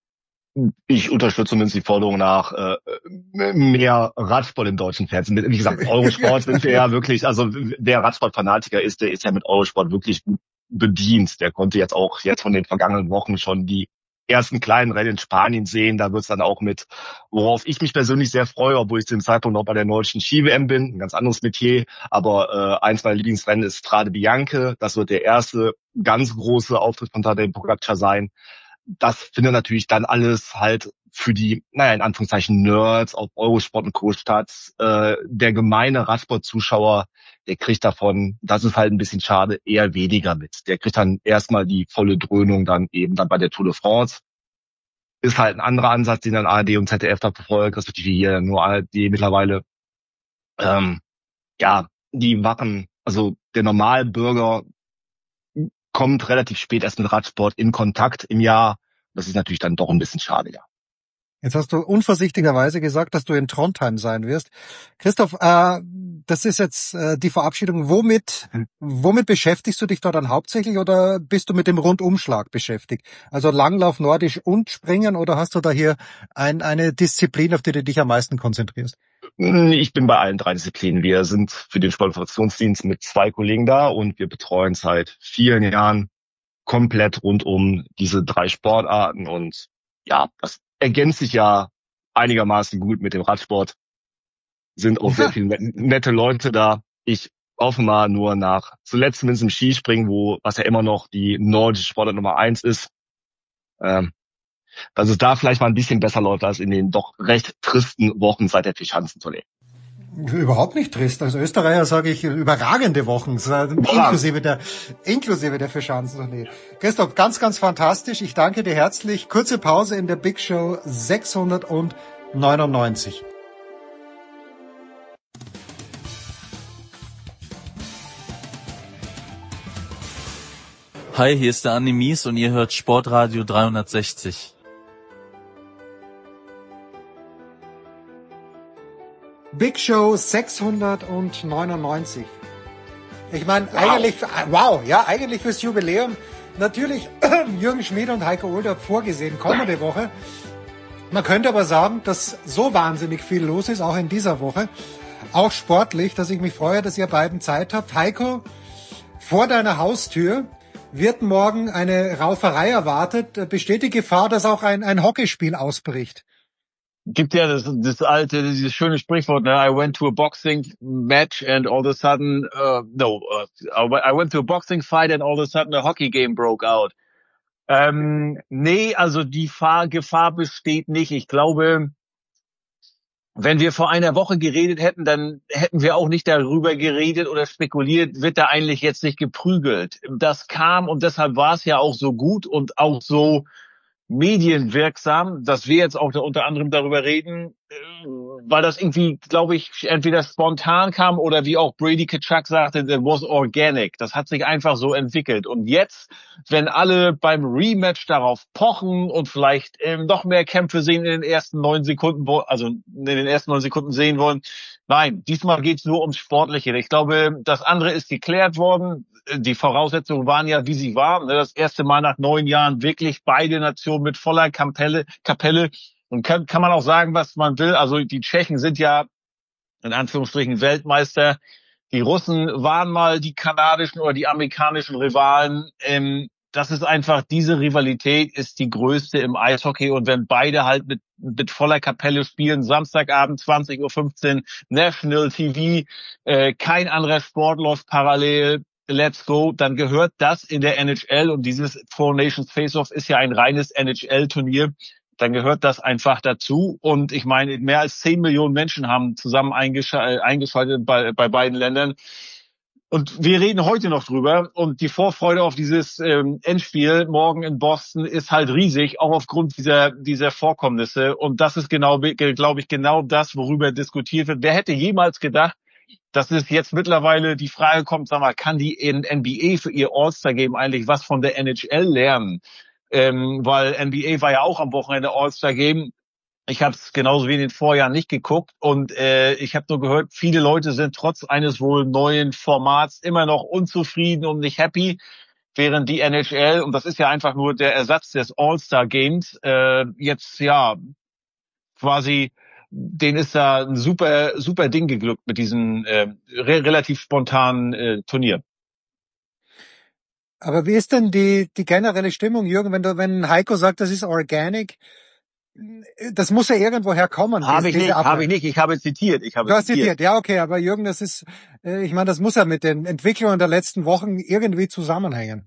Ich unterstütze zumindest die Forderung nach äh, mehr Radsport im deutschen Fernsehen. Wie gesagt, Eurosport sind wir ja wirklich, also wer Radsportfanatiker ist, der ist ja mit Eurosport wirklich gut bedient. Der konnte jetzt auch jetzt von den vergangenen Wochen schon die ersten kleinen Rennen in Spanien sehen. Da wird es dann auch mit, worauf ich mich persönlich sehr freue, obwohl ich zu dem Zeitpunkt noch bei der deutschen Ski-W M bin, ein ganz anderes Metier. Aber äh, eins meiner Lieblingsrennen ist Strade Bianche. Das wird der erste ganz große Auftritt von Tadej Pogačar sein. Das findet natürlich dann alles halt für die, naja, in Anführungszeichen Nerds auf Eurosport und Co. statt. Äh, der gemeine Radsport-Zuschauer, der kriegt davon, das ist halt ein bisschen schade, eher weniger mit. Der kriegt dann erstmal die volle Dröhnung dann eben dann bei der Tour de France. Ist halt ein anderer Ansatz, den dann A R D und Z D F da verfolgt, respektive hier nur A R D mittlerweile. Ähm, ja, die Wachen, also der Normalbürger kommt relativ spät erst mit Radsport in Kontakt im Jahr. Das ist natürlich dann doch ein bisschen schade, ja. Jetzt hast du unvorsichtigerweise gesagt, dass du in Trondheim sein wirst. Christoph, äh, das ist jetzt äh, die Verabschiedung. Womit, womit beschäftigst du dich da dann hauptsächlich, oder bist du mit dem Rundumschlag beschäftigt? Also Langlauf, Nordisch und Springen, oder hast du da hier ein, eine Disziplin, auf die du dich am meisten konzentrierst? Ich bin bei allen drei Disziplinen. Wir sind für den Sportinformationsdienst mit zwei Kollegen da und wir betreuen seit vielen Jahren komplett rund um diese drei Sportarten, und ja, das ergänzt sich ja einigermaßen gut mit dem Radsport. Sind auch sehr viele nette Leute da. Ich hoffe mal nur nach, zuletzt zumindest im Skispringen, wo, was ja immer noch die nordische Sportart Nummer eins ist, ähm, dass es da vielleicht mal ein bisschen besser läuft als in den doch recht tristen Wochen seit der Vierschanzentournee. Überhaupt nicht trist. Als Österreicher sage ich überragende Wochen, inklusive der, inklusive der Vierschanzentournee. Christoph, ganz, ganz fantastisch. Ich danke dir herzlich. Kurze Pause in der Big Show sechshundertneunundneunzig. Hi, hier ist der Andi Mies und ihr hört Sportradio dreihundertsechzig. Big Show sechshundertneunundneunzig. Ich meine, wow. eigentlich, wow, ja, eigentlich fürs Jubiläum. Natürlich Jürgen Schmied und Heiko Olderb vorgesehen kommende Woche. Man könnte aber sagen, dass so wahnsinnig viel los ist, auch in dieser Woche. Auch sportlich, dass ich mich freue, dass ihr beiden Zeit habt. Heiko, vor deiner Haustür wird morgen eine Rauferei erwartet. Besteht die Gefahr, dass auch ein, ein Hockeyspiel ausbricht? Gibt ja das, das alte, dieses schöne Sprichwort, ne? I went to a boxing match and all of a sudden, uh, no, uh, I went to a boxing fight and all of a sudden a hockey game broke out. Ähm, nee, also die Fahr- Gefahr besteht nicht. Ich glaube, wenn wir vor einer Woche geredet hätten, dann hätten wir auch nicht darüber geredet oder spekuliert, wird da eigentlich jetzt nicht geprügelt. Das kam, und deshalb war es ja auch so gut und auch so medienwirksam, dass wir jetzt auch da unter anderem darüber reden, weil das irgendwie, glaube ich, entweder spontan kam oder wie auch Brady Tkachuk sagte, it was organic. Das hat sich einfach so entwickelt. Und jetzt, wenn alle beim Rematch darauf pochen und vielleicht ähm, noch mehr Kämpfe sehen in den ersten neun Sekunden, also in den ersten neun Sekunden sehen wollen, nein, diesmal geht's nur ums Sportliche. Ich glaube, das andere ist geklärt worden. Die Voraussetzungen waren ja, wie sie waren. Das erste Mal nach neun Jahren wirklich beide Nationen mit voller Kapelle. Kapelle. Und kann, kann man auch sagen, was man will. Also die Tschechen sind ja in Anführungsstrichen Weltmeister. Die Russen waren mal die kanadischen oder die amerikanischen Rivalen. Ähm, das ist einfach, diese Rivalität ist die größte im Eishockey. Und wenn beide halt mit, mit voller Kapelle spielen, Samstagabend zwanzig Uhr fünfzehn, National T V, äh, kein anderer Sport läuft parallel, let's go, dann gehört das in der N H L, und dieses Four Nations Face-Off ist ja ein reines N H L-Turnier, dann gehört das einfach dazu. Und ich meine, mehr als zehn Millionen Menschen haben zusammen eingeschaltet, eingeschaltet bei, bei beiden Ländern. Und wir reden heute noch drüber, und die Vorfreude auf dieses ähm, Endspiel morgen in Boston ist halt riesig, auch aufgrund dieser dieser Vorkommnisse. Und das ist genau, glaube ich, genau das, worüber diskutiert wird. Wer hätte jemals gedacht, dass es jetzt mittlerweile die Frage kommt, sag mal, kann die in N B A für ihr All-Star-Game eigentlich was von der N H L lernen? ähm, weil N B A war ja auch am Wochenende All-Star Game. Ich habe es genauso wie in den Vorjahren nicht geguckt und äh, ich habe nur gehört, viele Leute sind trotz eines wohl neuen Formats immer noch unzufrieden und nicht happy, während die N H L, und das ist ja einfach nur der Ersatz des All-Star Games, äh, jetzt ja quasi, denen ist da ein super super Ding geglückt mit diesem äh, re relativ spontanen äh, Turnier. Aber wie ist denn die die generelle Stimmung, Jürgen, wenn du wenn Heiko sagt, das ist organic? Das muss ja irgendwo herkommen. Habe ich nicht, habe ich nicht. Ich habe zitiert. Ich habe du hast zitiert. zitiert, ja, okay. Aber Jürgen, das ist, äh, ich meine, das muss ja mit den Entwicklungen der letzten Wochen irgendwie zusammenhängen.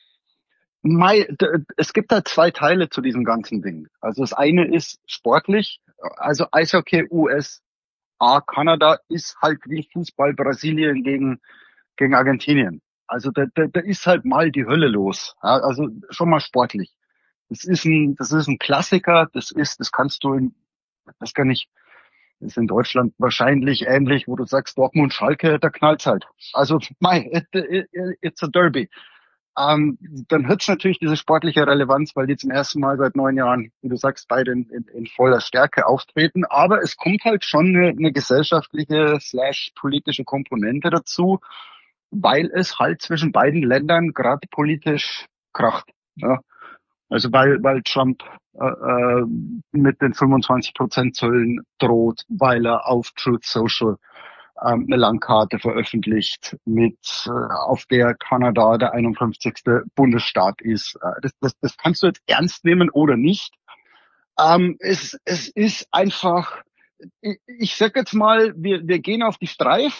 Mai, es gibt da zwei Teile zu diesem ganzen Ding. Also das eine ist sportlich, also Eishockey U S A, Kanada ist halt wie Fußball Brasilien gegen gegen Argentinien. Also da, da, da ist halt mal die Hölle los. Ja, also schon mal sportlich. Das ist ein, das ist ein Klassiker. Das ist, das kannst du in, das kann ich, das ist in Deutschland wahrscheinlich ähnlich, wo du sagst Dortmund, Schalke, da knallt's halt. Also, mei, it, it, it's a derby. Ähm, dann hat's natürlich diese sportliche Relevanz, weil die zum ersten Mal seit neun Jahren, wie du sagst, beide in, in, in voller Stärke auftreten. Aber es kommt halt schon eine, eine gesellschaftliche slash politische Komponente dazu, weil es halt zwischen beiden Ländern gerade politisch kracht. Ja. Also weil weil Trump äh, äh, mit den fünfundzwanzig Prozent Zöllen droht, weil er auf Truth Social ähm, eine Landkarte veröffentlicht, mit äh, auf der Kanada der einundfünfzigste Bundesstaat ist. Äh, das, das, das kannst du jetzt ernst nehmen oder nicht. Ähm, es, es ist einfach, ich, ich sag jetzt mal, wir, wir gehen auf die Streif.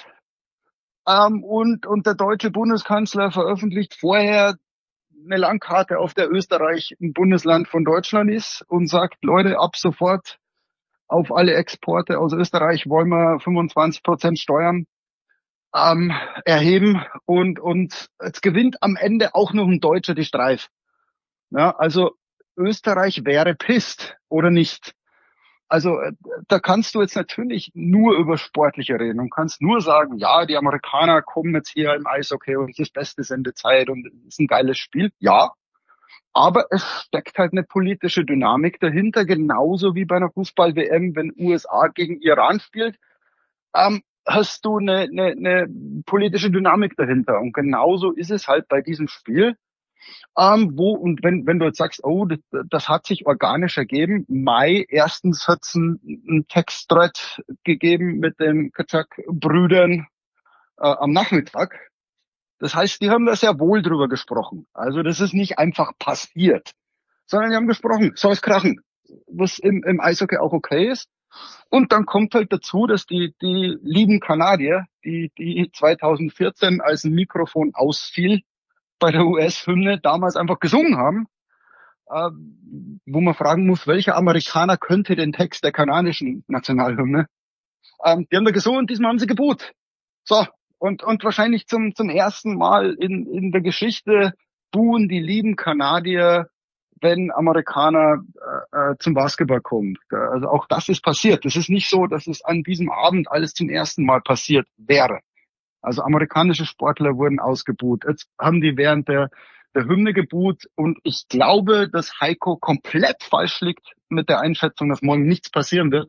Ähm, und, und der deutsche Bundeskanzler veröffentlicht vorher eine Landkarte, auf der Österreich ein Bundesland von Deutschland ist und sagt, Leute, ab sofort auf alle Exporte aus Österreich wollen wir fünfundzwanzig Prozent Steuern ähm, erheben und, und es gewinnt am Ende auch noch ein Deutscher die Streif. Ja, also Österreich wäre pisst oder nicht. Also da kannst du jetzt natürlich nur über Sportliche reden und kannst nur sagen, ja, die Amerikaner kommen jetzt hier im Eishockey und es ist beste Sendezeit und es ist ein geiles Spiel. Ja, aber es steckt halt eine politische Dynamik dahinter, genauso wie bei einer Fußball-W M, wenn U S A gegen Iran spielt, ähm, hast du eine, eine, eine politische Dynamik dahinter. Und genauso ist es halt bei diesem Spiel. Ähm, wo, und wenn, wenn du jetzt sagst, oh, das, das hat sich organisch ergeben. Mai, erstens hat's einen, einen Textthread gegeben mit den Kaczak-Brüdern äh, am Nachmittag. Das heißt, die haben da sehr wohl drüber gesprochen. Also das ist nicht einfach passiert, sondern die haben gesprochen, soll es krachen, was im, im Eishockey auch okay ist. Und dann kommt halt dazu, dass die, die lieben Kanadier, die, die zweitausendvierzehn als ein Mikrofon ausfiel, bei der U S-Hymne damals einfach gesungen haben, äh, wo man fragen muss, welcher Amerikaner könnte den Text der kanadischen Nationalhymne? Ähm, die haben da gesungen und diesmal haben sie geboot. So, und und wahrscheinlich zum zum ersten Mal in in der Geschichte buhen die lieben Kanadier, wenn Amerikaner äh, zum Basketball kommen. Also auch das ist passiert. Das ist nicht so, dass es an diesem Abend alles zum ersten Mal passiert wäre. Also amerikanische Sportler wurden ausgebuht. Jetzt haben die während der, der Hymne gebuht und ich glaube, dass Heiko komplett falsch liegt mit der Einschätzung, dass morgen nichts passieren wird.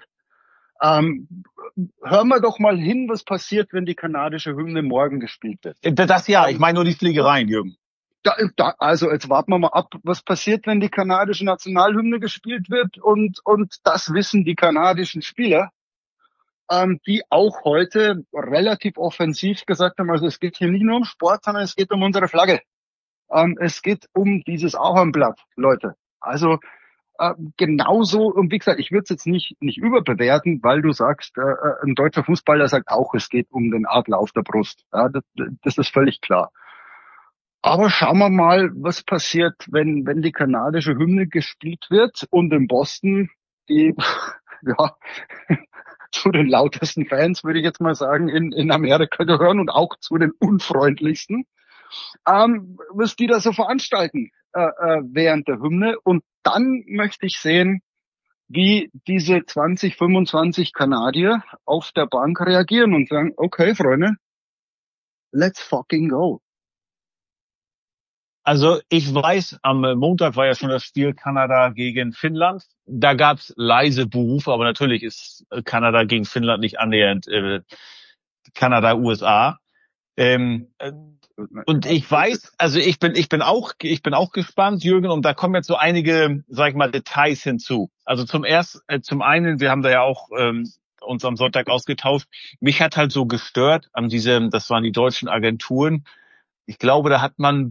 Ähm, hören wir doch mal hin, was passiert, wenn die kanadische Hymne morgen gespielt wird. Das ja, ich meine nur die Fliegereien, Jürgen. Da, da, also jetzt warten wir mal ab, was passiert, wenn die kanadische Nationalhymne gespielt wird und, und das wissen die kanadischen Spieler. Ähm, die auch heute relativ offensiv gesagt haben, also es geht hier nicht nur um Sport, sondern es geht um unsere Flagge. Ähm, es geht um dieses Ahornblatt, Leute. Also äh, genauso, und wie gesagt, ich würde es jetzt nicht nicht überbewerten, weil du sagst, äh, ein deutscher Fußballer sagt auch, es geht um den Adler auf der Brust. Ja, das, das ist völlig klar. Aber schauen wir mal, was passiert, wenn wenn die kanadische Hymne gespielt wird und in Boston die, ja, zu den lautesten Fans, würde ich jetzt mal sagen, in, in Amerika gehören und auch zu den unfreundlichsten, ähm, was die da so veranstalten äh, äh, während der Hymne. Und dann möchte ich sehen, wie diese zwanzig, fünfundzwanzig Kanadier auf der Bank reagieren und sagen, okay, Freunde, let's fucking go. Also ich weiß, am Montag war ja schon das Spiel Kanada gegen Finnland. Da gab's leise Buhrufe, aber natürlich ist Kanada gegen Finnland nicht annähernd äh, Kanada U S A. Ähm, und ich weiß, also ich bin ich bin auch ich bin auch gespannt, Jürgen, und da kommen jetzt so einige, sag ich mal, Details hinzu. Also zum ersten, äh, zum einen, wir haben da ja auch ähm, uns am Sonntag ausgetauscht. Mich hat halt so gestört an diesem, das waren die deutschen Agenturen. Ich glaube, da hat man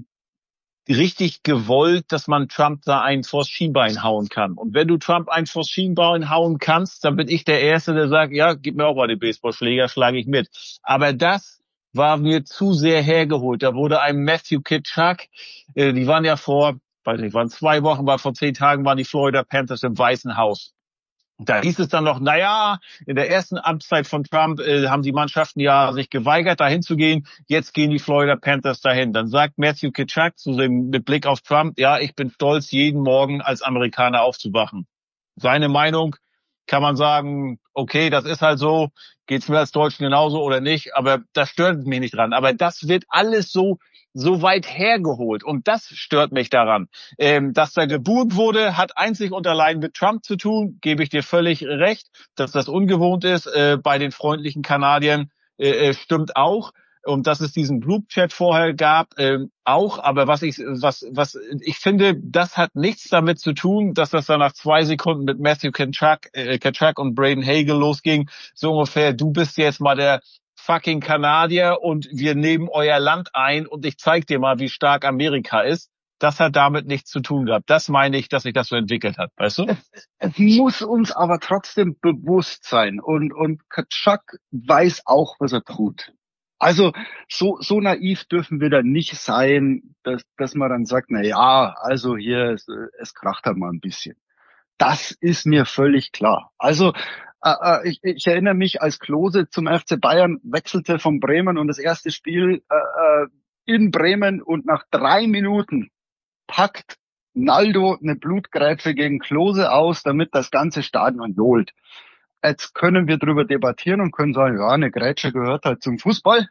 richtig gewollt, dass man Trump da einen vors Schienbein hauen kann. Und wenn du Trump einen vors Schienbein hauen kannst, dann bin ich der Erste, der sagt, ja, gib mir auch mal den Baseballschläger, schlage ich mit. Aber das war mir zu sehr hergeholt. Da wurde einem Matthew Tkachuk, äh, die waren ja vor, weiß nicht, waren zwei Wochen, war vor zehn Tagen waren die Florida Panthers im Weißen Haus. Da hieß es dann noch, na ja, in der ersten Amtszeit von Trump äh, haben die Mannschaften ja sich geweigert, dahin zu gehen. Jetzt gehen die Florida Panthers dahin. Dann sagt Matthew Tkachuk zu dem, mit Blick auf Trump, ja, ich bin stolz, jeden Morgen als Amerikaner aufzuwachen. Seine Meinung kann man sagen, okay, das ist halt so, geht's mir als Deutschen genauso oder nicht, aber das stört mich nicht dran. Aber das wird alles so so weit hergeholt. Und das stört mich daran. Ähm, dass da gebuht wurde, hat einzig und allein mit Trump zu tun, gebe ich dir völlig recht. Dass das ungewohnt ist äh, bei den freundlichen Kanadiern, äh, stimmt auch. Und dass es diesen Group-Chat vorher gab, äh, auch. Aber was ich was was ich finde, das hat nichts damit zu tun, dass das dann nach zwei Sekunden mit Matthew Tkachuk, äh, Tkachuk und Braden Hagel losging. So ungefähr, du bist jetzt mal der fucking Kanadier und wir nehmen euer Land ein und ich zeig dir mal, wie stark Amerika ist. Das hat damit nichts zu tun gehabt. Das meine ich, dass sich das so entwickelt hat, weißt du? Es, es muss uns aber trotzdem bewusst sein und, und Tkachuk weiß auch, was er tut. Also, so, so naiv dürfen wir da nicht sein, dass, dass man dann sagt, na ja, also hier, es, es kracht halt mal ein bisschen. Das ist mir völlig klar. Also, äh, ich, ich erinnere mich, als Klose zum F C Bayern wechselte von Bremen und das erste Spiel äh, in Bremen und nach drei Minuten packt Naldo eine Blutgrätsche gegen Klose aus, damit das ganze Stadion johlt. Jetzt können wir darüber debattieren und können sagen, ja, eine Grätsche gehört halt zum Fußball.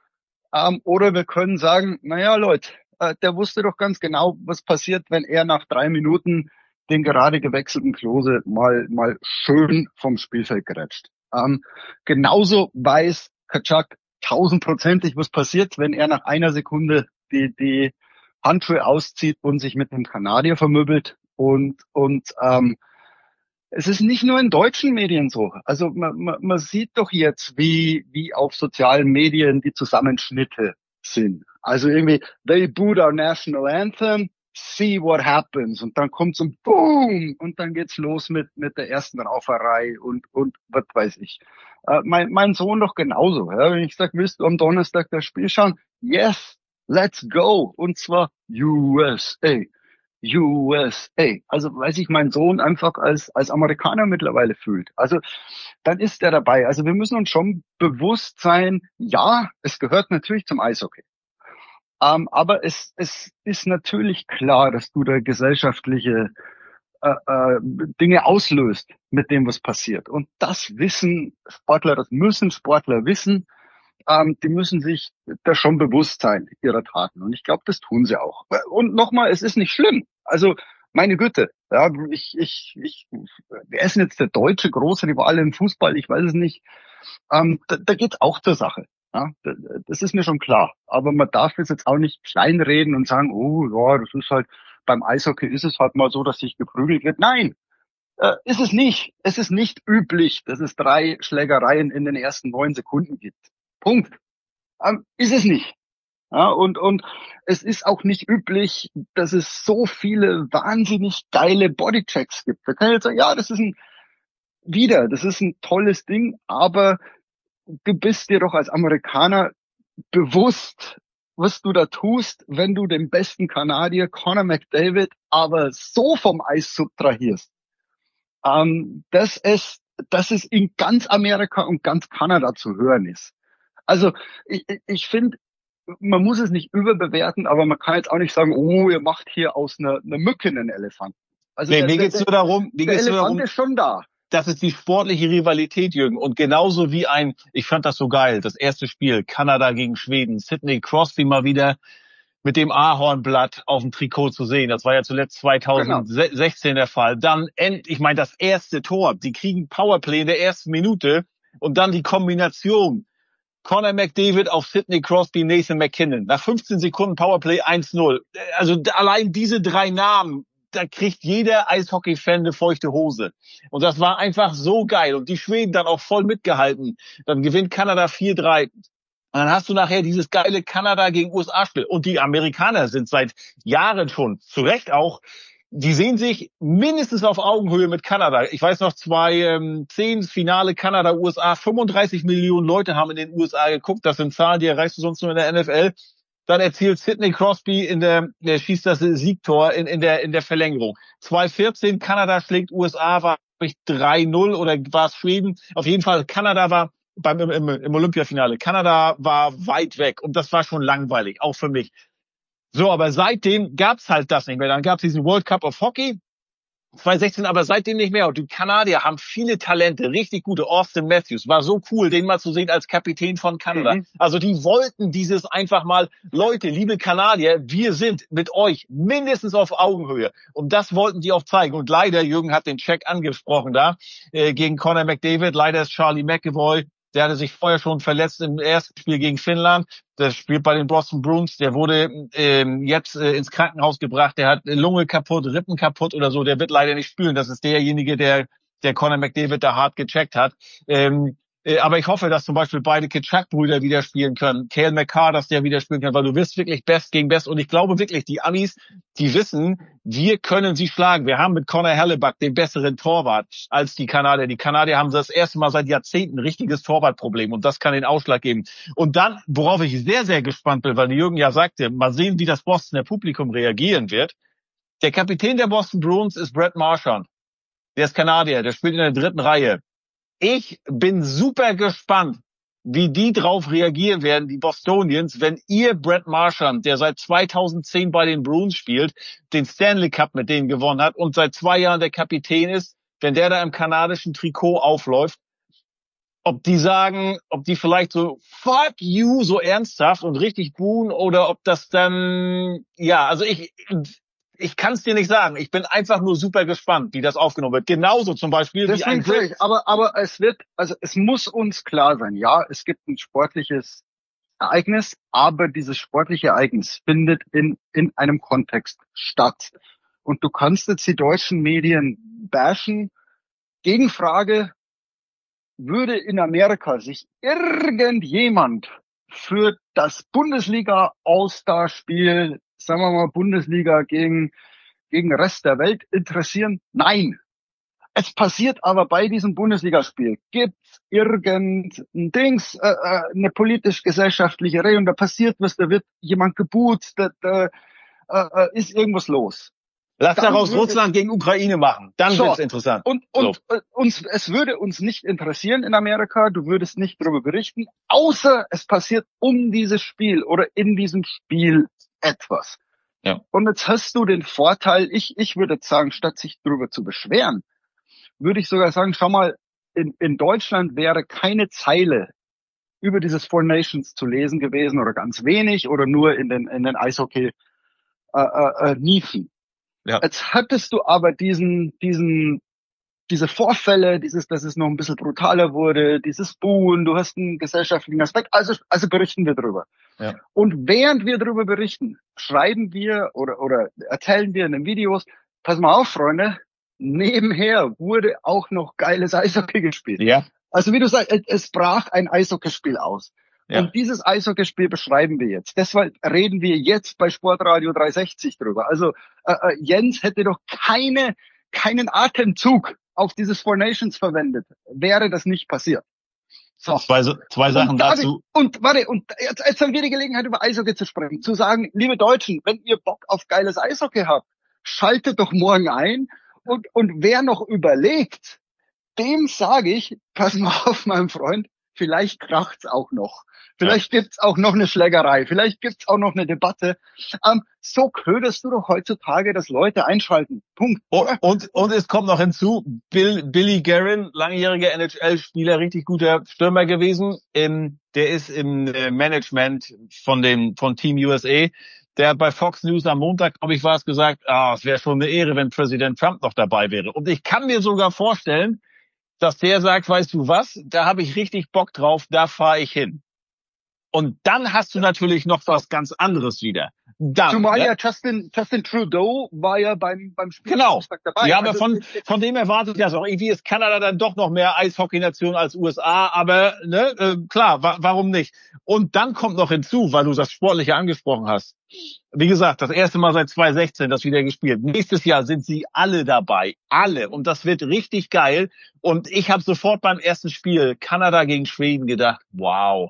Ähm, oder wir können sagen, naja, Leute, äh, der wusste doch ganz genau, was passiert, wenn er nach drei Minuten den gerade gewechselten Klose mal mal schön vom Spielfeld grätscht. Ähm, genauso weiß Tkachuk tausendprozentig, was passiert, wenn er nach einer Sekunde die die Handschuhe auszieht und sich mit dem Kanadier vermöbelt. Und und ähm, es ist nicht nur in deutschen Medien so. Also man, man, man sieht doch jetzt, wie wie auf sozialen Medien die Zusammenschnitte sind. Also irgendwie, they booed our national anthem, see what happens. Und dann kommt so ein Boom und dann geht's los mit mit der ersten Rauferei und und was weiß ich. Äh, mein mein Sohn doch genauso. Ja? Wenn ich sage, willst du am Donnerstag das Spiel schauen? Yes, let's go. Und zwar U S A. U S A. Also weil sich mein Sohn einfach als als Amerikaner mittlerweile fühlt. Also dann ist er dabei. Also wir müssen uns schon bewusst sein, ja, es gehört natürlich zum Eishockey. Ähm, aber es es ist natürlich klar, dass du da gesellschaftliche äh, äh, Dinge auslöst mit dem, was passiert. Und das wissen Sportler, das müssen Sportler wissen. Ähm, die müssen sich da schon bewusst sein ihrer Taten. Und ich glaube, das tun sie auch. Und nochmal, es ist nicht schlimm. Also, meine Güte, ja, ich, ich, ich, wer ist denn jetzt der deutsche große Rivale im Fußball? Ich weiß es nicht. Ähm, da, da geht's auch zur Sache. Ja, das ist mir schon klar. Aber man darf es jetzt auch nicht kleinreden und sagen, oh, ja, das ist halt, beim Eishockey ist es halt mal so, dass sich geprügelt wird. Nein, äh, ist es nicht. Es ist nicht üblich, dass es drei Schlägereien in den ersten neun Sekunden gibt. Punkt. Ähm, ist es nicht. Ja, und, und es ist auch nicht üblich, dass es so viele wahnsinnig geile Bodychecks gibt. Da kann ich jetzt sagen, ja, das ist ein, wieder, das ist ein tolles Ding, aber du bist dir doch als Amerikaner bewusst, was du da tust, wenn du den besten Kanadier Connor McDavid aber so vom Eis subtrahierst. Ähm, dass es, dass es in ganz Amerika und ganz Kanada zu hören ist. Also ich, ich finde, man muss es nicht überbewerten, aber man kann jetzt auch nicht sagen, oh, ihr macht hier aus einer, einer Mücke einen Elefanten. Also nee, der, mir geht's der, nur darum, mir der geht's nur Elefant darum, ist schon da. Das ist die sportliche Rivalität, Jürgen. Und genauso wie ein, ich fand das so geil, das erste Spiel, Kanada gegen Schweden, Sidney Crosby mal wieder mit dem Ahornblatt auf dem Trikot zu sehen. Das war ja zuletzt zwanzig sechzehn der Fall. Dann, end, ich meine, das erste Tor. Die kriegen Powerplay in der ersten Minute und dann die Kombination. Connor McDavid auf Sidney Crosby, Nathan McKinnon. Nach fünfzehn Sekunden Powerplay eins null. Also allein diese drei Namen, da kriegt jeder Eishockey-Fan eine feuchte Hose. Und das war einfach so geil. Und die Schweden dann auch voll mitgehalten. Dann gewinnt Kanada vier drei. Und dann hast du nachher dieses geile Kanada gegen U S A-Spiel. Und die Amerikaner sind seit Jahren schon, zu Recht auch, die sehen sich mindestens auf Augenhöhe mit Kanada. Ich weiß noch, zwei zehn Finale Kanada-U S A, fünfunddreißig Millionen Leute haben in den U S A geguckt. Das sind Zahlen, die erreichst du sonst nur in der N F L. Dann erzielt Sidney Crosby in der, der schießt das Siegtor in, in der in der Verlängerung. zwanzig vierzehn Kanada schlägt U S A, war ich drei null oder war es Schweden? Auf jeden Fall, Kanada war beim im, im Olympiafinale. Kanada war weit weg und das war schon langweilig, auch für mich. So, aber seitdem gab's halt das nicht mehr. Dann gab's diesen World Cup of Hockey, zwanzig sechzehn, aber seitdem nicht mehr. Und die Kanadier haben viele Talente, richtig gute. Austin Matthews, war so cool, den mal zu sehen als Kapitän von Kanada. Mhm. Also die wollten dieses einfach mal, Leute, liebe Kanadier, wir sind mit euch mindestens auf Augenhöhe. Und das wollten die auch zeigen. Und leider, Jürgen hat den Check angesprochen da, äh, gegen Connor McDavid. Leider ist Charlie McAvoy, der hatte sich vorher schon verletzt im ersten Spiel gegen Finnland. Der spielt bei den Boston Bruins. Der wurde ähm, jetzt äh, ins Krankenhaus gebracht. Der hat Lunge kaputt, Rippen kaputt oder so. Der wird leider nicht spielen. Das ist derjenige, der der Conor McDavid da hart gecheckt hat. Ähm, äh, aber ich hoffe, dass zum Beispiel beide Kitschak-Brüder wieder spielen können. Cale Makar, dass der wieder spielen kann, weil du wirst wirklich Best gegen Best. Und ich glaube wirklich, die Amis, die wissen, wir können sie schlagen. Wir haben mit Connor Hellebuyck den besseren Torwart als die Kanadier. Die Kanadier haben das erste Mal seit Jahrzehnten ein richtiges Torwartproblem und das kann den Ausschlag geben. Und dann, worauf ich sehr, sehr gespannt bin, weil Jürgen ja sagte, mal sehen, wie das Bostoner Publikum reagieren wird. Der Kapitän der Boston Bruins ist Brett Marchand. Der ist Kanadier, der spielt in der dritten Reihe. Ich bin super gespannt, wie die drauf reagieren werden, die Bostonians, wenn ihr Brett Marchand, der seit zweitausendzehn bei den Bruins spielt, den Stanley Cup mit denen gewonnen hat und seit zwei Jahren der Kapitän ist, wenn der da im kanadischen Trikot aufläuft, ob die sagen, ob die vielleicht so fuck you so ernsthaft und richtig buhen oder ob das dann, ja, also ich ich kann es dir nicht sagen. Ich bin einfach nur super gespannt, wie das aufgenommen wird. Genauso zum Beispiel wie ein Deswegen, aber aber es wird, also es muss uns klar sein, ja, es gibt ein sportliches Ereignis, aber dieses sportliche Ereignis findet in in einem Kontext statt. Und du kannst jetzt die deutschen Medien bashen. Gegenfrage: Würde in Amerika sich irgendjemand für das Bundesliga-All-Star-Spiel, sagen wir mal Bundesliga gegen gegen den Rest der Welt interessieren? Nein. Es passiert aber bei diesem Bundesligaspiel, gibt's irgendein Dings, äh, eine politisch-gesellschaftliche Rede und da passiert was, da wird jemand geboot, da, da äh, ist irgendwas los. Lass daraus Russland gegen Ukraine machen, dann so, wird's interessant. Und, und so. uns, es würde uns nicht interessieren in Amerika, du würdest nicht darüber berichten, außer es passiert um dieses Spiel oder in diesem Spiel etwas. Ja. Und jetzt hast du den Vorteil, ich ich würde jetzt sagen, statt sich darüber zu beschweren, würde ich sogar sagen, schau mal, in, in Deutschland wäre keine Zeile über dieses Four Nations zu lesen gewesen oder ganz wenig oder nur in den in den Eishockey äh, äh, Niefen. Ja. Jetzt hattest du aber diesen diesen diese Vorfälle, dieses, dass es noch ein bisschen brutaler wurde, dieses Buhen, du hast einen gesellschaftlichen Aspekt, also also berichten wir drüber. Ja. Und während wir darüber berichten, schreiben wir oder oder erzählen wir in den Videos, pass mal auf, Freunde, nebenher wurde auch noch geiles Eishockey gespielt. Ja. Also wie du sagst, es brach ein Eishockeyspiel aus. Ja. Und dieses Eishockeyspiel beschreiben wir jetzt. Deshalb reden wir jetzt bei Sportradio dreihundertsechzig drüber. Also äh, Jens hätte doch keine keinen Atemzug auf dieses Four Nations verwendet, wäre das nicht passiert. So. Zwei, zwei Sachen und dazu. Und warte, und jetzt, jetzt haben wir die Gelegenheit, über Eishockey zu sprechen, zu sagen, liebe Deutschen, wenn ihr Bock auf geiles Eishockey habt, schaltet doch morgen ein und, und wer noch überlegt, dem sage ich, pass mal auf, mein Freund, vielleicht kracht's auch noch. Vielleicht ja. gibt's auch noch eine Schlägerei. Vielleicht gibt's auch noch eine Debatte. Ähm, so köderst du doch heutzutage, dass Leute einschalten. Punkt. Und, und, und es kommt noch hinzu, Bill, Billy Guerin, langjähriger N H L-Spieler, richtig guter Stürmer gewesen. Ähm, der ist im Management von dem, von Team U S A. der hat bei Fox News am Montag, glaube ich, war es gesagt, ah, es wäre schon eine Ehre, wenn Präsident Trump noch dabei wäre. Und ich kann mir sogar vorstellen, dass der sagt, weißt du was, da habe ich richtig Bock drauf, da fahre ich hin. Und dann hast du natürlich noch was ganz anderes wieder. Dann, Zumal ne? ja Justin, Justin Trudeau war ja beim, beim Spiel Genau. dabei. Ja, aber Also, von, von dem erwartet ja auch, irgendwie ist Kanada dann doch noch mehr Eishockey-Nation als U S A, aber, ne, äh, klar, wa warum nicht? Und dann kommt noch hinzu, weil du das Sportliche angesprochen hast. Wie gesagt, das erste Mal seit zwanzig sechzehn das wieder gespielt. Nächstes Jahr sind sie alle dabei. Alle. Und das wird richtig geil. Und ich habe sofort beim ersten Spiel Kanada gegen Schweden gedacht, wow.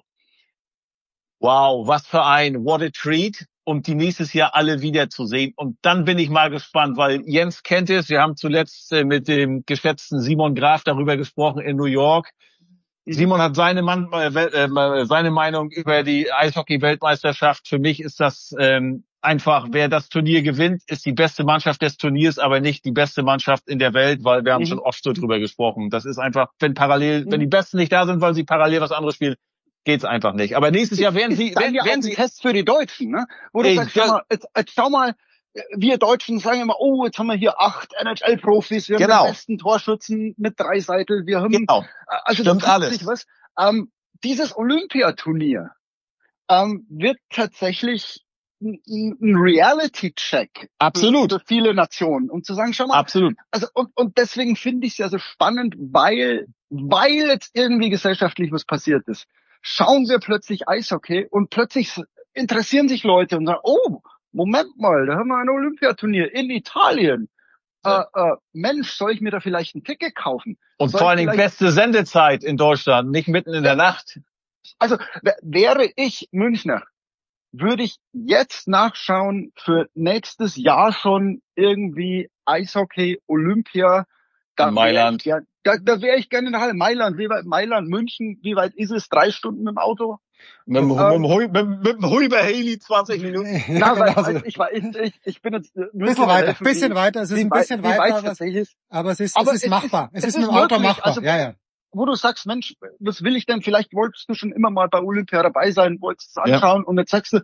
Wow, was für ein, what a treat. Und die nächstes Jahr alle wiederzusehen. Und dann bin ich mal gespannt, weil Jens kennt es. Wir haben zuletzt äh, mit dem geschätzten Simon Graf darüber gesprochen in New York. Simon hat seine, Mann, äh, äh, seine Meinung über die Eishockey-Weltmeisterschaft. Für mich ist das ähm, einfach, wer das Turnier gewinnt, ist die beste Mannschaft des Turniers, aber nicht die beste Mannschaft in der Welt, weil wir haben mhm. schon oft so drüber gesprochen. Das ist einfach, wenn parallel, mhm. wenn die Besten nicht da sind, weil sie parallel was anderes spielen, geht's einfach nicht. Aber nächstes Jahr werden sie, werden, ja werden sie sie Test für die Deutschen, ne? Wo du ey, sagst, schau mal, jetzt, jetzt schau mal, wir Deutschen sagen immer, oh, jetzt haben wir hier acht N H L-Profis, wir genau. haben den besten Torschützen mit Dreiseitel, wir haben, genau. also stimmt da alles. Sich was. Ähm, dieses Olympiaturnier ähm, wird tatsächlich ein, ein Reality-Check Absolut. Für, für viele Nationen, um zu sagen, schau mal, absolut. Also und und deswegen finde ich es ja so spannend, weil weil jetzt irgendwie gesellschaftlich was passiert ist. Schauen wir plötzlich Eishockey und plötzlich interessieren sich Leute und sagen, oh, Moment mal, da haben wir ein Olympiaturnier in Italien. Ja. Äh, äh, Mensch, soll ich mir da vielleicht ein Ticket kaufen? Und soll vor allen Dingen beste Sendezeit in Deutschland, nicht mitten in der Nacht. Also wäre ich Münchner, würde ich jetzt nachschauen für nächstes Jahr schon irgendwie Eishockey, Olympia. Da Mailand. Wär ich, da da wäre ich gerne in der Halle. Mailand, wie weit, Mailand, München, wie weit ist es? Drei Stunden mit dem Auto? Mit dem ähm, mit, mit, mit dem Huber Haley zwanzig Minuten. Na, weil, also, ich, ich, ich, ich bin jetzt ein bisschen weiter, helfen, bisschen wie, weiter, es ist ein bisschen weiter, aber, aber es ist, aber es ist machbar. Es, es ist, ist mit dem Auto machbar. Also, ja, ja. Wo du sagst, Mensch, was will ich denn? Vielleicht wolltest du schon immer mal bei Olympia dabei sein, wolltest es anschauen ja. und jetzt sagst du,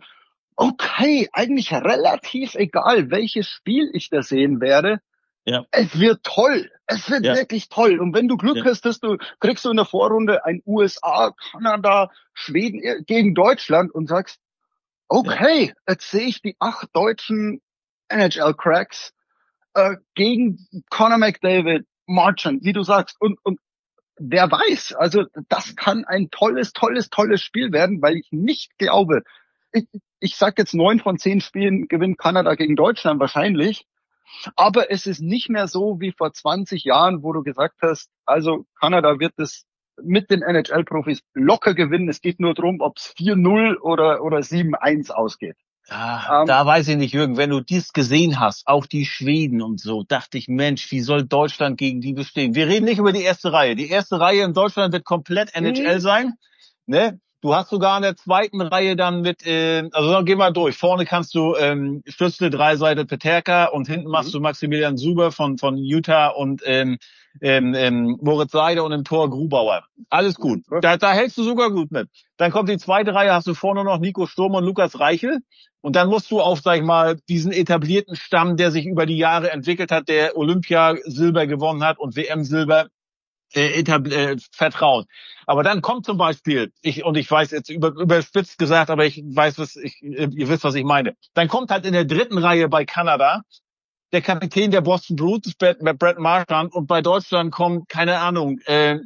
okay, eigentlich relativ egal, welches Spiel ich da sehen werde. Ja. Es wird toll. Es wird ja. wirklich toll. Und wenn du Glück ja. hast, dass du, kriegst du in der Vorrunde ein U S A, Kanada, Schweden gegen Deutschland und sagst, okay, ja. jetzt sehe ich die acht deutschen N H L-Cracks äh, gegen Connor McDavid, Marchand, wie du sagst. Und, und wer weiß, also das kann ein tolles, tolles, tolles Spiel werden, weil ich nicht glaube, ich, ich sag jetzt neun von zehn Spielen gewinnt Kanada gegen Deutschland wahrscheinlich. Aber es ist nicht mehr so wie vor zwanzig Jahren, wo du gesagt hast, also Kanada wird es mit den N H L-Profis locker gewinnen. Es geht nur darum, ob es vier null oder oder sieben eins ausgeht. Ja, ähm, da weiß ich nicht, Jürgen, wenn du dies gesehen hast, auch die Schweden und so, dachte ich, Mensch, wie soll Deutschland gegen die bestehen? Wir reden nicht über die erste Reihe. Die erste Reihe in Deutschland wird komplett N H L sein, ne? Du hast sogar in der zweiten Reihe dann mit, äh, also dann geh mal durch. Vorne kannst du ähm, Stützle, Dreiseitel, Peterka und hinten machst mhm. du Maximilian Suber von von Utah und ähm, ähm, ähm, Moritz Seider und im Tor Grubauer. Alles gut. Da, da hältst du sogar gut mit. Dann kommt die zweite Reihe, hast du vorne noch Nico Sturm und Lukas Reichel. Und dann musst du auf, sag ich mal, diesen etablierten Stamm, der sich über die Jahre entwickelt hat, der Olympia-Silber gewonnen hat und W M-Silber, Äh, äh, vertrauen. Aber dann kommt zum Beispiel, ich und ich weiß jetzt über, überspitzt gesagt, aber ich weiß, was ich, ihr wisst, was ich meine. Dann kommt halt in der dritten Reihe bei Kanada der Kapitän der Boston Bruins, Brett Marchand, und bei Deutschland kommt, keine Ahnung, äh,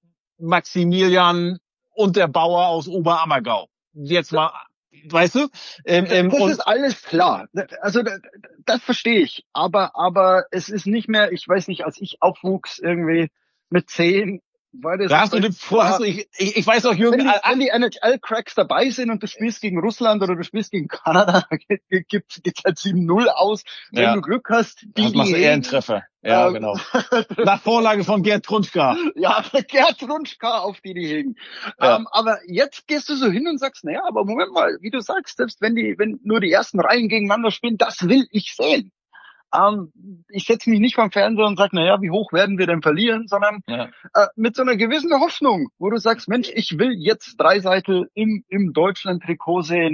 Maximilian und der Bauer aus Oberammergau. Jetzt mal, weißt du? Ähm, ähm, das und ist alles klar. Also das, das verstehe ich. Aber aber es ist nicht mehr, ich weiß nicht, als ich aufwuchs irgendwie mit zehn, war das... Da hast du den, hast du, ich, ich, ich weiß auch, Jürgen... Wenn die, wenn die N H L-Cracks dabei sind und du spielst gegen Russland oder du spielst gegen Kanada, geht's, geht's halt sieben null aus. Wenn ja. du Glück hast... Die, das machst du eher einen Treffer. Ja, ähm, genau. Nach Vorlage von Gerd Trunschka. Ja, Gerd Trunschka, auf die die hingen. Ja. Ähm, aber jetzt gehst du so hin und sagst, naja, aber Moment mal, wie du sagst, selbst wenn die, wenn nur die ersten Reihen gegeneinander spielen, das will ich sehen. Ähm, ich setze mich nicht vom Fernseher und sage, naja, wie hoch werden wir denn verlieren, sondern ja. äh, mit so einer gewissen Hoffnung, wo du sagst, Mensch, ich will jetzt Dreiseitel im, im Deutschland-Trikot sehen.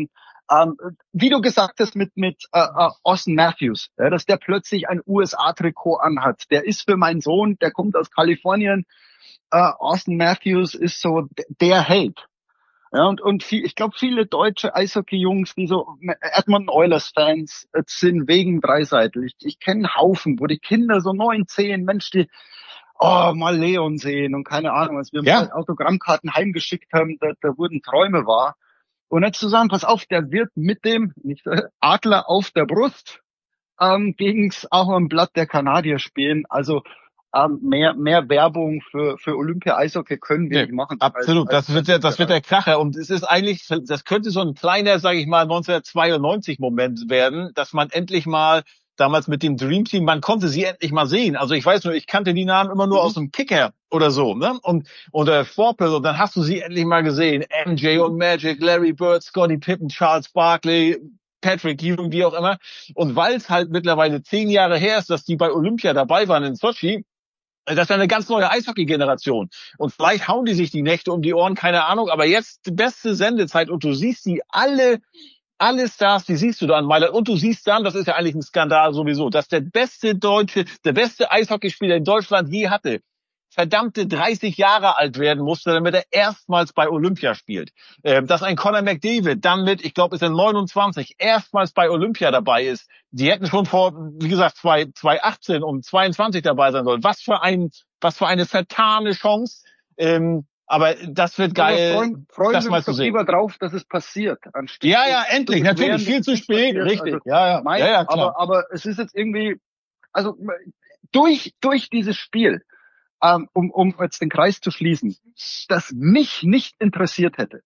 Ähm, wie du gesagt hast mit mit äh, äh, Austin Matthews, ja, dass der plötzlich ein U S A-Trikot anhat. Der ist für meinen Sohn, der kommt aus Kalifornien. Äh, Austin Matthews ist so d- der Held. Ja, und und viel, ich glaube, viele deutsche Eishockey-Jungs, die so Edmonton Oilers-Fans äh, sind wegen Dreiseitel. Ich, ich kenne einen Haufen, wo die Kinder so neun, zehn, Mensch, die oh, mal Leon sehen und keine Ahnung, als wir Ja. mal Autogrammkarten heimgeschickt haben, da, da wurden Träume wahr. Und jetzt zu sagen, pass auf, der wird mit dem nicht, äh, Adler auf der Brust ähm, gegen's auch am Blatt der Kanadier spielen. Also ähm, mehr mehr Werbung für für Olympia Eishockey können wir Nee, nicht machen. absolut, Als, das wird der, das wird der Kracher und es ist eigentlich, das könnte so ein kleiner, sage ich mal, neunzehnhundertzweiundneunzig Moment werden, dass man endlich mal damals mit dem Dream Team, man konnte sie endlich mal sehen. Also ich weiß nur, ich kannte die Namen immer nur Mhm. aus dem Kicker oder so, ne? Und oder Vorpil und dann hast du sie endlich mal gesehen. M J und Magic, Larry Bird, Scottie Pippen, Charles Barkley, Patrick Ewing, wie auch immer. Und weil es halt mittlerweile zehn Jahre her ist, dass die bei Olympia dabei waren in Sochi, das ist eine ganz neue Eishockey-Generation. Und vielleicht hauen die sich die Nächte um die Ohren, keine Ahnung. Aber jetzt die beste Sendezeit und du siehst die alle, alle Stars, die siehst du da an Mailand. Und du siehst dann, das ist ja eigentlich ein Skandal sowieso, dass der beste Deutsche, der beste Eishockeyspieler in Deutschland je hatte, verdammte dreißig Jahre alt werden musste, damit er erstmals bei Olympia spielt. Ähm, dass ein Conor McDavid dann mit, ich glaube, ist er neunundzwanzig, erstmals bei Olympia dabei ist. Die hätten schon vor, wie gesagt, zwanzig achtzehn und zweiundzwanzig dabei sein sollen. Was für ein, was für eine vertane Chance. Ähm, aber das wird geil, freuen, freuen das wir mal uns zu doch sehen. lieber drauf, dass es passiert. Anstatt Ja, ja, zu- endlich, zu natürlich, beschweren, viel dass zu es spät, passiert. richtig. Also, Ja, ja, mein, ja, ja, klar. aber aber es ist jetzt irgendwie, also durch durch dieses Spiel, ähm, um um jetzt den Kreis zu schließen, das mich nicht interessiert hätte.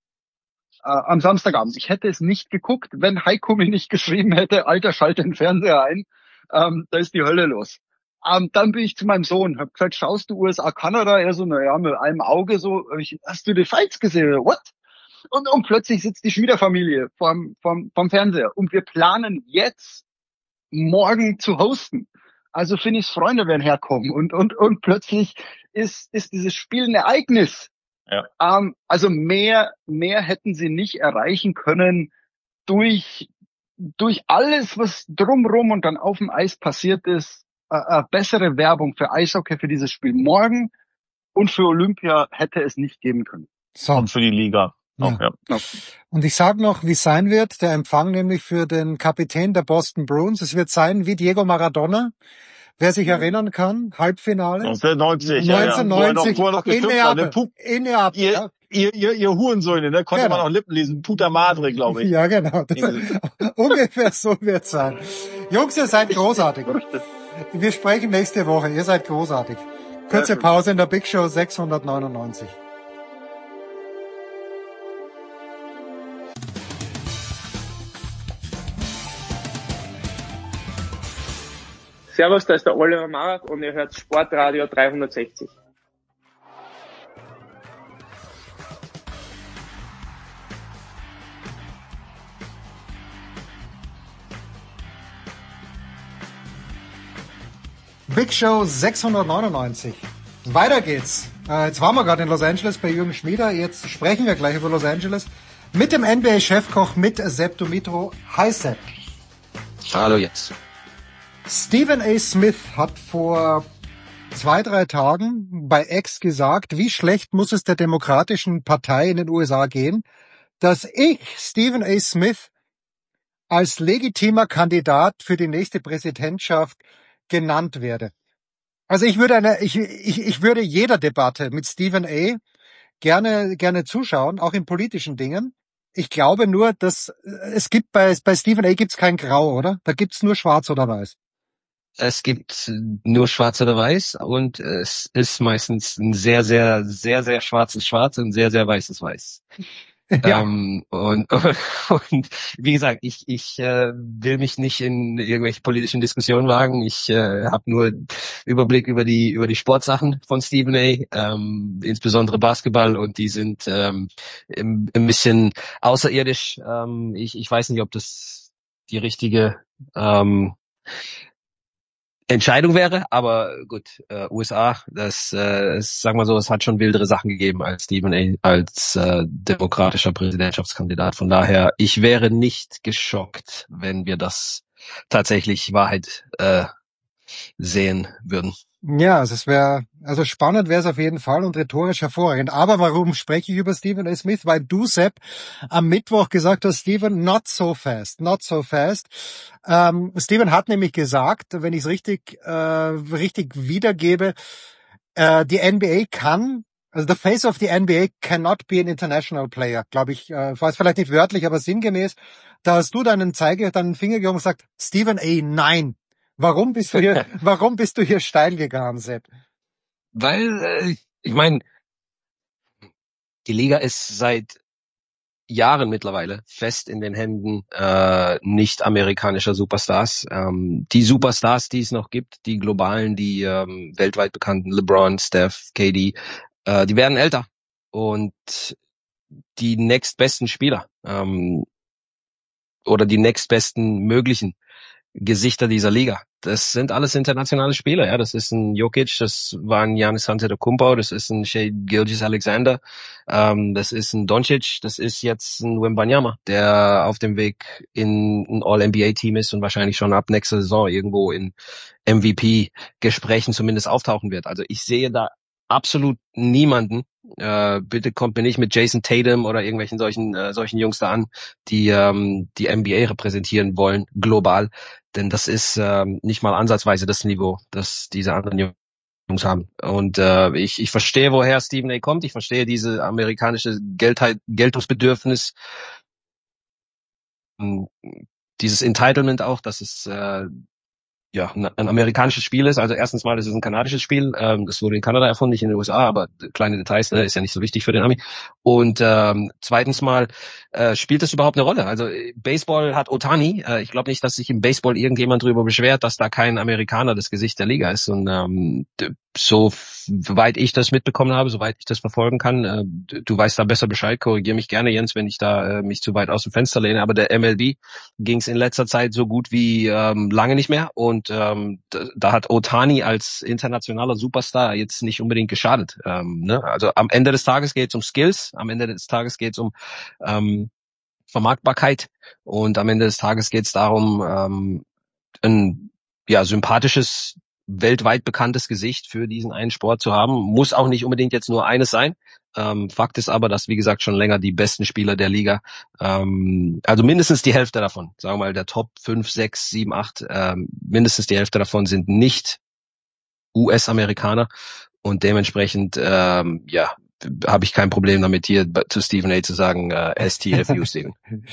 Äh, am Samstagabend. Ich hätte es nicht geguckt, wenn Heiko mir nicht geschrieben hätte, Alter, schalte den Fernseher ein, ähm, da ist die Hölle los. Ähm, dann bin ich zu meinem Sohn, hab gesagt, schaust du U S A, Kanada? Er so, na ja, mit einem Auge so, hab ich, hast du die Fights gesehen? What? Und, und plötzlich sitzt die Schwiegerfamilie vorm, vorm, vorm Fernseher und wir planen jetzt morgen zu hosten. Also Finnies Freunde werden herkommen und, und, und plötzlich ist, ist dieses Spiel ein Ereignis. Ja. Ähm, also mehr, mehr hätten sie nicht erreichen können durch, durch alles, was drumrum und dann auf dem Eis passiert ist. Äh, äh, bessere Werbung für Eishockey für dieses Spiel morgen und für Olympia hätte es nicht geben können. So. Und für die Liga. Auch, Ja. ja. Und ich sage noch, wie es sein wird, der Empfang nämlich für den Kapitän der Boston Bruins. Es wird sein wie Diego Maradona. Wer sich erinnern kann, Halbfinale. neunzehnhundertneunzig, ja, ja. neunzehnhundert neunzig, Wo er noch, wo er noch in geschimpft hat, ne? Neapel. Pu- In Neapel, Ihr, ja. ihr, ihr, ihr Hurensöhne, ne? Konnte Genau. man auch Lippen lesen. Puta Madre, glaube ich. Ja, genau. Das, ungefähr so wird's sein. Jungs, ihr seid großartig. Wir sprechen nächste Woche. Ihr seid großartig. Kurze Pause in der Big Show sechshundertneunundneunzig. Servus, da ist der Oliver Marat und ihr hört Sportradio dreihundertsechzig. Big Show sechshundertneunundneunzig. Weiter geht's. Äh, jetzt waren wir gerade in Los Angeles bei Jürgen Schmieder. Jetzt sprechen wir gleich über Los Angeles mit dem N B A-Chefkoch, mit Sepp Dumitro. Hi Sepp. Hallo jetzt. Stephen A. Smith hat vor zwei, drei Tagen bei X gesagt, wie schlecht muss es der Demokratischen Partei in den U S A gehen, dass ich, Stephen A. Smith, als legitimer Kandidat für die nächste Präsidentschaft genannt werde. Also ich würde eine, ich, ich, ich würde jeder Debatte mit Stephen A. gerne, gerne zuschauen, auch in politischen Dingen. Ich glaube nur, dass es gibt bei, bei Stephen A. gibt's kein Grau, oder? Da gibt's nur Schwarz oder Weiß. Es gibt nur Schwarz oder Weiß und es ist meistens ein sehr, sehr, sehr, sehr schwarzes Schwarz und sehr, sehr weißes Weiß. Ja. Ähm, und, und wie gesagt, ich, ich äh, will mich nicht in irgendwelche politischen Diskussionen wagen. Ich äh, habe nur Überblick über die über die Sportsachen von Stephen A., ähm, insbesondere Basketball, und die sind ähm, ein, ein bisschen außerirdisch. Ähm, ich, ich weiß nicht, ob das die richtige ähm, Entscheidung wäre, aber gut, äh, U S A, das, äh, ist, sagen wir so, es hat schon wildere Sachen gegeben als Stephen A. als äh, demokratischer Präsidentschaftskandidat. Von daher, ich wäre nicht geschockt, wenn wir das tatsächlich Wahrheit äh, sehen würden. Ja, also es wäre, also spannend wäre es auf jeden Fall und rhetorisch hervorragend. Aber warum spreche ich über Stephen A. Smith? Weil du, Sepp, am Mittwoch gesagt hast, Stephen, not so fast, not so fast. Ähm, Stephen hat nämlich gesagt, wenn ich es richtig, äh, richtig wiedergebe, äh, die N B A kann, also the face of the N B A cannot be an international player, glaube ich, äh, war es vielleicht nicht wörtlich, aber sinngemäß. Da hast du deinen Zeiger, deinen Finger gehoben und gesagt, Stephen A., nein. Warum bist du hier, warum bist du hier steil gegangen, Sepp? Weil, äh, ich meine, die Liga ist seit Jahren mittlerweile fest in den Händen äh, nicht-amerikanischer Superstars. Ähm, die Superstars, die es noch gibt, die globalen, die ähm, weltweit bekannten, LeBron, Steph, K D, äh, die werden älter. Und die nächstbesten Spieler ähm, oder die nächstbesten möglichen Gesichter dieser Liga. Das sind alles internationale Spieler, ja. Das ist ein Jokic, das war ein Giannis Antetokounmpo, das ist ein Shai Gilgeous-Alexander, ähm, das ist ein Doncic, das ist jetzt ein Wembanyama, der auf dem Weg in ein All-N B A-Team ist und wahrscheinlich schon ab nächster Saison irgendwo in M V P-Gesprächen zumindest auftauchen wird. Also ich sehe da absolut niemanden. Äh, bitte kommt mir nicht mit Jason Tatum oder irgendwelchen solchen äh, solchen Jungs da an, die ähm, die N B A repräsentieren wollen, global. Denn das ist ähm, nicht mal ansatzweise das Niveau, das diese anderen Jungs haben. Und äh, ich, ich verstehe, woher Stephen A. kommt. Ich verstehe diese amerikanische Geldheit, Geltungsbedürfnis, dieses Entitlement auch, dass es äh, ja, ein amerikanisches Spiel ist. Also erstens mal, das ist ein kanadisches Spiel. Ähm, das wurde in Kanada erfunden, nicht in den U S A, aber kleine Details, ne, ist ja nicht so wichtig für den Ami. Und ähm, zweitens mal, äh, spielt das überhaupt eine Rolle? Also Baseball hat Ohtani. Äh, ich glaube nicht, dass sich im Baseball irgendjemand darüber beschwert, dass da kein Amerikaner das Gesicht der Liga ist. Und ähm, so weit ich das mitbekommen habe, soweit ich das verfolgen kann, äh, du weißt da besser Bescheid, korrigier mich gerne, Jens, wenn ich da äh, mich zu weit aus dem Fenster lehne, aber der M L B ging es in letzter Zeit so gut wie ähm, lange nicht mehr und ähm, da, da hat Ohtani als internationaler Superstar jetzt nicht unbedingt geschadet. Ähm, ne? Also am Ende des Tages geht es um Skills, am Ende des Tages geht es um ähm, Vermarktbarkeit und am Ende des Tages geht es darum, ähm, ein ja sympathisches, weltweit bekanntes Gesicht für diesen einen Sport zu haben. Muss auch nicht unbedingt jetzt nur eines sein. Ähm, Fakt ist aber, dass, wie gesagt, schon länger die besten Spieler der Liga, ähm, also mindestens die Hälfte davon, sagen wir mal der Top fünf, sechs, sieben, acht, ähm, mindestens die Hälfte davon sind nicht U S-Amerikaner und dementsprechend, ähm, ja, habe ich kein Problem damit, hier zu Stephen A. zu sagen, äh, S T F U, Stephen.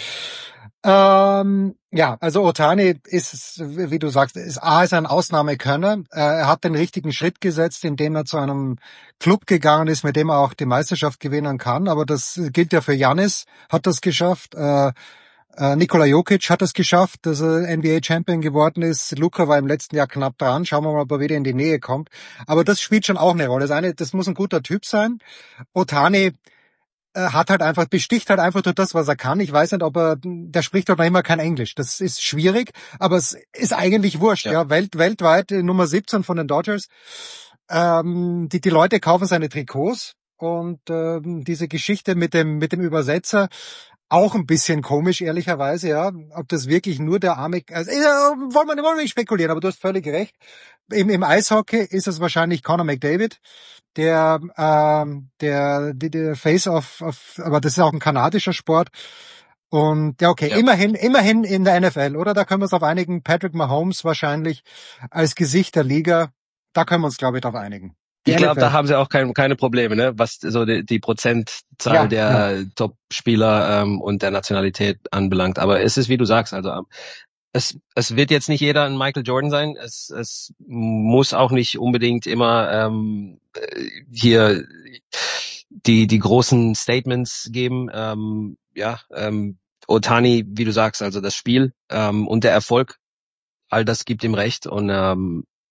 Ähm, ja, also Ohtani ist, wie du sagst, ist A, ist ein Ausnahmekönner. Äh, er hat den richtigen Schritt gesetzt, indem er zu einem Club gegangen ist, mit dem er auch die Meisterschaft gewinnen kann. Aber das gilt ja für Giannis, hat das geschafft. Äh, äh, Nikola Jokic hat es geschafft, dass er N B A-Champion geworden ist. Luka war im letzten Jahr knapp dran. Schauen wir mal, ob er wieder in die Nähe kommt. Aber das spielt schon auch eine Rolle. Das eine, das muss ein guter Typ sein. Ohtani hat halt einfach, besticht halt einfach durch das, was er kann. Ich weiß nicht, ob er, der spricht halt noch immer kein Englisch. Das ist schwierig, aber es ist eigentlich wurscht, ja. ja. Welt, weltweit Nummer siebzehn von den Dodgers. Ähm, die, die Leute kaufen seine Trikots und ähm, diese Geschichte mit dem, mit dem Übersetzer, auch ein bisschen komisch, ehrlicherweise, ja. Ob das wirklich nur der arme, also, äh, wollen wir, wollen wir nicht spekulieren, aber du hast völlig recht. Im, im Eishockey ist es wahrscheinlich Connor McDavid, der, ähm, der, der, der Face of, of, aber das ist auch ein kanadischer Sport. Und, ja, okay, ja. immerhin, immerhin in der N F L, oder? Da können wir uns auf einigen. Patrick Mahomes wahrscheinlich als Gesicht der Liga. Da können wir uns, glaube ich, darauf einigen. Die ich glaube, da haben sie auch kein, keine Probleme, ne, was so die, die Prozentzahl ja, der ja. Top-Spieler ähm, und der Nationalität anbelangt. Aber es ist, wie du sagst, also es, es wird jetzt nicht jeder ein Michael Jordan sein. Es, es muss auch nicht unbedingt immer ähm, hier die die großen Statements geben. Ähm, ja, ähm, Ohtani, wie du sagst, also das Spiel ähm, und der Erfolg, all das gibt ihm recht und ähm,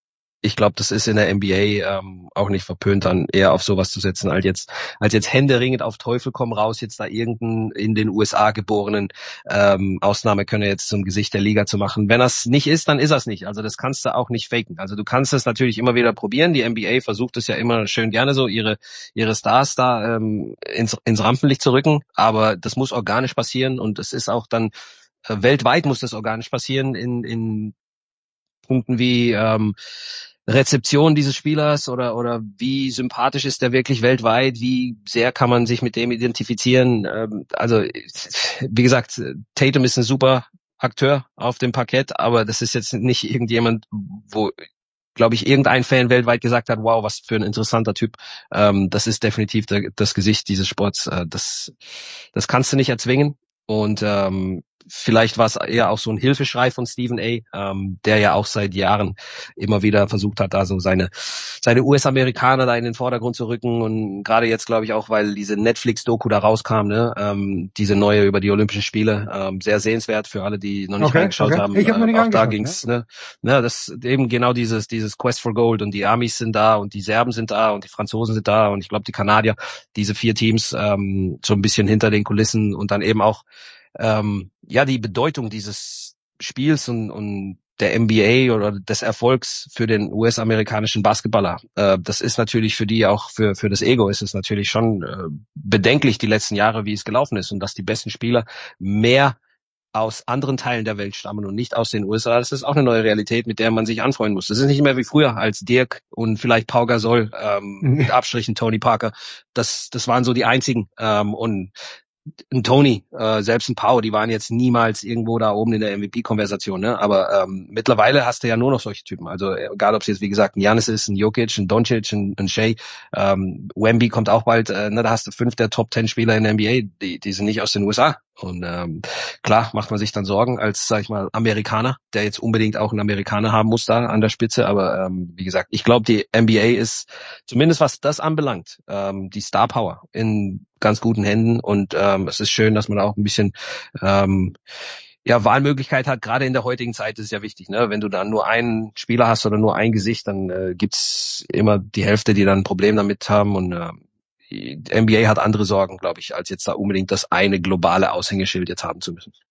ich glaube, das ist in der N B A ähm, auch nicht verpönt, dann eher auf sowas zu setzen, als jetzt als jetzt händeringend auf Teufel komm raus, jetzt da irgendeinen in den U S A geborenen ähm, Ausnahmekönner jetzt zum Gesicht der Liga zu machen. Wenn das nicht ist, dann ist das nicht. Also das kannst du auch nicht faken. Also du kannst es natürlich immer wieder probieren. Die N B A versucht es ja immer schön gerne so, ihre ihre Stars da ähm, ins, ins Rampenlicht zu rücken, aber das muss organisch passieren und es ist auch dann äh, weltweit muss das organisch passieren in in Punkten wie ähm, Rezeption dieses Spielers oder oder wie sympathisch ist der wirklich weltweit, wie sehr kann man sich mit dem identifizieren. Ähm, also wie gesagt, Tatum ist ein super Akteur auf dem Parkett, aber das ist jetzt nicht irgendjemand, wo, glaube ich, irgendein Fan weltweit gesagt hat, wow, was für ein interessanter Typ. Ähm, das ist definitiv der, das Gesicht dieses Sports. Äh, das, das kannst du nicht erzwingen. Und ähm, vielleicht war es eher auch so ein Hilfeschrei von Stephen A., ähm, der ja auch seit Jahren immer wieder versucht hat, da so seine seine U S-Amerikaner da in den Vordergrund zu rücken. Und gerade jetzt, glaube ich, auch, weil diese Netflix-Doku da rauskam, ne, ähm, diese neue über die Olympischen Spiele, ähm, sehr sehenswert für alle, die noch nicht Okay, reingeschaut okay. haben. Ich habe noch nicht äh, auch angeschaut, da ging's, ne, ne, das eben genau dieses dieses Quest for Gold und die Amis sind da und die Serben sind da und die Franzosen sind da und ich glaube die Kanadier, diese vier Teams ähm, so ein bisschen hinter den Kulissen und dann eben auch ähm, ja die Bedeutung dieses Spiels und, und der N B A oder des Erfolgs für den U S-amerikanischen Basketballer. Äh, das ist natürlich für die auch, für für das Ego ist es natürlich schon äh, bedenklich die letzten Jahre, wie es gelaufen ist und dass die besten Spieler mehr aus anderen Teilen der Welt stammen und nicht aus den U S A. Das ist auch eine neue Realität, mit der man sich anfreunden muss. Das ist nicht mehr wie früher, als Dirk und vielleicht Pau Gasol, ähm, mit Abstrichen Tony Parker. Das, das waren so die einzigen. Ähm, und ein Tony, äh, selbst ein Pau, die waren jetzt niemals irgendwo da oben in der M V P-Konversation, ne? Aber ähm, mittlerweile hast du ja nur noch solche Typen. Also egal, ob es jetzt wie gesagt ein Giannis ist, ein Jokic, ein Doncic, ein, ein Shea, ähm, Wemby kommt auch bald. Äh, ne, da hast du fünf der Top Ten Spieler in der N B A, die, die sind nicht aus den U S A. Und ähm, klar macht man sich dann Sorgen als, sag ich mal, Amerikaner, der jetzt unbedingt auch einen Amerikaner haben muss da an der Spitze. Aber ähm, wie gesagt, ich glaube, die N B A ist zumindest was das anbelangt, ähm, die Star Power in ganz guten Händen. Und ähm, es ist schön, dass man auch ein bisschen ähm, ja Wahlmöglichkeit hat. Gerade in der heutigen Zeit ist es ja wichtig, ne? Wenn du dann nur einen Spieler hast oder nur ein Gesicht, dann äh, gibt's immer die Hälfte, die dann ein Problem damit haben. Und äh, die N B A hat andere Sorgen, glaube ich, als jetzt da unbedingt das eine globale Aushängeschild jetzt haben zu müssen.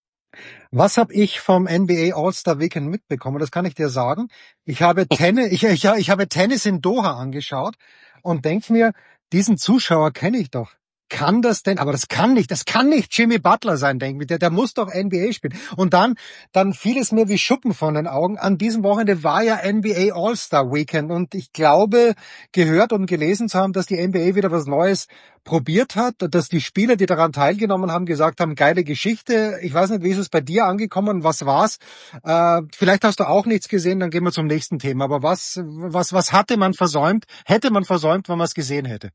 Was habe ich vom N B A All-Star Weekend mitbekommen? Das kann ich dir sagen. Ich habe Tennis, ich, ich, ich habe Tennis in Doha angeschaut und denk mir, diesen Zuschauer kenne ich doch. Kann das denn? Aber das kann nicht. Das kann nicht Jimmy Butler sein, denke ich. Der, der muss doch N B A spielen. Und dann, dann fiel es mir wie Schuppen von den Augen. An diesem Wochenende war ja N B A All-Star Weekend und ich glaube, gehört und gelesen zu haben, dass die N B A wieder was Neues probiert hat, dass die Spieler, die daran teilgenommen haben, gesagt haben, geile Geschichte. Ich weiß nicht, wie ist es bei dir angekommen? Was war's? Äh, vielleicht hast du auch nichts gesehen, dann gehen wir zum nächsten Thema. Aber was, was, was hatte man versäumt? Hätte man versäumt, wenn man es gesehen hätte?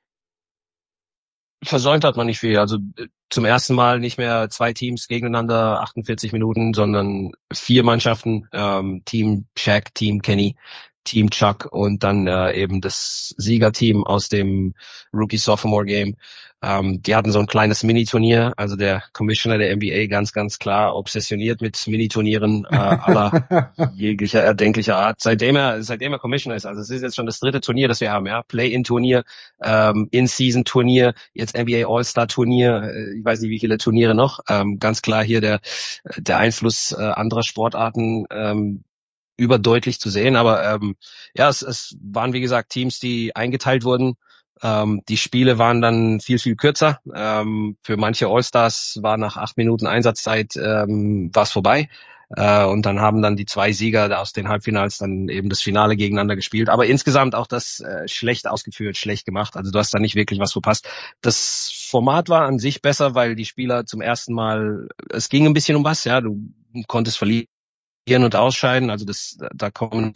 Versäumt hat man nicht viel. Also zum ersten Mal nicht mehr zwei Teams gegeneinander, achtundvierzig Minuten, sondern vier Mannschaften, ähm, Team Shaq, Team Kenny, Team Chuck und dann äh, eben das Siegerteam aus dem Rookie-Sophomore-Game. Ähm, die hatten so ein kleines Mini-Turnier, also der Commissioner der N B A ganz, ganz klar obsessioniert mit Mini-Turnieren äh, aller jeglicher erdenklicher Art, seitdem er seitdem er Commissioner ist. Also es ist jetzt schon das dritte Turnier, das wir haben, ja, Play-in-Turnier, ähm, In-Season-Turnier, jetzt N B A All-Star-Turnier, äh, ich weiß nicht, wie viele Turniere noch. Ähm, ganz klar hier der der Einfluss äh, anderer Sportarten ähm, überdeutlich zu sehen, aber ähm, ja, es, es waren wie gesagt Teams, die eingeteilt wurden. Ähm, die Spiele waren dann viel, viel kürzer. Ähm, für manche All-Stars war nach acht Minuten Einsatzzeit ähm, was vorbei. Äh, und dann haben dann die zwei Sieger aus den Halbfinals dann eben das Finale gegeneinander gespielt. Aber insgesamt auch das äh, schlecht ausgeführt, schlecht gemacht. Also du hast da nicht wirklich was verpasst. Das Format war an sich besser, weil die Spieler zum ersten Mal, es ging ein bisschen um was, ja, du konntest verlieren und ausscheiden. Also das, da kommen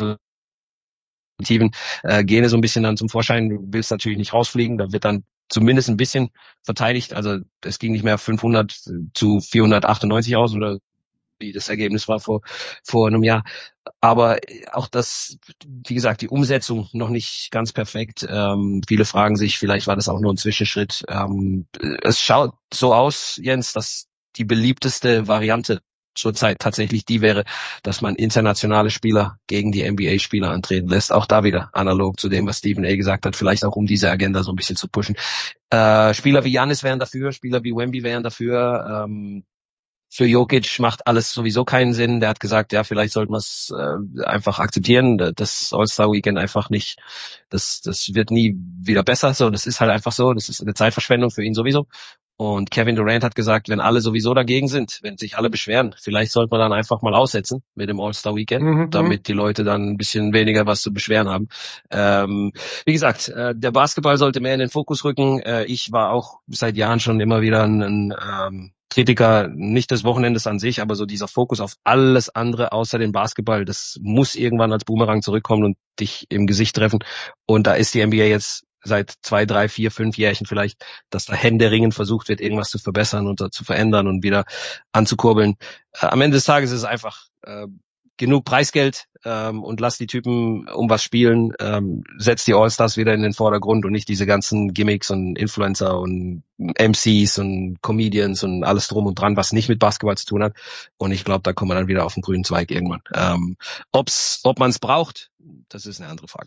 Äh, Gene so ein bisschen dann zum Vorschein. Du willst natürlich nicht rausfliegen, da wird dann zumindest ein bisschen verteidigt. Also es ging nicht mehr fünfhundert zu vierhundertachtundneunzig aus oder wie das Ergebnis war vor vor einem Jahr. Aber auch das, wie gesagt, die Umsetzung noch nicht ganz perfekt. Ähm, viele fragen sich, vielleicht war das auch nur ein Zwischenschritt. Ähm, es schaut so aus, Jens, dass die beliebteste Variante zurzeit tatsächlich die wäre, dass man internationale Spieler gegen die N B A-Spieler antreten lässt. Auch da wieder analog zu dem, was Stephen A. gesagt hat, vielleicht auch um diese Agenda so ein bisschen zu pushen. Äh, Spieler wie Giannis wären dafür, Spieler wie Wemby wären dafür. Ähm, für Jokic macht alles sowieso keinen Sinn. Der hat gesagt, ja, vielleicht sollten wir es äh, einfach akzeptieren. Das All-Star-Weekend einfach nicht, das das wird nie wieder besser. So, das ist halt einfach so. Das ist eine Zeitverschwendung für ihn sowieso. Und Kevin Durant hat gesagt, wenn alle sowieso dagegen sind, wenn sich alle beschweren, vielleicht sollte man dann einfach mal aussetzen mit dem All-Star-Weekend, Mhm. damit die Leute dann ein bisschen weniger was zu beschweren haben. Ähm, wie gesagt, äh, der Basketball sollte mehr in den Fokus rücken. Äh, ich war auch seit Jahren schon immer wieder ein, ein ähm, Kritiker, nicht des Wochenendes an sich, aber so dieser Fokus auf alles andere außer den Basketball, das muss irgendwann als Boomerang zurückkommen und dich im Gesicht treffen. Und da ist die N B A jetzt seit zwei, drei, vier, fünf Jährchen vielleicht, dass da händeringend versucht wird, irgendwas zu verbessern und zu verändern und wieder anzukurbeln. Äh, am Ende des Tages ist es einfach äh, genug Preisgeld ähm, und lass die Typen um was spielen, ähm, setz die All-Stars wieder in den Vordergrund und nicht diese ganzen Gimmicks und Influencer und M Cs und Comedians und alles drum und dran, was nicht mit Basketball zu tun hat. Und ich glaube, da kommen wir dann wieder auf den grünen Zweig irgendwann. Ähm, ob's, ob man es braucht, das ist eine andere Frage.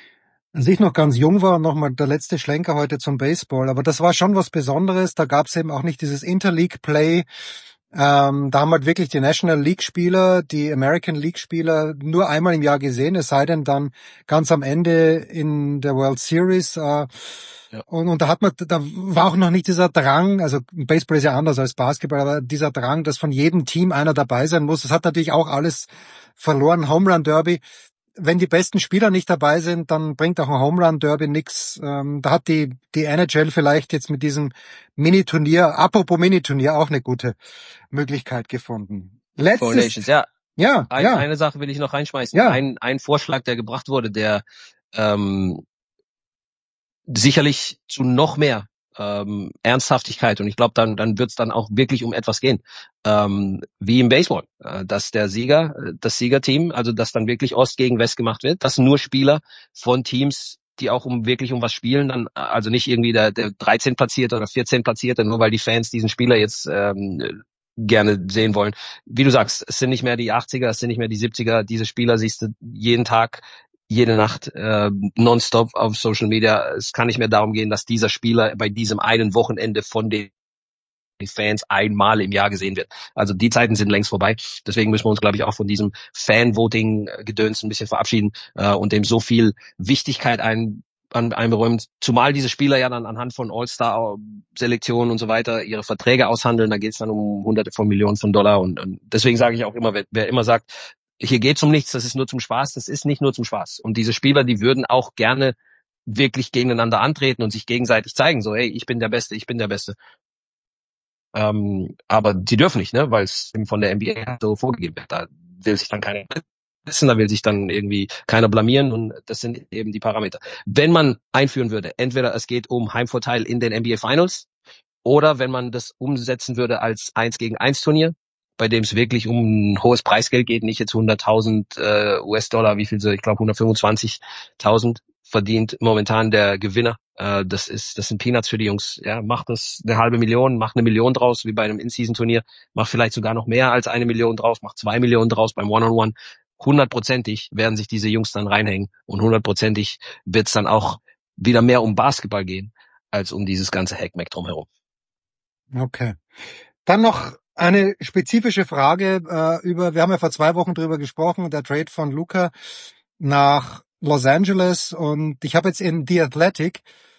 Als ich noch ganz jung war, nochmal der letzte Schlenker heute zum Baseball, aber das war schon was Besonderes, da gab es eben auch nicht dieses Interleague-Play, ähm, da haben halt wirklich die National League-Spieler, die American League-Spieler nur einmal im Jahr gesehen, es sei denn dann ganz am Ende in der World Series, äh, ja. und, und da hat man, da war auch noch nicht dieser Drang, also Baseball ist ja anders als Basketball, aber dieser Drang, dass von jedem Team einer dabei sein muss, das hat natürlich auch alles verloren, Home Run Derby. Wenn die besten Spieler nicht dabei sind, dann bringt auch ein Home Run Derby nix. Ähm, da hat die die N H L vielleicht jetzt mit diesem Mini-Turnier, apropos Mini-Turnier, auch eine gute Möglichkeit gefunden. Letztes, Four Nations, ja. Ja, ein, ja. Eine Sache will ich noch reinschmeißen. Ja. Ein, ein Vorschlag, der gebracht wurde, der ähm, sicherlich zu noch mehr ähm, Ernsthaftigkeit, und ich glaube, dann dann wird es dann auch wirklich um etwas gehen, ähm, wie im Baseball, äh, dass der Sieger, das Siegerteam, also dass dann wirklich Ost gegen West gemacht wird, dass nur Spieler von Teams, die auch um wirklich um was spielen, dann also nicht irgendwie der, der dreizehn Platzierte oder vierzehn Platzierte, nur weil die Fans diesen Spieler jetzt ähm, gerne sehen wollen. Wie du sagst, es sind nicht mehr die achtziger, es sind nicht mehr die siebziger, diese Spieler siehst du jeden Tag, jede Nacht äh, nonstop auf Social Media. Es kann nicht mehr darum gehen, dass dieser Spieler bei diesem einen Wochenende von den Fans einmal im Jahr gesehen wird. Also die Zeiten sind längst vorbei. Deswegen müssen wir uns, glaube ich, auch von diesem Fan-Voting-Gedöns ein bisschen verabschieden äh, und dem so viel Wichtigkeit ein an einberäumen, zumal diese Spieler ja dann anhand von All-Star-Selektionen und so weiter ihre Verträge aushandeln. Da geht es dann um Hunderte von Millionen von Dollar und, und deswegen sage ich auch immer, wer, wer immer sagt, hier geht's um nichts, das ist nur zum Spaß, das ist nicht nur zum Spaß. Und diese Spieler, die würden auch gerne wirklich gegeneinander antreten und sich gegenseitig zeigen, so, hey, ich bin der Beste, ich bin der Beste. Ähm, aber die dürfen nicht, ne, weil es von der N B A so vorgegeben wird. Da will sich dann keiner messen, da will sich dann irgendwie keiner blamieren und das sind eben die Parameter. Wenn man einführen würde, entweder es geht um Heimvorteil in den N B A Finals oder wenn man das umsetzen würde als eins gegen eins Turnier, bei dem es wirklich um ein hohes Preisgeld geht, nicht jetzt hunderttausend äh, U S-Dollar, wie viel sie, ich glaube hundertfünfundzwanzigtausend verdient momentan der Gewinner. Äh, das ist, das sind Peanuts für die Jungs. Ja, macht das eine halbe Million, macht eine Million draus, wie bei einem In-Season-Turnier, macht vielleicht sogar noch mehr als eine Million draus, macht zwei Millionen draus beim One-on-One. Hundertprozentig werden sich diese Jungs dann reinhängen und hundertprozentig wird es dann auch wieder mehr um Basketball gehen, als um dieses ganze Hackmack drumherum. Okay. Dann noch eine spezifische Frage äh, über, wir haben ja vor zwei Wochen drüber gesprochen, der Trade von Luka nach Los Angeles, und ich habe jetzt in The Athletic,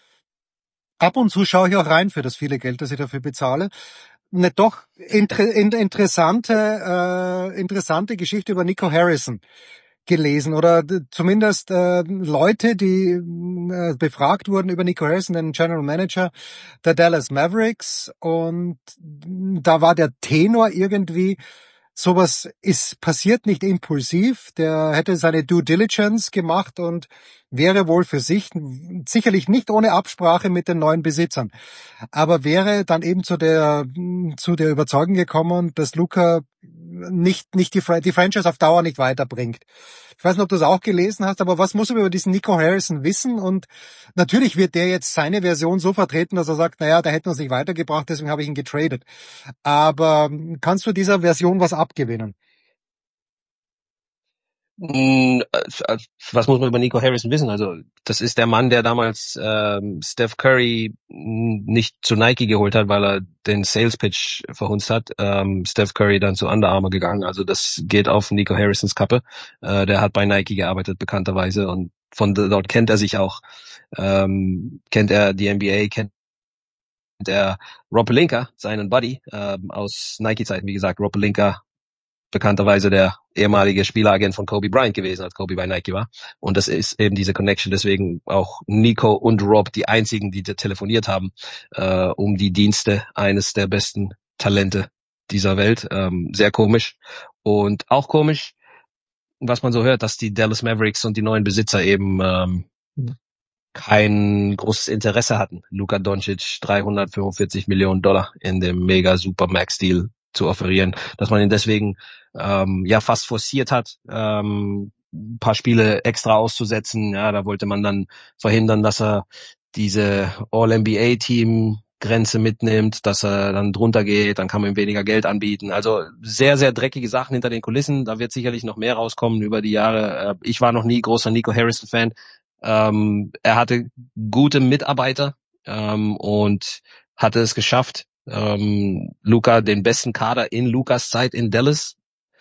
ab und zu schaue ich auch rein für das viele Geld, das ich dafür bezahle, eine doch inter, interessante äh, interessante Geschichte über Nico Harrison gelesen, oder zumindest äh, Leute, die äh, befragt wurden über Nico Harrison, den General Manager der Dallas Mavericks, und da war der Tenor irgendwie, sowas ist passiert nicht impulsiv, der hätte seine Due Diligence gemacht und wäre wohl für sich, sicherlich nicht ohne Absprache mit den neuen Besitzern, aber wäre dann eben zu der zu der Überzeugung gekommen, dass Luka nicht nicht die, die Franchise auf Dauer nicht weiterbringt. Ich weiß nicht, ob du es auch gelesen hast, aber was muss man über diesen Nico Harrison wissen? Und natürlich wird der jetzt seine Version so vertreten, dass er sagt, naja, der hätte uns nicht weitergebracht, deswegen habe ich ihn getradet. Aber kannst du dieser Version was abgewinnen? Was muss man über Nico Harrison wissen? Also das ist der Mann, der damals ähm, Steph Curry nicht zu Nike geholt hat, weil er den Sales Pitch verhunzt hat. Ähm, Steph Curry dann zu Under Armour gegangen. Also das geht auf Nico Harrisons Kappe. Äh, der hat bei Nike gearbeitet bekannterweise und von dort kennt er sich auch. Ähm, kennt er die N B A, kennt er Rob Pelinka, seinen Buddy ähm, aus Nike-Zeiten. Wie gesagt, Rob Pelinka bekannterweise der ehemalige Spieleragent von Kobe Bryant gewesen, als Kobe bei Nike war. Und das ist eben diese Connection. Deswegen auch Nico und Rob die einzigen, die telefoniert haben, äh, um die Dienste eines der besten Talente dieser Welt. Ähm, sehr komisch. Und auch komisch, was man so hört, dass die Dallas Mavericks und die neuen Besitzer eben ähm, kein großes Interesse hatten, Luka Doncic dreihundertfünfundvierzig Millionen Dollar in dem mega super Max Deal zu offerieren, dass man ihn deswegen ähm, ja fast forciert hat, ähm, ein paar Spiele extra auszusetzen. Ja, da wollte man dann verhindern, dass er diese All-N B A-Team-Grenze mitnimmt, dass er dann drunter geht, dann kann man ihm weniger Geld anbieten. Also sehr, sehr dreckige Sachen hinter den Kulissen. Da wird sicherlich noch mehr rauskommen über die Jahre. Ich war noch nie großer Nico Harrison-Fan. Ähm, er hatte gute Mitarbeiter ähm, und hatte es geschafft, ähm, Luka den besten Kader in Lukas Zeit in Dallas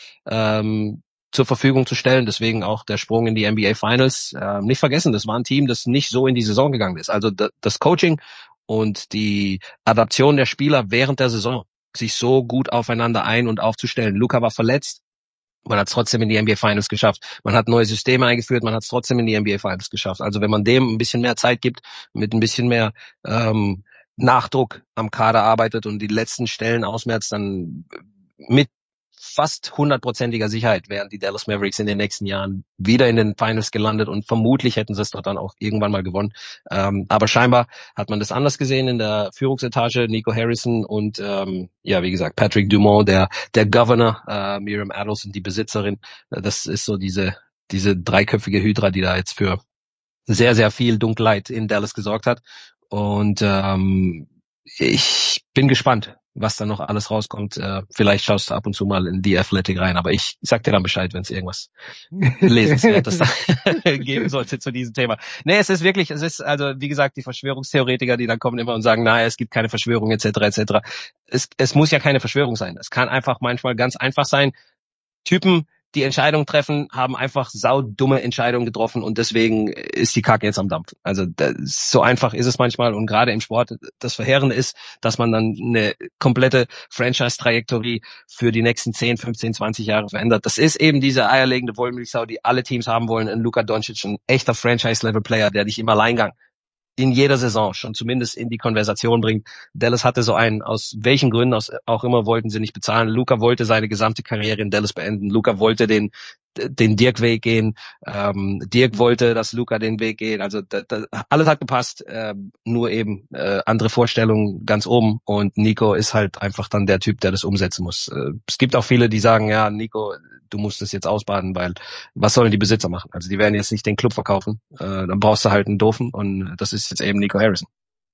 ähm, zur Verfügung zu stellen. Deswegen auch der Sprung in die N B A Finals. Ähm, nicht vergessen, das war ein Team, das nicht so in die Saison gegangen ist. Also d- das Coaching und die Adaption der Spieler während der Saison, sich so gut aufeinander ein- und aufzustellen. Luka war verletzt. Man hat es trotzdem in die N B A Finals geschafft. Man hat neue Systeme eingeführt, man hat es trotzdem in die N B A Finals geschafft. Also wenn man dem ein bisschen mehr Zeit gibt, mit ein bisschen mehr ähm, Nachdruck am Kader arbeitet und die letzten Stellen ausmerzt, dann mit fast hundertprozentiger Sicherheit wären die Dallas Mavericks in den nächsten Jahren wieder in den Finals gelandet und vermutlich hätten sie es dort dann auch irgendwann mal gewonnen. Ähm, aber scheinbar hat man das anders gesehen in der Führungsetage. Nico Harrison und ähm, ja, wie gesagt, Patrick Dumont, der der Governor, äh, Miriam Adelson, die Besitzerin. Das ist so diese diese dreiköpfige Hydra, die da jetzt für sehr, sehr viel Dunkelheit in Dallas gesorgt hat. Und ähm, ich bin gespannt, was da noch alles rauskommt. Äh, vielleicht schaust du ab und zu mal in die Athletic rein, aber ich sag dir dann Bescheid, wenn es irgendwas Lesenswertes da geben sollte zu diesem Thema. Nee, es ist wirklich, es ist also, wie gesagt, die Verschwörungstheoretiker, die dann kommen immer und sagen, naja, es gibt keine Verschwörung et cetera et cetera. Es, es muss ja keine Verschwörung sein. Es kann einfach manchmal ganz einfach sein. Typen, die Entscheidungen treffen, haben einfach saudumme Entscheidungen getroffen und deswegen ist die Kacke jetzt am Dampf. Also das, so einfach ist es manchmal und gerade im Sport, das Verheerende ist, dass man dann eine komplette Franchise-Trajektorie für die nächsten zehn, fünfzehn, zwanzig Jahre verändert. Das ist eben diese eierlegende Wollmilchsau, die alle Teams haben wollen. Ein Luka Doncic, ein echter Franchise-Level-Player, der dich im Alleingang in jeder Saison schon zumindest in die Konversation bringt. Dallas hatte so einen, aus welchen Gründen aus, auch immer wollten sie nicht bezahlen. Luka wollte seine gesamte Karriere in Dallas beenden. Luka wollte den den Dirk-Weg gehen. Ähm, Dirk wollte, dass Luka den Weg geht. Also da, da, alles hat gepasst, äh, nur eben äh, andere Vorstellungen ganz oben. Und Nico ist halt einfach dann der Typ, der das umsetzen muss. Äh, es gibt auch viele, die sagen, ja, Nico, du musst das jetzt ausbaden, weil was sollen die Besitzer machen? Also die werden jetzt nicht den Club verkaufen. Äh, dann brauchst du halt einen Doofen und das ist jetzt eben Nico Harrison.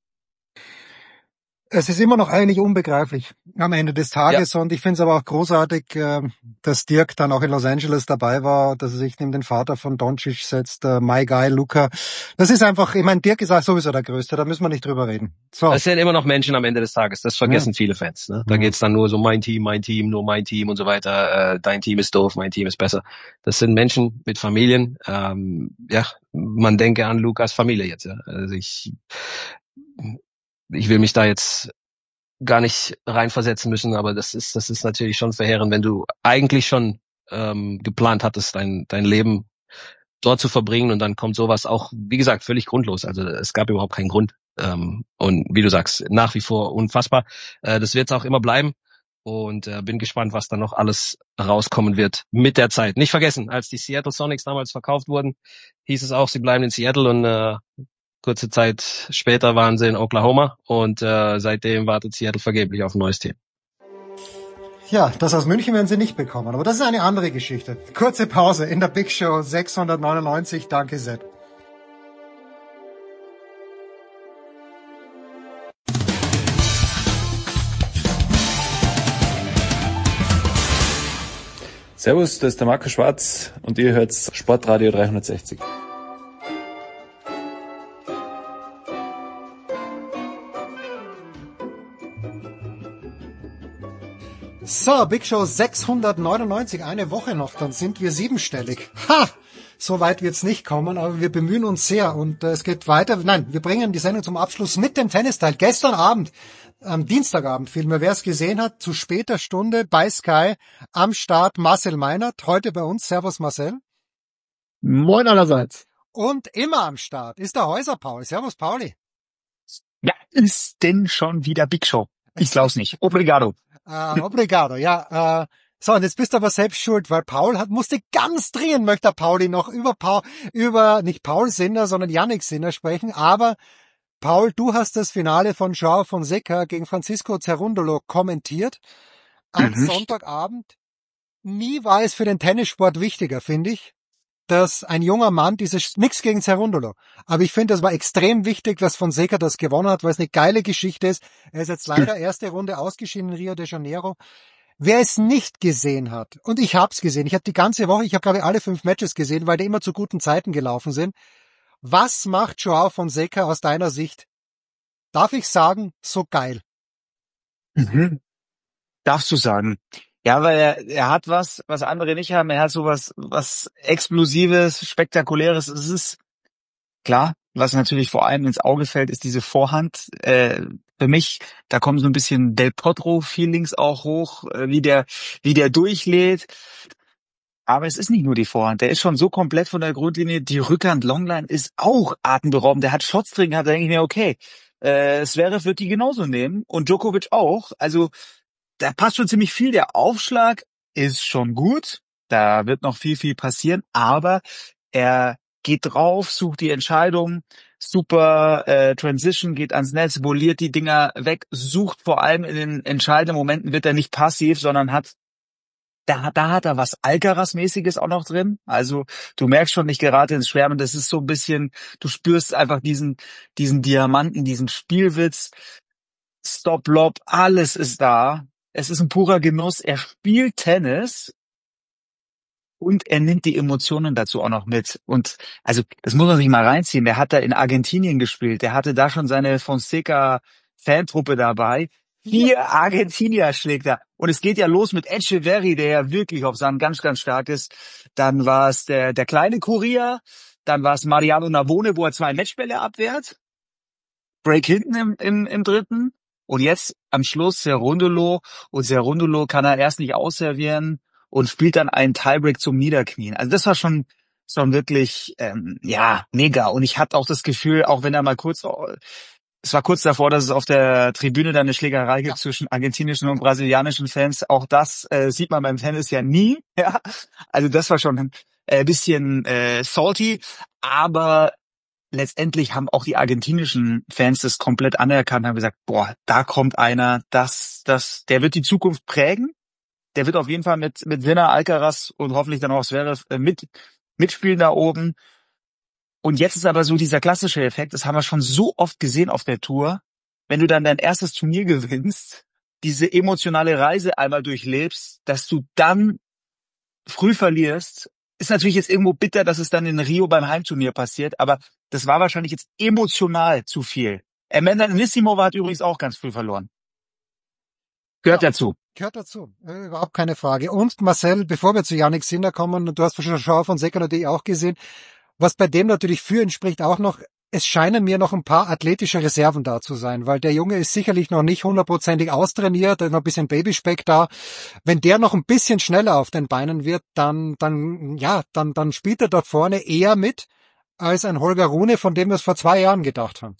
Es ist immer noch eigentlich unbegreiflich am Ende des Tages ja. Und ich finde es aber auch großartig, dass Dirk dann auch in Los Angeles dabei war, dass er sich neben den Vater von Doncic setzt, my guy Luka. Das ist einfach, ich meine, Dirk ist auch sowieso der Größte, da müssen wir nicht drüber reden. So. Es sind immer noch Menschen am Ende des Tages, das vergessen ja. viele Fans. Ne? Da ja. geht's dann nur so mein Team, mein Team, nur mein Team und so weiter. Äh, dein Team ist doof, mein Team ist besser. Das sind Menschen mit Familien. Ähm, ja, man denke an Lukas Familie jetzt. Ja. Also ich Ich will mich da jetzt gar nicht reinversetzen müssen, aber das ist das ist natürlich schon verheerend, wenn du eigentlich schon ähm, geplant hattest, dein dein Leben dort zu verbringen und dann kommt sowas auch, wie gesagt, völlig grundlos. Also es gab überhaupt keinen Grund. Ähm, und wie du sagst, nach wie vor unfassbar. Äh, das wird es auch immer bleiben und äh, bin gespannt, was da noch alles rauskommen wird mit der Zeit. Nicht vergessen, als die Seattle Sonics damals verkauft wurden, hieß es auch, sie bleiben in Seattle und äh, kurze Zeit später waren sie in Oklahoma und äh, seitdem wartet Seattle vergeblich auf ein neues Team. Ja, das aus München werden sie nicht bekommen, aber das ist eine andere Geschichte. Kurze Pause in der Big Show sechshundertneunundneunzig. Danke, Sepp. Servus, das ist der Marco Schwarz und ihr hört Sportradio dreihundertsechzig. So, Big Show sechshundertneunundneunzig, eine Woche noch, dann sind wir siebenstellig. Ha! So weit wird's nicht kommen, aber wir bemühen uns sehr und äh, es geht weiter. Nein, wir bringen die Sendung zum Abschluss mit dem Tennisteil. Gestern Abend, am Dienstagabend vielmehr, wer es gesehen hat, zu später Stunde bei Sky am Start Marcel Meinert, heute bei uns. Servus Marcel. Moin allerseits. Und immer am Start ist der Häuser Paul. Servus Pauli. Ja, ist denn schon wieder Big Show? Ich glaub's nicht. Obrigado. Uh, obrigado, ja. Uh, so, und jetzt bist du aber selbst schuld, weil Paul hat, musste ganz dringend, möchte der Pauli noch über Paul, über, nicht Paul Sinner, sondern Yannick Sinner sprechen, aber Paul, du hast das Finale von João Fonseca gegen Francisco Cerundolo kommentiert am mhm. Sonntagabend. Nie war es für den Tennissport wichtiger, finde ich, dass ein junger Mann dieses, nix gegen Cerundolo, aber ich finde, das war extrem wichtig, dass Fonseca das gewonnen hat, weil es eine geile Geschichte ist. Er ist jetzt leider erste Runde ausgeschieden in Rio de Janeiro. Wer es nicht gesehen hat, und ich hab's gesehen, ich habe die ganze Woche, ich habe glaube ich alle fünf Matches gesehen, weil die immer zu guten Zeiten gelaufen sind. Was macht João Fonseca aus deiner Sicht, darf ich sagen, so geil? Mhm. Darfst du sagen. Ja, weil er, er hat was, was andere nicht haben. Er hat sowas, was Explosives, Spektakuläres. Es ist klar, was natürlich vor allem ins Auge fällt, ist diese Vorhand. Äh, für mich, da kommen so ein bisschen Del Potro-Feelings auch hoch, äh, wie der, wie der durchlädt. Aber es ist nicht nur die Vorhand. Der ist schon so komplett von der Grundlinie. Die Rückhand Longline ist auch atemberaubend. Der hat Shots drin gehabt. Da denke ich mir, okay, äh, Zverev wird die genauso nehmen und Djokovic auch. Also da passt schon ziemlich viel. Der Aufschlag ist schon gut. Da wird noch viel, viel passieren. Aber er geht drauf, sucht die Entscheidung. Super äh, Transition, geht ans Netz, voliert die Dinger weg, sucht vor allem in den entscheidenden Momenten, wird er nicht passiv, sondern hat Da, da hat er was Alcaraz-mäßiges auch noch drin. Also du merkst schon, nicht gerade ins Schwärmen, das ist so ein bisschen, du spürst einfach diesen diesen Diamanten, diesen Spielwitz, Stop-Lob, alles ist da. Es ist ein purer Genuss. Er spielt Tennis und er nimmt die Emotionen dazu auch noch mit. Und also das muss man sich mal reinziehen. Der hat da in Argentinien gespielt. Der hatte da schon seine Fonseca-Fantruppe dabei. Vier Argentinier schlägt er. Und es geht ja los mit Echeverri, der ja wirklich auf Sand ganz, ganz stark ist. Dann war es der, der kleine Coria. Dann war es Mariano Navone, wo er zwei Matchbälle abwehrt. Break hinten im, im, im dritten. Und jetzt am Schluss Cerundolo. Und Cerundolo kann er erst nicht ausservieren und spielt dann einen Tiebreak zum Niederknien. Also das war schon, schon wirklich, ähm, ja, mega. Und ich hatte auch das Gefühl, auch wenn er mal kurz... Es war kurz davor, dass es auf der Tribüne dann eine Schlägerei gibt ja. zwischen argentinischen und brasilianischen Fans. Auch das äh, sieht man beim Tennis ja nie. Ja, also das war schon ein äh, bisschen äh, salty. Aber letztendlich haben auch die argentinischen Fans das komplett anerkannt, haben gesagt, boah, da kommt einer, das, das, der wird die Zukunft prägen. Der wird auf jeden Fall mit mit Sinner, Alcaraz und hoffentlich dann auch Zverev äh, mit mitspielen da oben. Und jetzt ist aber so dieser klassische Effekt, das haben wir schon so oft gesehen auf der Tour, wenn du dann dein erstes Turnier gewinnst, diese emotionale Reise einmal durchlebst, dass du dann früh verlierst, ist natürlich jetzt irgendwo bitter, dass es dann in Rio beim Heimturnier passiert, aber das war wahrscheinlich jetzt emotional zu viel. Amanda Nissimova hat übrigens auch ganz früh verloren. Gehört ja, dazu. Gehört dazu, äh, überhaupt keine Frage. Und Marcel, bevor wir zu Yannick Sinner kommen, du hast schon João Fonseca natürlich auch gesehen, was bei dem natürlich für ihn spricht auch noch, es scheinen mir noch ein paar athletische Reserven da zu sein, weil der Junge ist sicherlich noch nicht hundertprozentig austrainiert, da ist noch ein bisschen Babyspeck da. Wenn der noch ein bisschen schneller auf den Beinen wird, dann, dann, ja, dann, dann spielt er dort vorne eher mit als ein Holger Rune, von dem wir es vor zwei Jahren gedacht haben.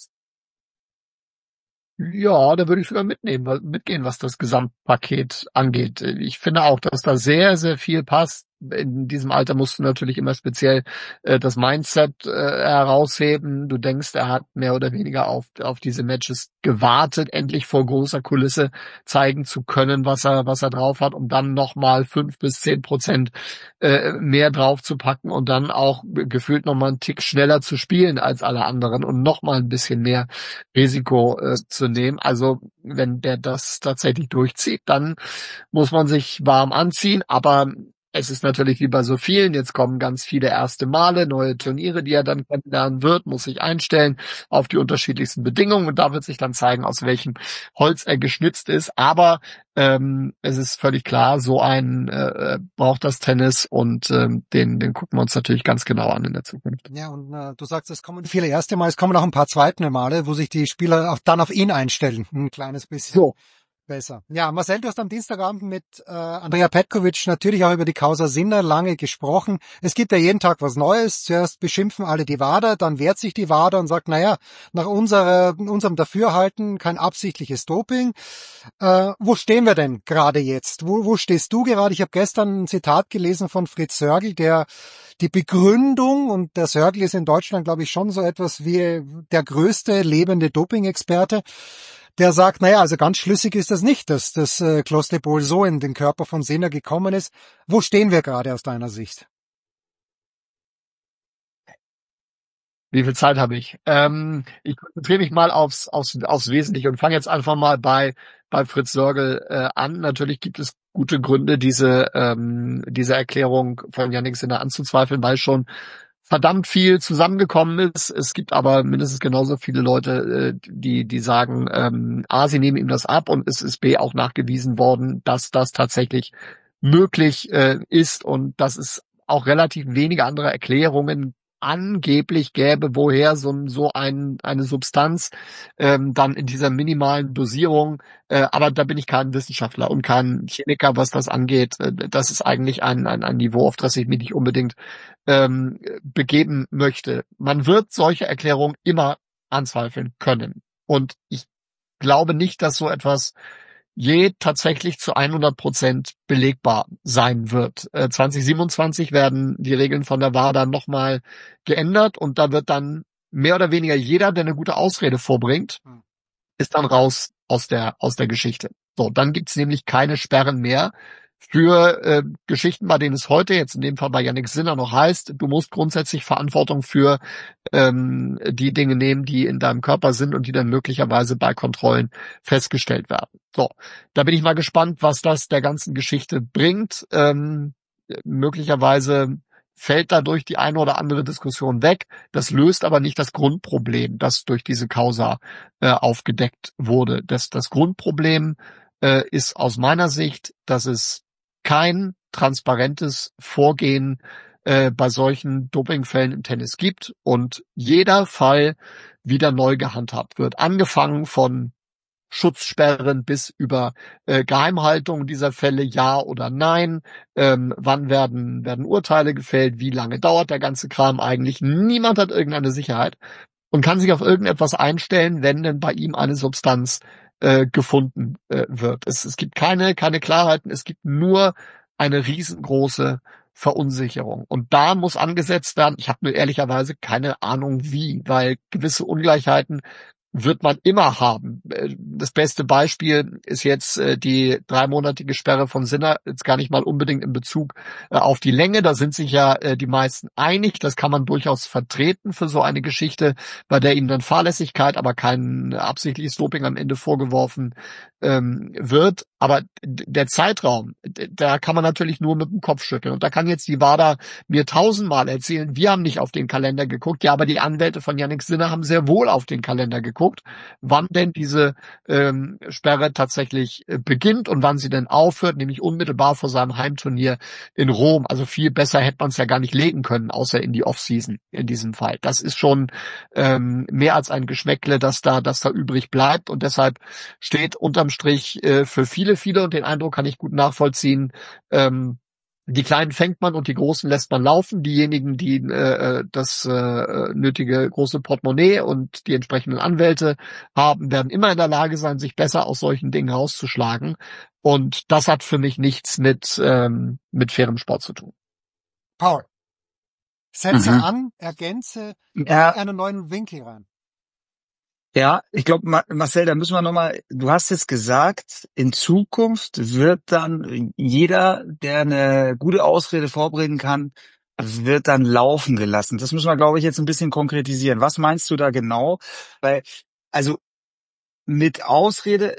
Ja, da würde ich sogar mitnehmen, mitgehen, was das Gesamtpaket angeht. Ich finde auch, dass da sehr, sehr viel passt. in diesem Alter musst du natürlich immer speziell äh, das Mindset äh, herausheben. Du denkst, er hat mehr oder weniger auf auf diese Matches gewartet, endlich vor großer Kulisse zeigen zu können, was er was er drauf hat, um dann nochmal fünf bis zehn Prozent äh, mehr drauf zu packen und dann auch gefühlt nochmal einen Tick schneller zu spielen als alle anderen und nochmal ein bisschen mehr Risiko äh, zu nehmen. Also wenn der das tatsächlich durchzieht, dann muss man sich warm anziehen, aber es ist natürlich wie bei so vielen, jetzt kommen ganz viele erste Male, neue Turniere, die er dann kennenlernen wird, muss sich einstellen auf die unterschiedlichsten Bedingungen und da wird sich dann zeigen, aus welchem Holz er geschnitzt ist. Aber ähm, es ist völlig klar, so einen äh, braucht das Tennis und ähm, den, den gucken wir uns natürlich ganz genau an in der Zukunft. Ja, und äh, du sagst, es kommen viele erste Mal, es kommen auch ein paar zweite Male, wo sich die Spieler auch dann auf ihn einstellen, ein kleines bisschen. So. Besser. Ja, Marcel, du hast am Dienstagabend mit äh, Andrea Petkovic natürlich auch über die Causa Sinner lange gesprochen. Es gibt ja jeden Tag was Neues. Zuerst beschimpfen alle die WADA, dann wehrt sich die WADA und sagt, naja, nach unserer, unserem Dafürhalten kein absichtliches Doping. Äh, wo stehen wir denn gerade jetzt? Wo, wo stehst du gerade? Ich habe gestern ein Zitat gelesen von Fritz Sörgl, der die Begründung, und der Sörgl ist in Deutschland, glaube ich, schon so etwas wie der größte lebende Doping-Experte, der sagt, naja, also ganz schlüssig ist das nicht, dass das äh, Clostrepol so in den Körper von Sinner gekommen ist. Wo stehen wir gerade aus deiner Sicht? Wie viel Zeit habe ich? Ähm, ich konzentriere mich mal aufs, aufs, aufs Wesentliche und fange jetzt einfach mal bei bei Fritz Sörgl äh, an. Natürlich gibt es gute Gründe, diese ähm, diese Erklärung von Jannik Sinner anzuzweifeln, weil schon verdammt viel zusammengekommen ist. Es gibt aber mindestens genauso viele Leute, die die sagen, ähm, A, sie nehmen ihm das ab und es ist B auch nachgewiesen worden, dass das tatsächlich möglich äh, ist und dass es auch relativ wenige andere Erklärungen angeblich gäbe, woher so, so ein, eine Substanz ähm, dann in dieser minimalen Dosierung, äh, aber da bin ich kein Wissenschaftler und kein Chemiker, was das angeht. Das ist eigentlich ein, ein, ein Niveau, auf das ich mich nicht unbedingt ähm, begeben möchte. Man wird solche Erklärungen immer anzweifeln können und ich glaube nicht, dass so etwas je tatsächlich zu hundert Prozent belegbar sein wird. Äh, zwanzig siebenundzwanzig werden die Regeln von der WADA nochmal geändert und da wird dann mehr oder weniger jeder, der eine gute Ausrede vorbringt, ist dann raus aus der aus der Geschichte. So, dann gibt's nämlich keine Sperren mehr für äh, Geschichten, bei denen es heute jetzt in dem Fall bei Jannik Sinner noch heißt, du musst grundsätzlich Verantwortung für ähm, die Dinge nehmen, die in deinem Körper sind und die dann möglicherweise bei Kontrollen festgestellt werden. So, da bin ich mal gespannt, was das der ganzen Geschichte bringt. Ähm, möglicherweise fällt dadurch die eine oder andere Diskussion weg. Das löst aber nicht das Grundproblem, das durch diese Causa äh, aufgedeckt wurde. Das, das Grundproblem äh, ist aus meiner Sicht, dass es kein transparentes Vorgehen äh, bei solchen Dopingfällen im Tennis gibt und jeder Fall wieder neu gehandhabt wird. Angefangen von Schutzsperren bis über äh, Geheimhaltung dieser Fälle, ja oder nein, ähm, wann werden werden Urteile gefällt, wie lange dauert der ganze Kram eigentlich. Niemand hat irgendeine Sicherheit und kann sich auf irgendetwas einstellen, wenn denn bei ihm eine Substanz äh, gefunden äh, wird. Es, es gibt keine keine Klarheiten, es gibt nur eine riesengroße Verunsicherung. Und da muss angesetzt werden, ich habe nur ehrlicherweise keine Ahnung wie, weil gewisse Ungleichheiten wird man immer haben. Das beste Beispiel ist jetzt die dreimonatige Sperre von Sinner, jetzt gar nicht mal unbedingt in Bezug auf die Länge. Da sind sich ja die meisten einig. Das kann man durchaus vertreten für so eine Geschichte, bei der ihm dann Fahrlässigkeit, aber kein absichtliches Doping am Ende vorgeworfen ähm, wird. Aber der Zeitraum, da kann man natürlich nur mit dem Kopf schütteln. Und da kann jetzt die WADA mir tausendmal erzählen, wir haben nicht auf den Kalender geguckt. Ja, aber die Anwälte von Jannik Sinner haben sehr wohl auf den Kalender geguckt, wann denn diese ähm, Sperre tatsächlich äh, beginnt und wann sie denn aufhört, nämlich unmittelbar vor seinem Heimturnier in Rom. Also viel besser hätte man es ja gar nicht legen können, außer in die Offseason in diesem Fall. Das ist schon ähm, mehr als ein Geschmäckle, das da, das da übrig bleibt. Und deshalb steht unterm Strich äh, für viele, viele, und den Eindruck kann ich gut nachvollziehen, ähm, die Kleinen fängt man und die Großen lässt man laufen. Diejenigen, die äh, das äh, nötige große Portemonnaie und die entsprechenden Anwälte haben, werden immer in der Lage sein, sich besser aus solchen Dingen rauszuschlagen. Und das hat für mich nichts mit ähm, mit fairem Sport zu tun. Paul, setze Mhm. an, ergänze, Ja, bring einen neuen Winkel rein. ja, ich glaube, Marcel, da müssen wir nochmal, du hast jetzt gesagt, in Zukunft wird dann jeder, der eine gute Ausrede vorbringen kann, wird dann laufen gelassen. Das müssen wir, glaube ich, jetzt ein bisschen konkretisieren. Was meinst du da genau? Weil, also mit Ausrede,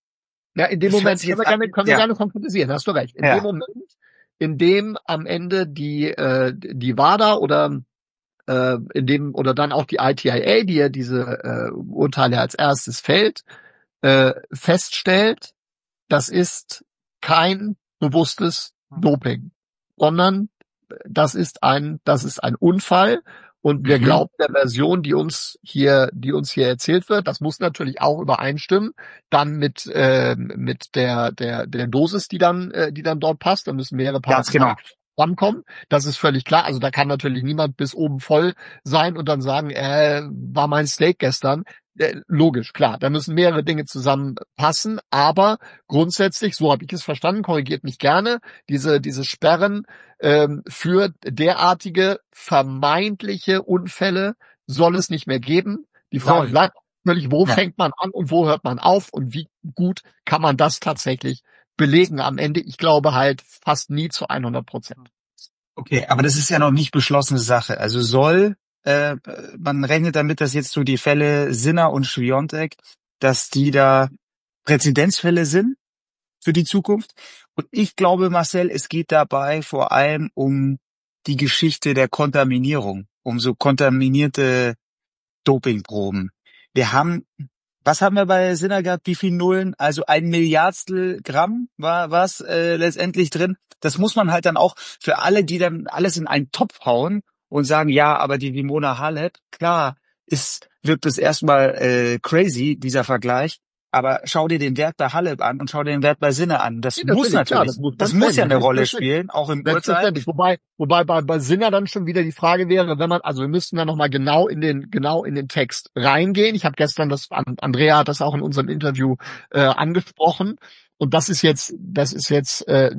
Ja, in dem das hört Moment sich können wir jetzt an, gerne, können wir ja, gerne konkretisieren, hast du recht. In dem ja, Moment, in dem am Ende die, äh, die WADA oder äh, in dem oder dann auch die I T I A, die ja diese äh, Urteile als erstes fällt, äh, feststellt, das ist kein bewusstes Doping, sondern das ist ein, das ist ein Unfall. Und wir mhm. glauben der Version, die uns hier, die uns hier erzählt wird, das muss natürlich auch übereinstimmen, dann mit äh, mit der der der Dosis, die dann äh, die dann dort passt. Da müssen mehrere Ganz genau. Parameter zusammenkommen. Das ist völlig klar. Also da kann natürlich niemand bis oben voll sein und dann sagen, äh, war mein Steak gestern. Äh, logisch, klar. Da müssen mehrere Dinge zusammenpassen. Aber grundsätzlich, so habe ich es verstanden, korrigiert mich gerne, diese diese Sperren ähm, für derartige vermeintliche Unfälle soll es nicht mehr geben. Die Frage Soll. bleibt natürlich, wo Ja. fängt man an und wo hört man auf und wie gut kann man das tatsächlich belegen am Ende? Ich glaube halt fast nie zu hundert Prozent. Okay, aber das ist ja noch nicht beschlossene Sache. Also soll, äh, man rechnet damit, dass jetzt so die Fälle Sinner und Schwiontek, dass die da Präzedenzfälle sind für die Zukunft. Und ich glaube, Marcel, es geht dabei vor allem um die Geschichte der Kontaminierung, um so kontaminierte Dopingproben. Wir haben, was haben wir bei Sinner gehabt? Wie viel Nullen? Also ein Milliardstel Gramm war was äh, letztendlich drin. Das muss man halt dann auch für alle, die dann alles in einen Topf hauen und sagen, ja, aber die Simona Halep, klar, ist, wirkt es erstmal äh, crazy, dieser Vergleich. Aber schau dir den Wert bei Halep an und schau dir den Wert bei Sinner an. Das Ja, muss natürlich, klar, natürlich, das muss man das muss ja trennen. eine Rolle Selbstverständlich. spielen, auch im Urteil. Selbstverständlich. Wobei, wobei bei, bei Sinner dann schon wieder die Frage wäre, wenn man, also wir müssten dann nochmal genau in den, genau in den Text reingehen. Ich habe gestern das, Andrea hat das auch in unserem Interview äh, angesprochen. Und das ist jetzt, das ist jetzt äh,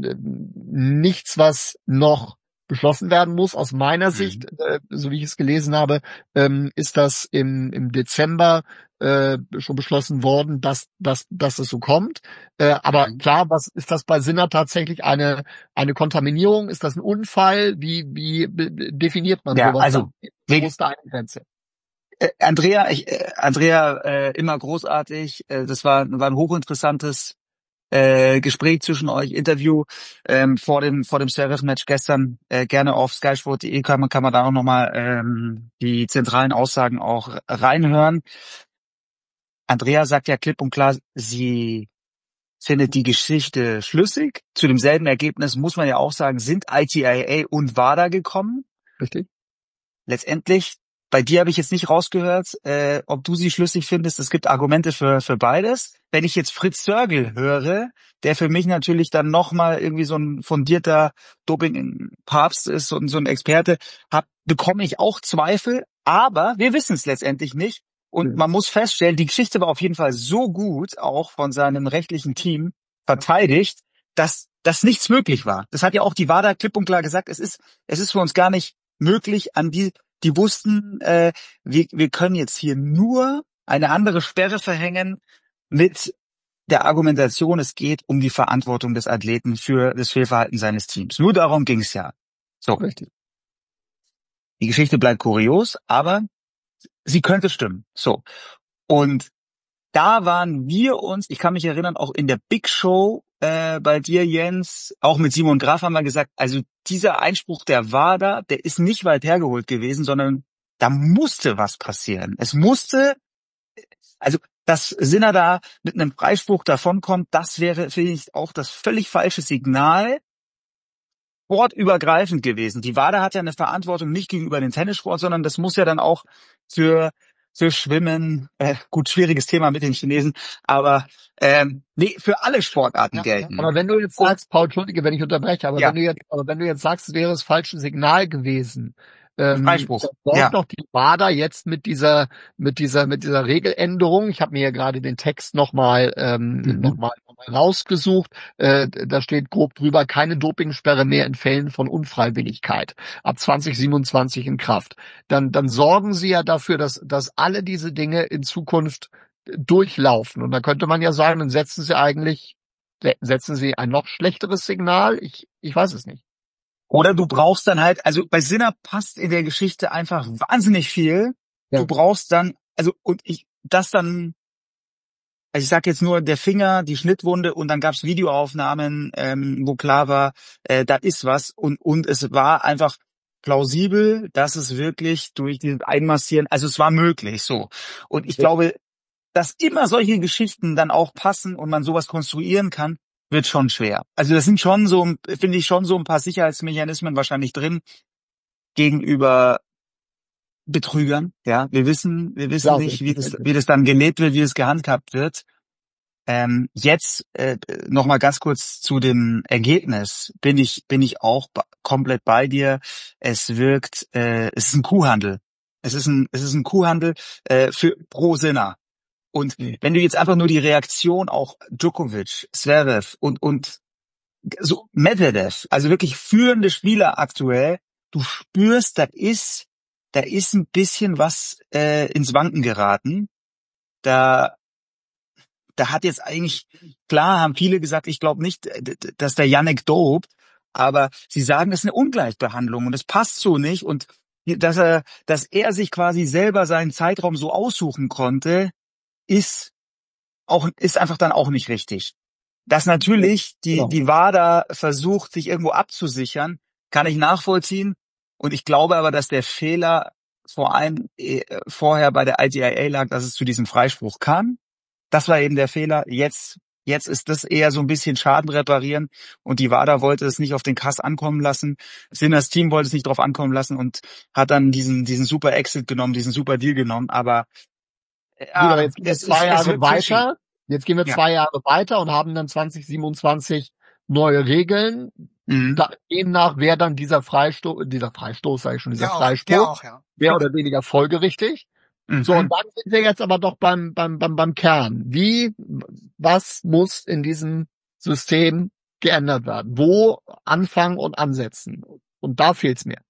nichts, was noch beschlossen werden muss. Aus meiner Sicht, äh, so wie ich es gelesen habe, ähm, ist das im, im Dezember äh, schon beschlossen worden, dass, dass, dass es so kommt. Äh, aber klar, was ist das bei Sinner tatsächlich eine, eine Kontaminierung? Ist das ein Unfall? Wie, wie be- definiert man Ja, sowas also, dann? Wo wegen, ist da eine Grenze? Äh, Andrea, ich, äh, Andrea, äh, immer großartig. Äh, das war, war ein hochinteressantes äh, Gespräch zwischen euch, Interview ähm, vor dem vor dem Series-Match gestern. Äh, gerne auf skysport punkt de kann man kann man da auch nochmal ähm, die zentralen Aussagen auch reinhören. Andrea sagt ja klipp und klar, sie findet die Geschichte schlüssig. Zu demselben Ergebnis muss man ja auch sagen, sind I T I A und WADA gekommen. Richtig. Letztendlich, bei dir habe ich jetzt nicht rausgehört, äh, ob du sie schlüssig findest. Es gibt Argumente für für beides. Wenn ich jetzt Fritz Sörgel höre, der für mich natürlich dann nochmal irgendwie so ein fundierter Doping-Papst ist und so ein Experte, hab, bekomme ich auch Zweifel. Aber wir wissen es letztendlich nicht. Und man muss feststellen, die Geschichte war auf jeden Fall so gut, auch von seinem rechtlichen Team verteidigt, dass dass nichts möglich war. Das hat ja auch die WADA klipp und klar gesagt. Es ist es ist für uns gar nicht möglich, an die die wussten, äh, wir, wir können jetzt hier nur eine andere Sperre verhängen mit der Argumentation, es geht um die Verantwortung des Athleten für das Fehlverhalten seines Teams. Nur darum ging es ja. So. Richtig. Die Geschichte bleibt kurios, aber sie könnte stimmen. So. Und da waren wir uns, ich kann mich erinnern, auch in der Big Show äh, bei dir, Jens, auch mit Simon Graf haben wir gesagt, also dieser Einspruch der WADA, der ist nicht weit hergeholt gewesen, sondern da musste was passieren. Es musste, also dass Sinner da mit einem Freispruch davonkommt, das wäre, finde ich, auch das völlig falsche Signal, sportübergreifend gewesen. Die WADA hat ja eine Verantwortung nicht gegenüber dem Tennissport, sondern das muss ja dann auch für für Schwimmen, äh, gut, schwieriges Thema mit den Chinesen, aber ähm, nee, für alle Sportarten Ja, gelten. aber wenn du jetzt sagst, Paul, entschuldige, wenn ich unterbreche, aber Ja. wenn du jetzt, aber wenn du jetzt sagst, es wäre das falsche Signal gewesen, ähm, Freispruch. dann sorgt Ja. doch die WADA jetzt mit dieser, mit dieser, mit dieser Regeländerung. Ich habe mir ja gerade den Text nochmal, ähm, Mhm. nochmal rausgesucht. Äh, da steht grob drüber, keine Dopingsperre mehr in Fällen von Unfreiwilligkeit. Ab zwanzig siebenundzwanzig in Kraft. Dann, dann sorgen sie ja dafür, dass, dass alle diese Dinge in Zukunft durchlaufen. Und da könnte man ja sagen, dann setzen sie eigentlich, setzen sie ein noch schlechteres Signal. Ich, ich weiß es nicht. Oder du brauchst dann halt, also bei Sinner passt in der Geschichte einfach wahnsinnig viel. Ja. Du brauchst dann, also, und ich, das dann, also ich sag jetzt nur der Finger, die Schnittwunde und dann gab's Videoaufnahmen, ähm, wo klar war, äh, da ist was und und es war einfach plausibel, dass es wirklich durch dieses Einmassieren, also es war möglich so. Und ich Ja. glaube, dass immer solche Geschichten dann auch passen und man sowas konstruieren kann, wird schon schwer. Also das sind schon so, finde ich schon so ein paar Sicherheitsmechanismen wahrscheinlich drin gegenüber Betrügern. Ja, wir wissen, wir wissen Ja, nicht, wie das, wie das dann gelebt wird, wie es gehandhabt wird. Ähm, jetzt äh, noch mal ganz kurz zu dem Ergebnis. Bin ich, bin ich auch ba- komplett bei dir. Es wirkt, äh, es ist ein Kuhhandel. Es ist ein, es ist ein Kuhhandel äh, für pro Sinner. Und wenn du jetzt einfach nur die Reaktion auch Djokovic, Zverev und und so Medvedev, also wirklich führende Spieler aktuell, du spürst, da ist da ist ein bisschen was äh, ins Wanken geraten. Da da hat jetzt eigentlich, klar haben viele gesagt, ich glaube nicht, d- d- dass der Yannick dopt, aber sie sagen, das ist eine Ungleichbehandlung und es passt so nicht und dass er dass er sich quasi selber seinen Zeitraum so aussuchen konnte, ist auch ist einfach dann auch nicht richtig. Dass natürlich die Genau. die WADA versucht, sich irgendwo abzusichern, kann ich nachvollziehen. Und ich glaube aber, dass der Fehler vor allem äh, vorher bei der I T I A lag, dass es zu diesem Freispruch kam. Das war eben der Fehler. Jetzt jetzt ist das eher so ein bisschen Schaden reparieren und die WADA wollte es nicht auf den Kass ankommen lassen. Sinners Team wollte es nicht drauf ankommen lassen und hat dann diesen diesen super Exit genommen, diesen super Deal genommen. Aber Gut, aber ja, jetzt gehen wir es ist, zwei es Jahre wird fishy. weiter. Jetzt gehen wir Ja. zwei Jahre weiter und haben dann zwanzig siebenundzwanzig neue Regeln. Mhm. Da, demnach wäre dann dieser Freistoß, dieser Freistoß, sage ich schon, dieser Der auch, Freispruch, der auch, ja. mehr oder weniger folgerichtig. Mhm. So, und dann sind wir jetzt aber doch beim, beim, beim, beim Kern. Wie, was muss in diesem System geändert werden? Wo anfangen und ansetzen? Und da fehlt's mir.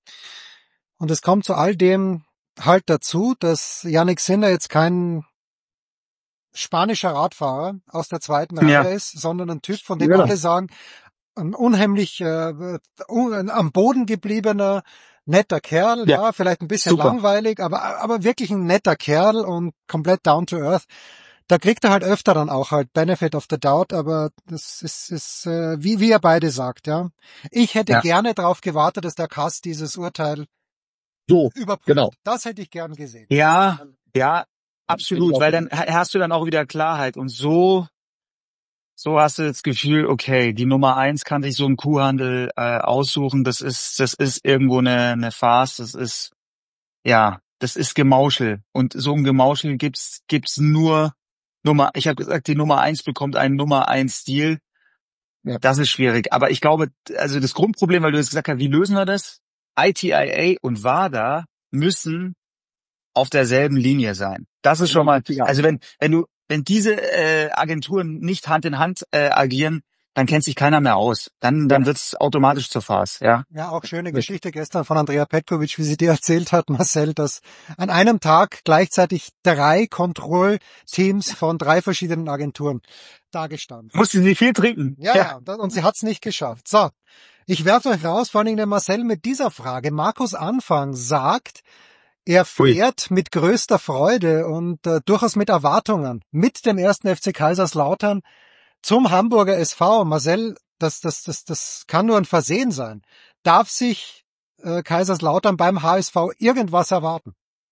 Und es kommt zu all dem halt dazu, dass Yannick Sinner jetzt kein spanischer Radfahrer aus der zweiten Ja. Reihe ist, sondern ein Typ, von dem Genau. alle sagen, ein unheimlich äh, un, am Boden gebliebener, netter Kerl, ja, Ja. vielleicht ein bisschen Super. langweilig, aber aber wirklich ein netter Kerl und komplett down to earth. Da kriegt er halt öfter dann auch halt Benefit of the Doubt, aber das ist, ist äh, wie wie ihr beide sagt, ja. Ich hätte Ja. gerne darauf gewartet, dass der Kass dieses Urteil So, überprüft. genau. Das hätte ich gern gesehen. Ja, ja, absolut, auch weil dann ha- hast du dann auch wieder Klarheit und so, so hast du das Gefühl, okay, die Nummer eins kann sich so ein Kuhhandel äh, aussuchen, das ist, das ist irgendwo eine, eine Farce, das ist, ja, das ist Gemauschel und so ein Gemauschel gibt's, gibt's nur Nummer, ich habe gesagt, die Nummer eins bekommt einen Nummer eins Deal, Ja. das ist schwierig, aber ich glaube, also das Grundproblem, weil du jetzt gesagt hast, wie lösen wir das? I T I A und WADA müssen auf derselben Linie sein. Das ist schon mal, Ja. also wenn wenn du wenn diese äh, Agenturen nicht Hand in Hand äh, agieren, dann kennt sich keiner mehr aus. Dann dann wird's automatisch zur Farce, ja. Ja, auch schöne Geschichte gestern von Andrea Petkovic, wie sie dir erzählt hat, Marcel, dass an einem Tag gleichzeitig drei Kontrollteams von drei verschiedenen Agenturen dagestanden. Musste sie viel trinken. Ja, ja, da- und sie hat's nicht geschafft. So, ich werfe euch raus, vor allem der Marcel mit dieser Frage. Markus Anfang sagt, er Ui. fährt mit größter Freude und äh, durchaus mit Erwartungen mit dem ersten F C Kaiserslautern zum Hamburger S V. Marcel, das, das, das, das kann nur ein Versehen sein. Darf sich äh, Kaiserslautern beim H S V irgendwas erwarten?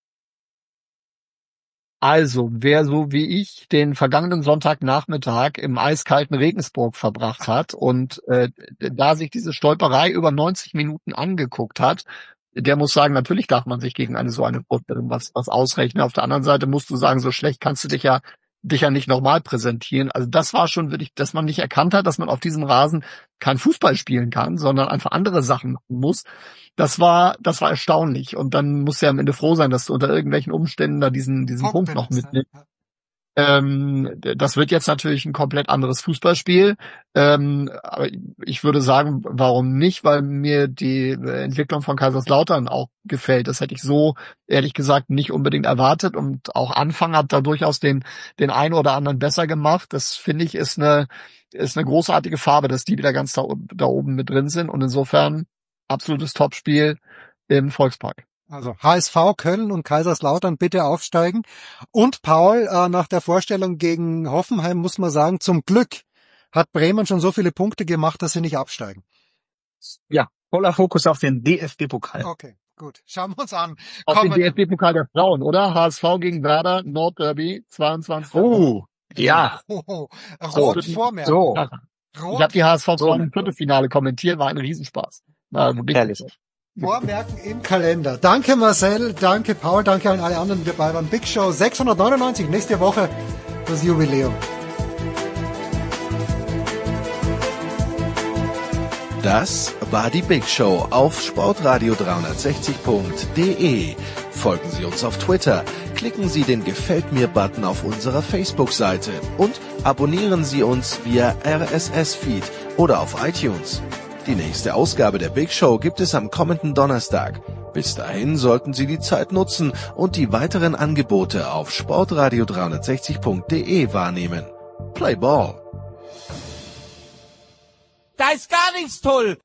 Also, wer so wie ich den vergangenen Sonntagnachmittag im eiskalten Regensburg verbracht hat und äh, da sich diese Stolperei über neunzig Minuten angeguckt hat, der muss sagen, natürlich darf man sich gegen eine so eine Sportlerin was, was ausrechnen. Auf der anderen Seite musst du sagen, so schlecht kannst du dich ja dich ja nicht nochmal präsentieren. Also das war schon wirklich, dass man nicht erkannt hat, dass man auf diesem Rasen kein Fußball spielen kann, sondern einfach andere Sachen machen muss. Das war, das war erstaunlich. Und dann musst du ja am Ende froh sein, dass du unter irgendwelchen Umständen da diesen, diesen Punkt noch mitnimmst. Ähm, das wird jetzt natürlich ein komplett anderes Fußballspiel. Ähm, aber ich würde sagen, warum nicht? Weil mir die Entwicklung von Kaiserslautern auch gefällt. Das hätte ich so, ehrlich gesagt, nicht unbedingt erwartet. Und auch Anfang hat da durchaus den, den einen oder anderen besser gemacht. Das finde ich ist eine, ist eine großartige Farbe, dass die wieder ganz da, da oben mit drin sind. Und insofern absolutes Topspiel im Volkspark. Also H S V Köln und Kaiserslautern bitte aufsteigen. Und Paul, äh, nach der Vorstellung gegen Hoffenheim muss man sagen, zum Glück hat Bremen schon so viele Punkte gemacht, dass sie nicht absteigen. Ja, voller Fokus auf den D F B-Pokal. Okay, gut. Schauen wir uns an. Auf den D F B-Pokal der Frauen, oder? H S V gegen Werder, Nordderby, zweiundzwanzig. Oh, ja. Oh, oh, Rot so, vormerken. So. Rot. Ich habe die H S V-Frauen im Viertelfinale kommentiert, war ein Riesenspaß. War Herrlich. Vormerken im Kalender. Danke Marcel, danke Paul, danke an alle anderen, die dabei waren. Big Show sechshundertneunundneunzig, nächste Woche das Jubiläum. Das war die Big Show auf sportradio dreihundertsechzig punkt de. Folgen Sie uns auf Twitter, klicken Sie den Gefällt mir-Button auf unserer Facebook-Seite und abonnieren Sie uns via R S S-Feed oder auf iTunes. Die nächste Ausgabe der Big Show gibt es am kommenden Donnerstag. Bis dahin sollten Sie die Zeit nutzen und die weiteren Angebote auf sportradio dreihundertsechzig punkt de wahrnehmen. Play Ball! Da ist gar nichts toll!